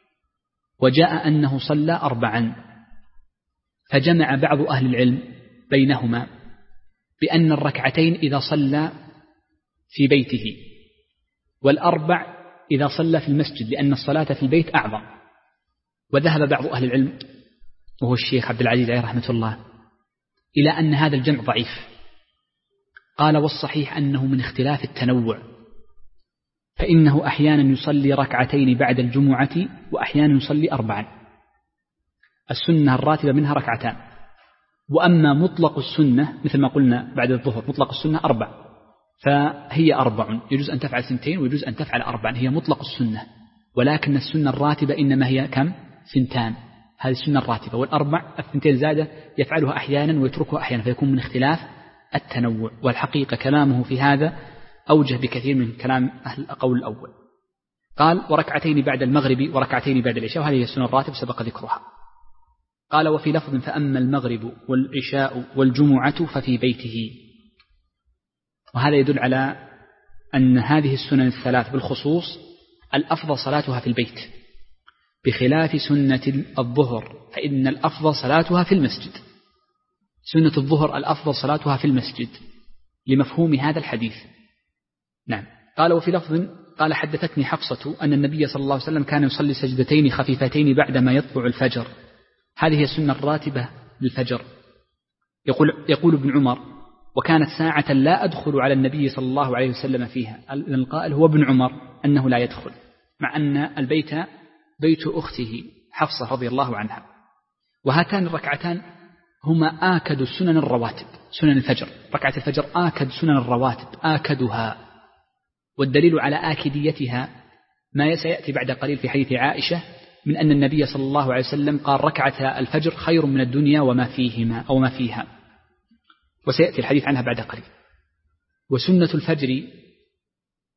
وجاء أنه صلى أربعا، فجمع بعض أهل العلم بينهما بأن الركعتين إذا صلى في بيته، والأربع إذا صلى في المسجد، لأن الصلاة في البيت أعظم. وذهب بعض أهل العلم وهو الشيخ عبد العزيز عليه رحمة الله إلى أن هذا الجمع ضعيف. قال والصحيح أنه من اختلاف التنوع، فإنه أحيانا يصلي ركعتين بعد الجمعة وأحيانا يصلي أربعا. السنة الراتبة منها ركعتان، وأما مطلق السنة مثل ما قلنا بعد الظهر مطلق السنة أربع، فهي أربع، يجوز أن تفعل سنتين ويجوز أن تفعل أربعا، هي مطلق السنة. ولكن السنة الراتبة إنما هي كم؟ سنتان، هذه السنة الراتبة. والأربع الثنتين زادة يفعلها أحيانا ويتركها أحيانا، فيكون من اختلاف التنوع. والحقيقة كلامه في هذا أوجه بكثير من كلام أهل القول الأول. قال وركعتين بعد المغرب وركعتين بعد العشاء، وهذه هي السنة الراتبة سبق ذكرها. قال وفي لفظ فأما المغرب والعشاء والجمعة ففي بيته. وهذا يدل على أن هذه السنن الثلاث بالخصوص الأفضل صلاتها في البيت، بخلاف سنة الظهر فإن الأفضل صلاتها في المسجد. سنة الظهر الأفضل صلاتها في المسجد لمفهوم هذا الحديث. نعم. قال وفي لفظ قال حدثتني حفصة أن النبي صلى الله عليه وسلم كان يصلي سجدتين خفيفتين بعدما يطلع الفجر. هذه هي السنة الراتبة للفجر. يقول, يقول ابن عمر وكانت ساعة لا أدخل على النبي صلى الله عليه وسلم فيها. القائل هو ابن عمر أنه لا يدخل، مع أن البيت بيت أخته حفصة رضي الله عنها. وهاتان الركعتان هما آكد السنن الرواتب، سنن الفجر. ركعة الفجر آكد سنن الرواتب، آكدها. والدليل على آكديتها ما سيأتي بعد قليل في حديث عائشة من أن النبي صلى الله عليه وسلم قال ركعة الفجر خير من الدنيا وما فيهما أو ما فيها، وسيأتي الحديث عنها بعد قليل. وسنة الفجر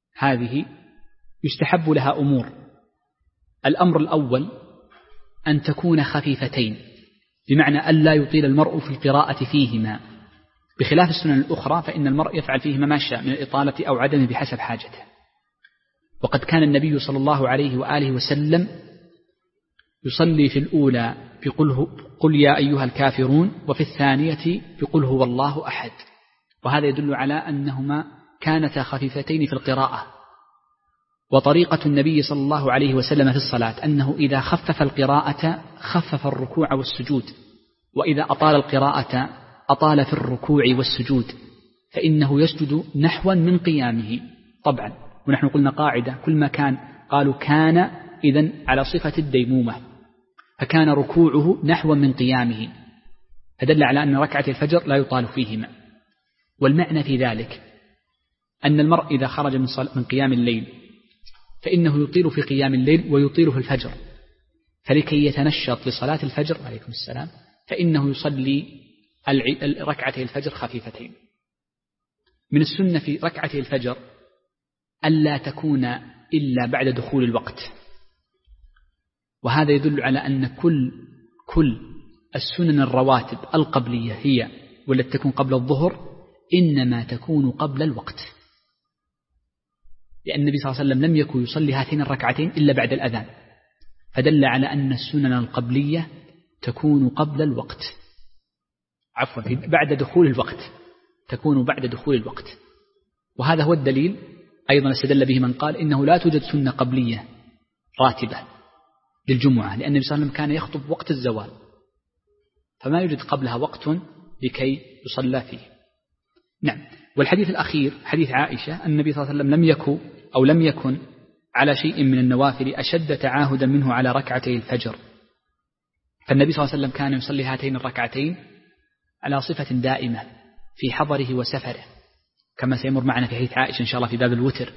هذه يستحب لها أمور. الأمر الأول أن تكون خفيفتين، بمعنى ألا يطيل المرء في القراءة فيهما، بخلاف السنن الأخرى فإن المرء يفعل فيهما ما شاء من الإطالة أو عدمه بحسب حاجته. وقد كان النبي صلى الله عليه وآله وسلم يصلي في الأولى بقل قل يا أيها الكافرون، وفي الثانية بقل هو الله أحد، وهذا يدل على أنهما كانتا خفيفتين في القراءة. وطريقة النبي صلى الله عليه وسلم في الصلاة أنه إذا خفف القراءة خفف الركوع والسجود، وإذا أطال القراءة أطال في الركوع والسجود، فإنه يسجد نحوا من قيامه طبعا. ونحن قلنا قاعدة كل ما كان قالوا كان إذن على صفة الديمومة، فكان ركوعه نحوا من قيامه، فدل على أن ركعة الفجر لا يطال فيهما. والمعنى في ذلك أن المرء إذا خرج من, من قيام الليل فإنه يطيل في قيام الليل ويطيل في الفجر، فلكي يتنشط لصلاة الفجر عليكم السلام فإنه يصلي ركعتي الفجر خفيفتين. من السنة في ركعتي الفجر ألا تكون إلا بعد دخول الوقت، وهذا يدل على أن كل كل السنن الرواتب القبلية هي والتي تكون قبل الظهر إنما تكون قبل الوقت، لأن النبي صلى الله عليه وسلم لم يكن يصلي هاتين الركعتين إلا بعد الأذان، فدل على أن السنن القبلية تكون قبل الوقت، عفوا بعد دخول الوقت، تكون بعد دخول الوقت. وهذا هو الدليل أيضا استدل به من قال إنه لا توجد سنة قبلية راتبة للجمعة، لأن النبي صلى الله عليه وسلم كان يخطب وقت الزوال، فما يوجد قبلها وقت لكي يصلى فيه. نعم. والحديث الأخير حديث عائشة أن النبي صلى الله عليه وسلم لم يكن أو لم يكن على شيء من النوافل أشد تعاهدا منه على ركعتي الفجر، فالنبي صلى الله عليه وسلم كان يصلي هاتين الركعتين على صفة دائمة في حضره وسفره، كما سيمر معنا في حديث عائشة إن شاء الله في باب الوتر.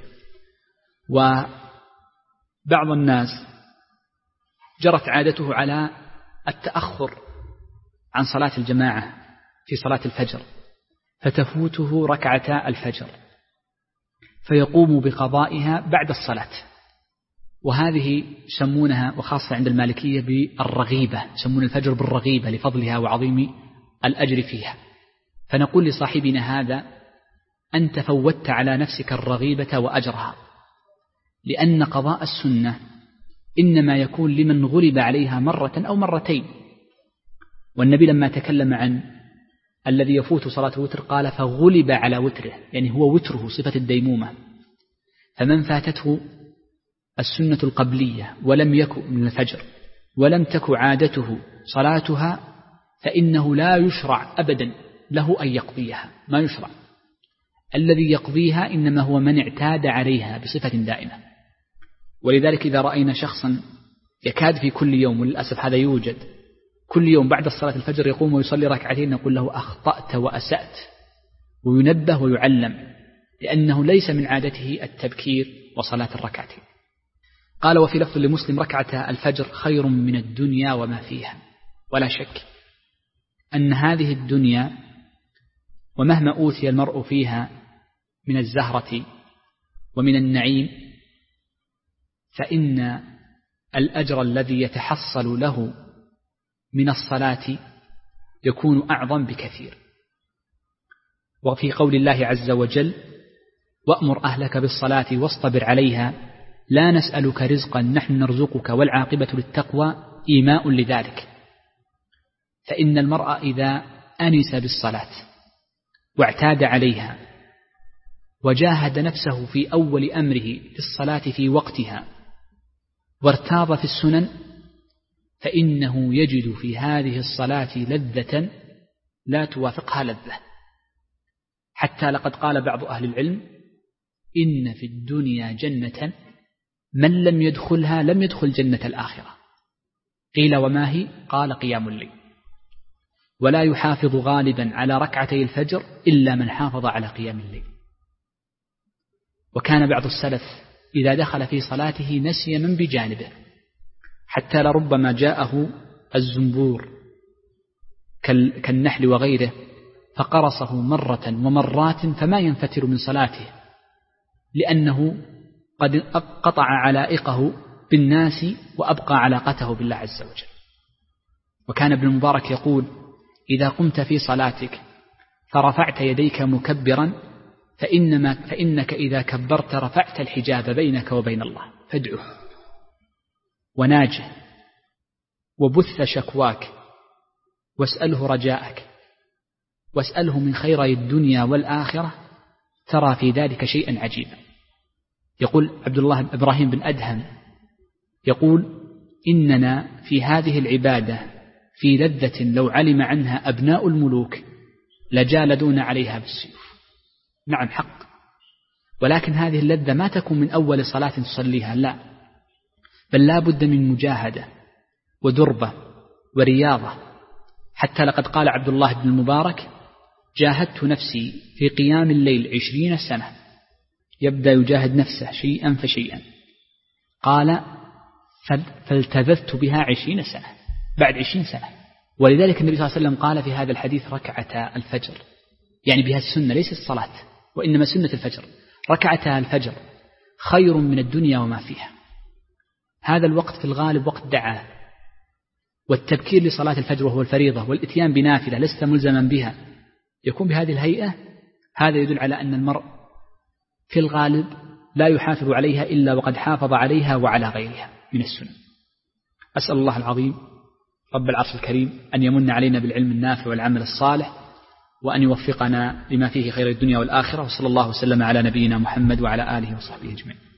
وبعض الناس جرت عادته على التأخر عن صلاة الجماعة في صلاة الفجر، فتفوته ركعتا الفجر فيقوم بقضائها بعد الصلاة، وهذه يسمونها وخاصة عند المالكية بالرغيبة، يسمون الفجر بالرغيبة لفضلها وعظيم الأجر فيها. فنقول لصاحبنا هذا أنت فوتت على نفسك الرغيبة وأجرها، لأن قضاء السنة إنما يكون لمن غلب عليها مرة أو مرتين. والنبي لما تكلم عن الذي يفوت صلاة الوتر قال فغلب على وتره، يعني هو وتره صفة الديمومة. فمن فاتته السنة القبلية ولم يكن من الفجر ولم تك عادته صلاتها فإنه لا يشرع أبدا له أن يقضيها، ما يشرع. الذي يقضيها إنما هو من اعتاد عليها بصفة دائمة. ولذلك إذا رأينا شخصا يكاد في كل يوم، وللأسف هذا يوجد، كل يوم بعد الصلاة الفجر يقوم ويصلي ركعتين، نقول له أخطأت وأسأت، وينبه ويعلم، لأنه ليس من عادته التبكير وصلاة الركعتين. قال وفي لفظ لمسلم ركعة الفجر خير من الدنيا وما فيها. ولا شك أن هذه الدنيا ومهما أوتي المرء فيها من الزهرة ومن النعيم فإن الأجر الذي يتحصل له من الصلاة يكون أعظم بكثير. وفي قول الله عز وجل وأمر أهلك بالصلاة واصطبر عليها لا نسألك رزقا نحن نرزقك والعاقبة للتقوى إيماء لذلك. فإن المرء إذا أنس بالصلاة واعتاد عليها وجاهد نفسه في أول أمره في الصلاة في وقتها وارتاض في السنن فإنه يجد في هذه الصلاة لذة لا توافقها لذة. حتى لقد قال بعض أهل العلم إن في الدنيا جنة من لم يدخلها لم يدخل جنة الآخرة. قيل وما هي؟ قال قيام الليل. ولا يحافظ غالبا على ركعتي الفجر إلا من حافظ على قيام الليل. وكان بعض السلف إذا دخل في صلاته نسي من بجانبه، حتى لربما جاءه الزنبور كالنحل وغيره فقرصه مرة ومرات فما ينفتر من صلاته، لأنه قد قطع علائقه بالناس وأبقى علاقته بالله عز وجل. وكان ابن المبارك يقول: إذا قمت في صلاتك فرفعت يديك مكبرا فإنما فإنك إذا كبرت رفعت الحجاب بينك وبين الله، فادعه وناجه وبث شكواك واسأله رجاءك واسأله من خيري الدنيا والآخرة، ترى في ذلك شيئا عجيبا. يقول عبد الله إبراهيم بن أدهم يقول: إننا في هذه العبادة في لذة لو علم عنها أبناء الملوك لجالدون عليها بالسيوف. نعم حق، ولكن هذه اللذة ما تكون من أول صلاة تصليها، لا، بل لا بد من مجاهدة ودربة ورياضة. حتى لقد قال عبد الله بن المبارك: جاهدت نفسي في قيام الليل عشرين سنة. يبدأ يجاهد نفسه شيئا فشيئا. قال: فالتذذت بها عشرين سنة، بعد عشرين سنة. ولذلك النبي صلى الله عليه وسلم قال في هذا الحديث: ركعتا الفجر، يعني بها السنة ليس الصلاة، وإنما سنة الفجر. ركعتا الفجر خير من الدنيا وما فيها. هذا الوقت في الغالب وقت دعاء، والتبكير لصلاة الفجر وهو الفريضة والإتيان بنافلة لست ملزما بها يكون بهذه الهيئة. هذا يدل على أن المرء في الغالب لا يحافظ عليها إلا وقد حافظ عليها وعلى غيرها من السنة. أسأل الله العظيم رب العرش الكريم أن يمن علينا بالعلم النافع والعمل الصالح، وأن يوفقنا لما فيه خير الدنيا والآخرة. وصلى الله وسلم على نبينا محمد وعلى آله وصحبه أجمعين.